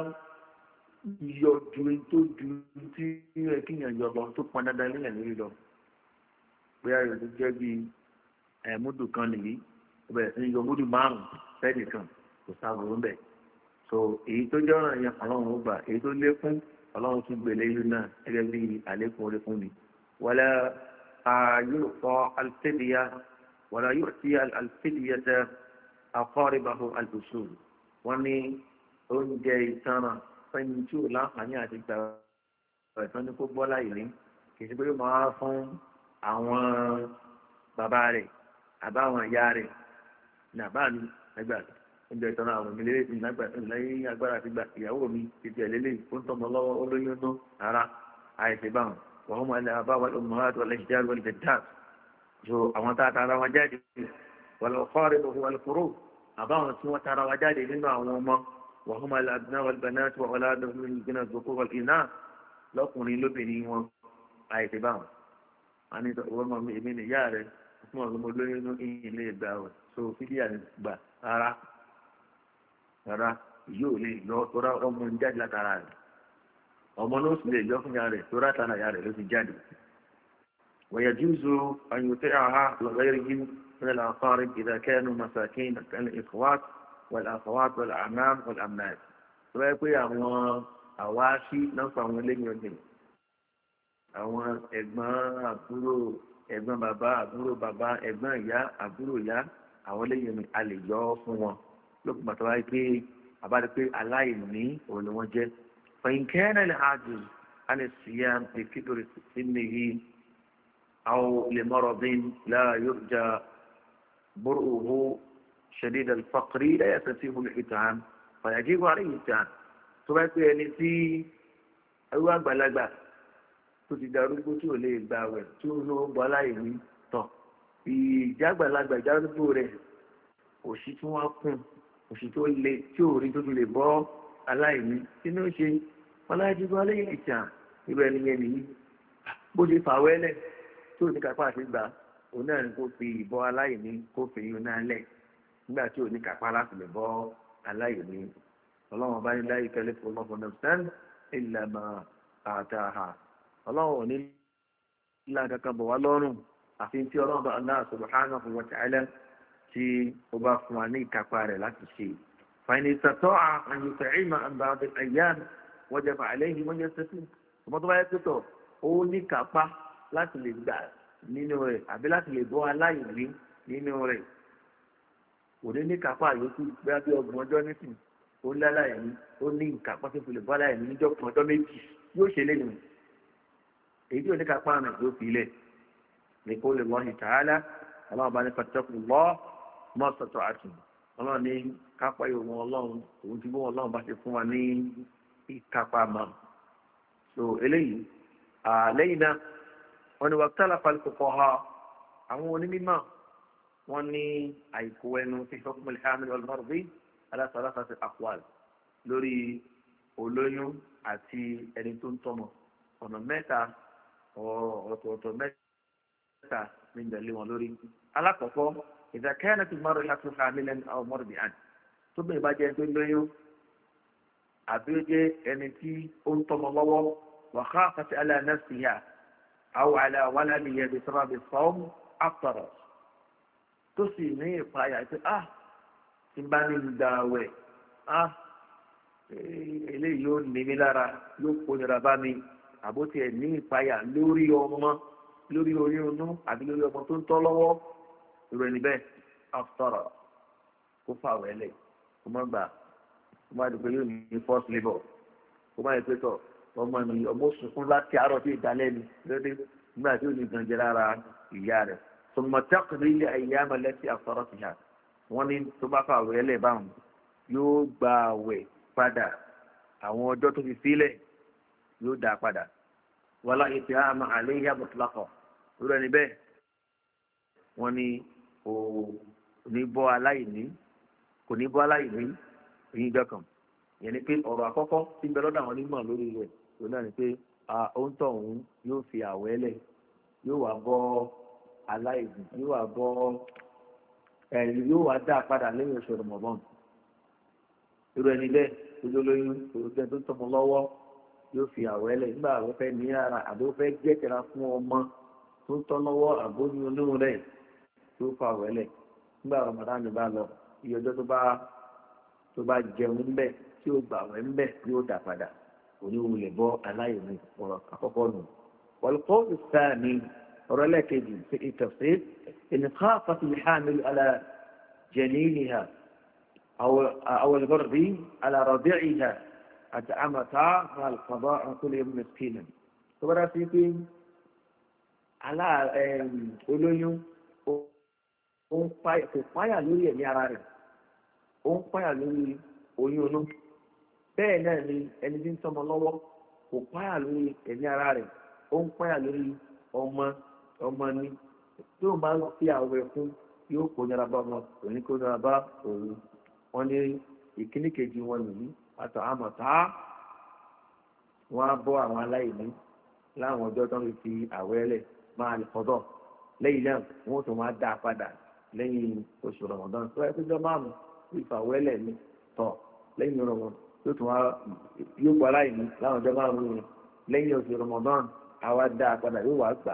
yọ ju tó ju tí ẹ kíyàn yọ lọ tó pọn dandan níyàn lórí lọ bóyá yóò tó jẹ́ bí múdù kan nìyí ó bẹ̀rẹ̀ sí yọ múdù márùn-ún fẹ́ẹ̀dì kan kò sáàbùrú ń bẹ̀ so èyí tó jẹ́ ọ̀ràn yẹn ọlọ́run ó gbà èyí tó lékún ọlọ́run tún gbèlè ìlú náà gẹ́gẹ́ bí àlékún orí fún mi wala yóò fọ alfẹ́dìyà wala yóò sí alfẹ́dìyà tẹ aqaribahu al-usul wọ́n ní oúnjẹ ìtanràn fẹ́ni tí ò láǹfààní àti gbà ẹ̀tàn ní kó gbọ́ láì rí kì í ṣe pé yóò máa fún àwọn bàbá rẹ̀ àbáwọn ìyá rẹ̀ ní àbá mi ẹgbà oúnjẹ ìtanràn àwọn mi lélẹ́yìn nígbà lẹ́yìn agbára àti gbà ìyàwó mi ti tẹ̀ lélẹ́yìn ó ń tọmọ lọ́wọ́ olóyún náà ara àìsè báwọn wọ́n mọ̀ ẹ́ àbá wal ummahat wal ajdad wal jaddat so àwọn tá a tara wọn jáde wal aqarib wal furu' àbáwọn tí wọ́n tara wọn jáde nínú àwọn ọmọ وهم الأبناء والبنات وأولادهم من الذكور والإناث lọ́kùnrin lóbìnrin wọn àìsèbáwọn a ní ọmọ èmi ní ìyá rẹ fún ọmọ olóyún ní ilé ìgbà rẹ so fídíà ní gbà rárá rárá yóò lè lọ tọ́ra ọmọ ń jáde látara rẹ ọmọ náà sì lè lọ fún ìyá rẹ tọ́ra tara ìyá rẹ ló ti jáde ويجوز أن يطيعها لغيرهم من الأقارب إذا كانوا مساكين كالإخوات والأخوات والأعمام والأمنات tó yẹ pé àwọn àwáṣí náà fún àwọn eléyìí ọdẹ àwọn ẹ̀gbọ́n àbúrò ẹ̀gbọ́n bàbá àbúrò bàbá ẹ̀gbọ́n ìyá àbúrò ìyá àwọn eléyìí ni a lè yọ ọ́ fún wọn lókùn bàtà wáyé pé àbáde pé aláìní òun ni wọ́n jẹ́ fẹ̀yìnkẹ́rẹ́ lè hajù alẹ́ síyá lè kíkiri sínú yìí àwọn lè mọ̀rọ̀ bí lára yóò jà bóròhó ṣẹ̀dí dàlfàkìrí lẹ́yà tẹ̀sí ìhùlẹ̀ ìtàn fàyàjì wà rí ìtàn tó bá pé ẹni tí ẹrú àgbàlagbà tó ti darúgbó tí ò lè gbà wẹ̀ tí ó ló ń bọ́ aláìní tọ̀ ìjà àgbàlagbà ìdárúgbó rẹ̀ òṣì tí wọ́n kùn òṣì tó le tí ò rí tó fi lè bọ́ aláìní tí ní ó ṣe ọlájúgbọ́ aláìní ìtàn irú ẹni yẹn nìyí bó ṣe fà wẹ́lẹ̀ tí ò ní kápá àti gbà òun náà ni kó fi ìbọ́ aláìní kó fi yún náà lẹ̀ nígbà tí ò ní kápá láti lè bọ́ aláìní ọlọ́run bá ní láyé kẹlẹ́ fún ọlọ́run náà ìlànà àtàhà ọlọ́run ò ní ilá kankan bọ̀ wá lọ́rùn àfi tí ọlọ́run bá Allah subhanahu wa ta'ala tí ó bá fún wa ní ìkápá rẹ̀ láti ṣe fàìní ìtàtọ́ àyùtọ̀ ìmọ̀ àgbà ẹ̀yà wọ́jà fà àlẹ́yìn wọ́n yẹ sẹ́sì ọmọ tó bá yẹ pẹ́tọ̀ ó ní kápá láti lè gbà nínú rẹ̀ àbí láti lè bọ́ aláìní nínú rẹ̀ kò ní ní kápá àyókù bí abẹ́ ọgbọ̀n ọjọ́ nísìn ó láláìní ó ní ìkápá tó fi lè bọ́ aláìní níjọ́ kan ọjọ́ méjì yóò ṣe lẹ́nu èyí tí ò ní kápá àmì yóò fi lẹ̀ ní kó lè wọ́n ta'ala ọlọ́run bá ní pàtàkì lọ́ mọ́ sọ̀tọ̀ àti ọlọ́run ní kápá ìwọ̀n ọlọ́run òun ti wọ́n ọlọ́run bá ti fún wa ní ìkápá mọ́ so eléyìí lẹ́yìn náà wọ́n ní wàtálà pàlùkọ̀kọ̀ ha àwọn onímọ̀ wọ́n ní àìkú ẹnu fi hukmul hamil wal mardi ala thalathati aqwal lórí olóyún àti ẹni tó ń tọ́mọ ọ̀nà mẹ́ta ọ̀tọ̀ọ̀tọ̀ mẹ́ta ní ìdẹ̀lé wọn lórí. alákọ̀ọ́kọ́ idha kanat al-mar'atu hamilan aw murdi'an tó bẹ̀rẹ̀ bá jẹ́ tó lóyún àbí ó jẹ́ ẹni tí ó ń tọ́mọ lọ́wọ́ wa khafat ala nafsiha aw ala waladiha bi sababi as-sawm aftarat tó sì ní ìpayà pé ah tí bá ní ìdáwẹ̀ ah eléyìí yóò ní mi lára yóò kó nira bá mi àbótí ẹ̀ ní ìpayà lórí ọmọ lórí oyún inú àbí lórí ọmọ tó ń tọ́ lọ́wọ́ irú ẹni bẹ́ẹ̀ aftara kó fà wẹ́lẹ̀ kó má gbà kó má dùn pé yóò ní first labour kó má yẹ pé tọ̀ ọmọ mi ọmọ sunkún láti àárọ̀ sí ìdálẹ́ ni lóde nígbà tí ó ní gànjẹ lára ìyá rẹ̀ sọmọtẹ́kùnrin ilé ayé amọ̀lẹ́sí aftara ti hà wọ́n ní tó bá fà wẹ́lẹ̀ báwọn yóò gba àwẹ̀ padà àwọn ọjọ́ tó fi sílẹ̀ yóò dá padà wọlá ètò àmà àléyà mọ̀tòlákọ̀ lórí ẹni bẹ́ẹ̀ wọ́n ní kò ní bọ́ aláìní kò ní bọ́ aláìní èyí dọ́kàn yẹn ni pé ọ̀rọ̀ àkọ́kọ́ tí ń bẹ lọ́dọ̀ àwọn onímọ̀ lórí rẹ̀ tó náà ni pé ohun tó òun yóò fi àwẹ̀ lẹ̀ yóò wá bọ́ aláìní yóò wá bọ́ ẹ̀rí yóò wá dá padà lẹ́yìn oṣù Ramadan irú ẹni bẹ́ẹ̀ olólóyún olùdẹ tó tọmọ lọ́wọ́ yóò fi àwẹ́lẹ̀ nígbà àwọn fẹ́ ní ara àbó fẹ́ jẹ́kẹ̀ra fún ọmọ tó tọ́ lọ́wọ́ àbóyún olóhùn rẹ̀ tó fa àwẹ́lẹ̀ nígbà Ramadan bá lọ iye ọjọ́ tó bá tó bá jẹun ńbẹ tí ó gbà wẹ́ ńbẹ yóò dà padà oníwulẹ̀ bọ́ aláìní ọ̀rọ̀ àkọ́kọ́ nù. wọ́lùkọ́ ìsáàmì ọ̀rọ̀ ẹlẹ́kejì sí ìtọ̀sí ìnìkan fásitì hàmìlì alá jẹ̀nìlìhà أو أو البرد على رضيعها أتعمتها مع القضاء عن كل يوم مسكينا. تبرع فيكم على olóyún ó ń páyà kò páyà lórí ẹ̀mí ara rẹ̀ ó ń páyà lórí oyún inú bẹ́ẹ̀ náà ni ẹni tí ń tọ́mọ lọ́wọ́ kò páyà lórí ẹ̀mí ara rẹ̀ ó ń páyà lórí ọmọ ọmọ ni tí ó máa ń fi àwẹ̀ fún yóò kó nira bá wọn òní kó nira bá òun wọ́n ní ìkíní kejì wọn nìyí àtọ̀ àmọ̀tá wọ́n á bọ́ àwọn aláìní láwọn ọjọ́ tó ń fi àwẹ́lẹ̀ máa lè fọ́dọ̀ lẹ́yìn náà wọ́n tún máa dá a padà lẹ́yìn oṣù Ramadan tó ẹ péjọ márùn ìfàwẹ́lẹ̀ ni tọ̀ lẹ́yìn Ramadan yóò tún wá yóò gbọ́ aláìní láwọn ọjọ́ márùn yẹn lẹ́yìn oṣù Ramadan àwa dá a padà yóò wá gbà.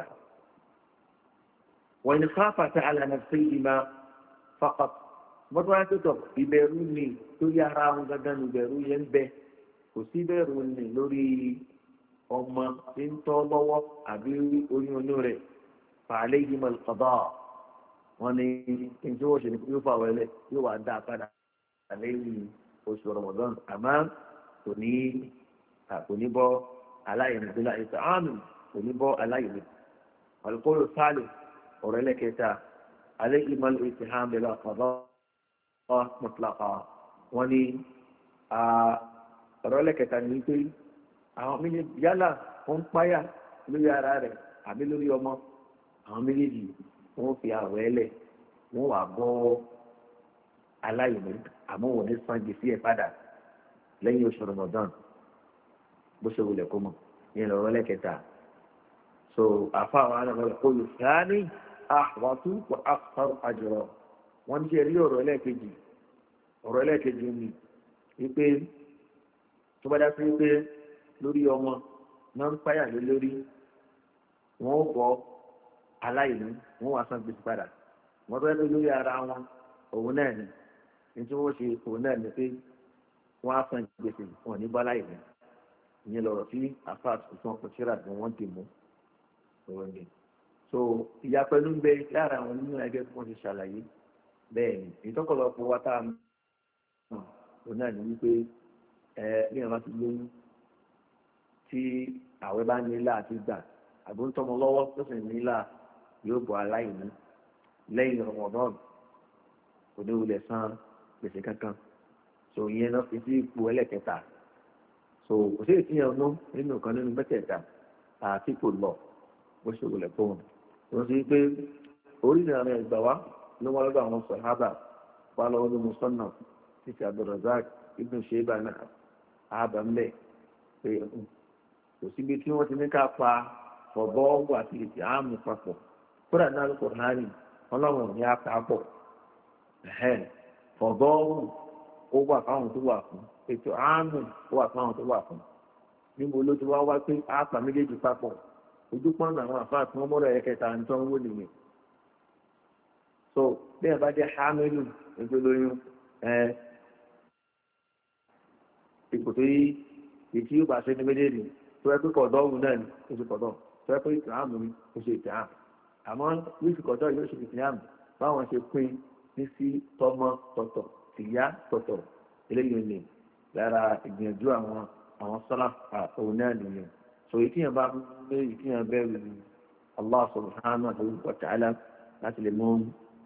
wọ́n ní káfàtà àlànà sí ìmọ̀ faqat mọ́tò wáyé tó tọ̀ ìbẹ̀rù ni lórí ara wọn gangan ní ìbẹ̀rù yẹn ń bẹ kò sí ìbẹ̀rù ni lórí ọmọ tí ń tọ́ lọ́wọ́ àbí oyún inú rẹ̀ فعليهم القضاء wọ́n ní kí n tí wọ́n ṣe ní yóò fà wọlé yóò wá dá padà lẹ́yìn oṣù Ramadan àmọ́ kò ní kò ní bọ́ aláìní bí láì sọ àmì kò ní bọ́ aláìní. alukóró sálò ọ̀rọ̀ ẹlẹ́kẹta alẹ́ ìmọ̀lẹ́ ìtìhàn bẹ̀rẹ̀ àkọ́dọ́ mọ̀tìlákà wọ́n ní ọ̀rọ̀ ẹlẹ́kẹta ní pé àwọn méjèèjì yálà wọ́n ń páyà lórí ara rẹ̀ àbí lórí ọmọ àwọn méjèèjì wọ́n fi àwọ̀ ẹlẹ̀ wọ́n wà bọ́ aláìní àmọ́ wọ́n ní san gbèsè ẹ̀ padà lẹ́yìn oṣù Ramadan bó ṣe wulẹ̀ kó mọ̀ ìyẹn lọ́rọ̀ ẹlẹ́kẹta. so àfa àwọn àlọ́ kò lù sáání àwàtú wà áfàrù àjọrọ̀ wọ́n ti rí ọ̀rọ̀ ẹlẹ́kejì ọ̀rọ̀ ẹlẹ́kejì ni wípé tó bá dá sí wípé lórí ọmọ náà ń páyà lé lórí wọn ó bọ́ aláìní wọn wá san gbèsè padà wọn tó yẹ lórí ara wọn òun náà ni nítorí wọn ṣe òun náà ni pé wọn á san gbèsè wọn ní bá aláìní ìyẹn lọ̀rọ̀ tí àfáà tuntun ọkọ̀ tíra ni wọ́n dì mú òun ni. so ìyapẹ̀lú ń bẹ lára àwọn nínú ẹgbẹ́ tí wọ́n ti ṣàlàyé bẹ́ẹ̀ ni ìtọ́kọ̀lọpọ̀ wa tá a mọ̀ òun náà ni wípé ẹ ní àwọn ti lóyún tí àwẹ̀ bá nílá àti gbà àbúntọ́mọ lọ́wọ́ tó sì nílá yóò bọ̀ aláìní lẹ́yìn Ramadan kò ní wulẹ̀ san gbèsè kankan so ìyẹn náà fi sí ipò ẹlẹ́kẹta so kò sí ìtìyàn ọdún nínú kan nínú mẹ́tẹ̀ẹ̀ta àti kò lọ bó ṣe wulẹ̀ fún wọn wọ́n sì pé orílẹ̀ àwọn ẹgbà wa ló wá lọ́dọ̀ àwọn sàhábà wà lọ́wọ́ ní Musannaf títí Abdurrazzaq Ibn Shaybah náà àbá ń bẹ̀ pé kò síbi tí wọ́n ti ní ká pa fọ̀bọ́ọ̀wù àti ìtì àmì papọ̀ kódà náà lóko hánì ọlọ́run ní apapọ̀ fọ̀bọ́ọ̀wù ó wà fáwọn tó wà fún ètò àmì ó wà fáwọn tó wà fún níbo ló ti wá wá pé àpà méjèèjì papọ̀ ojú pọ́n àwọn àfáà tí wọ́n mọ́rọ̀ ẹ̀kẹta ń tán wó nìyẹn. so bí ẹ bá jẹ́ hamilu ẹgbẹ́ lóyún ipò tó yí ètí yóò bá ṣe ní méjèèjì tó yẹ pé kọ̀dọ̀ ọ̀hún náà ni oṣù kọ̀dọ̀ tó yẹ pé ìtìhámù ni oṣù ìtìhámù àmọ́ wíṣù kọ̀dọ̀ yóò ṣe ìtìhámù báwọn ṣe pín ní sí tọmọ tọ̀tọ̀ tìyá tọ̀tọ̀ eléyìí ni lára ìgbìyànjú àwọn àwọn sọ́lá òun náà nìyẹn. so ìtìyàn bá gbé ìtìyàn bẹ́ẹ̀ ni Allah subhanahu wa ta'ala láti lè mú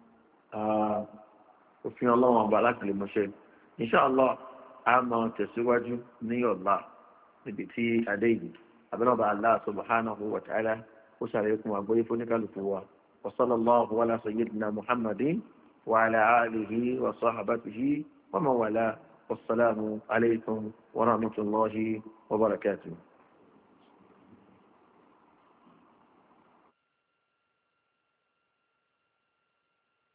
òfin ọlọ́wọ́n ọba láti lè mọ̀ṣẹ́ inshallah a máa tẹ̀síwájú ní ọ̀la níbi tí adé yìí abẹ́nàbà Allah subhanahu wa ta'ala ó ṣàlékún àgbóyé fún oníkàlùkù wa wa sallallahu ala sayyidina Muhammadin wa ala alihi wa sahbatihi wa man wala wassalamu alaykum wa rahmatullahi wa barakatuh.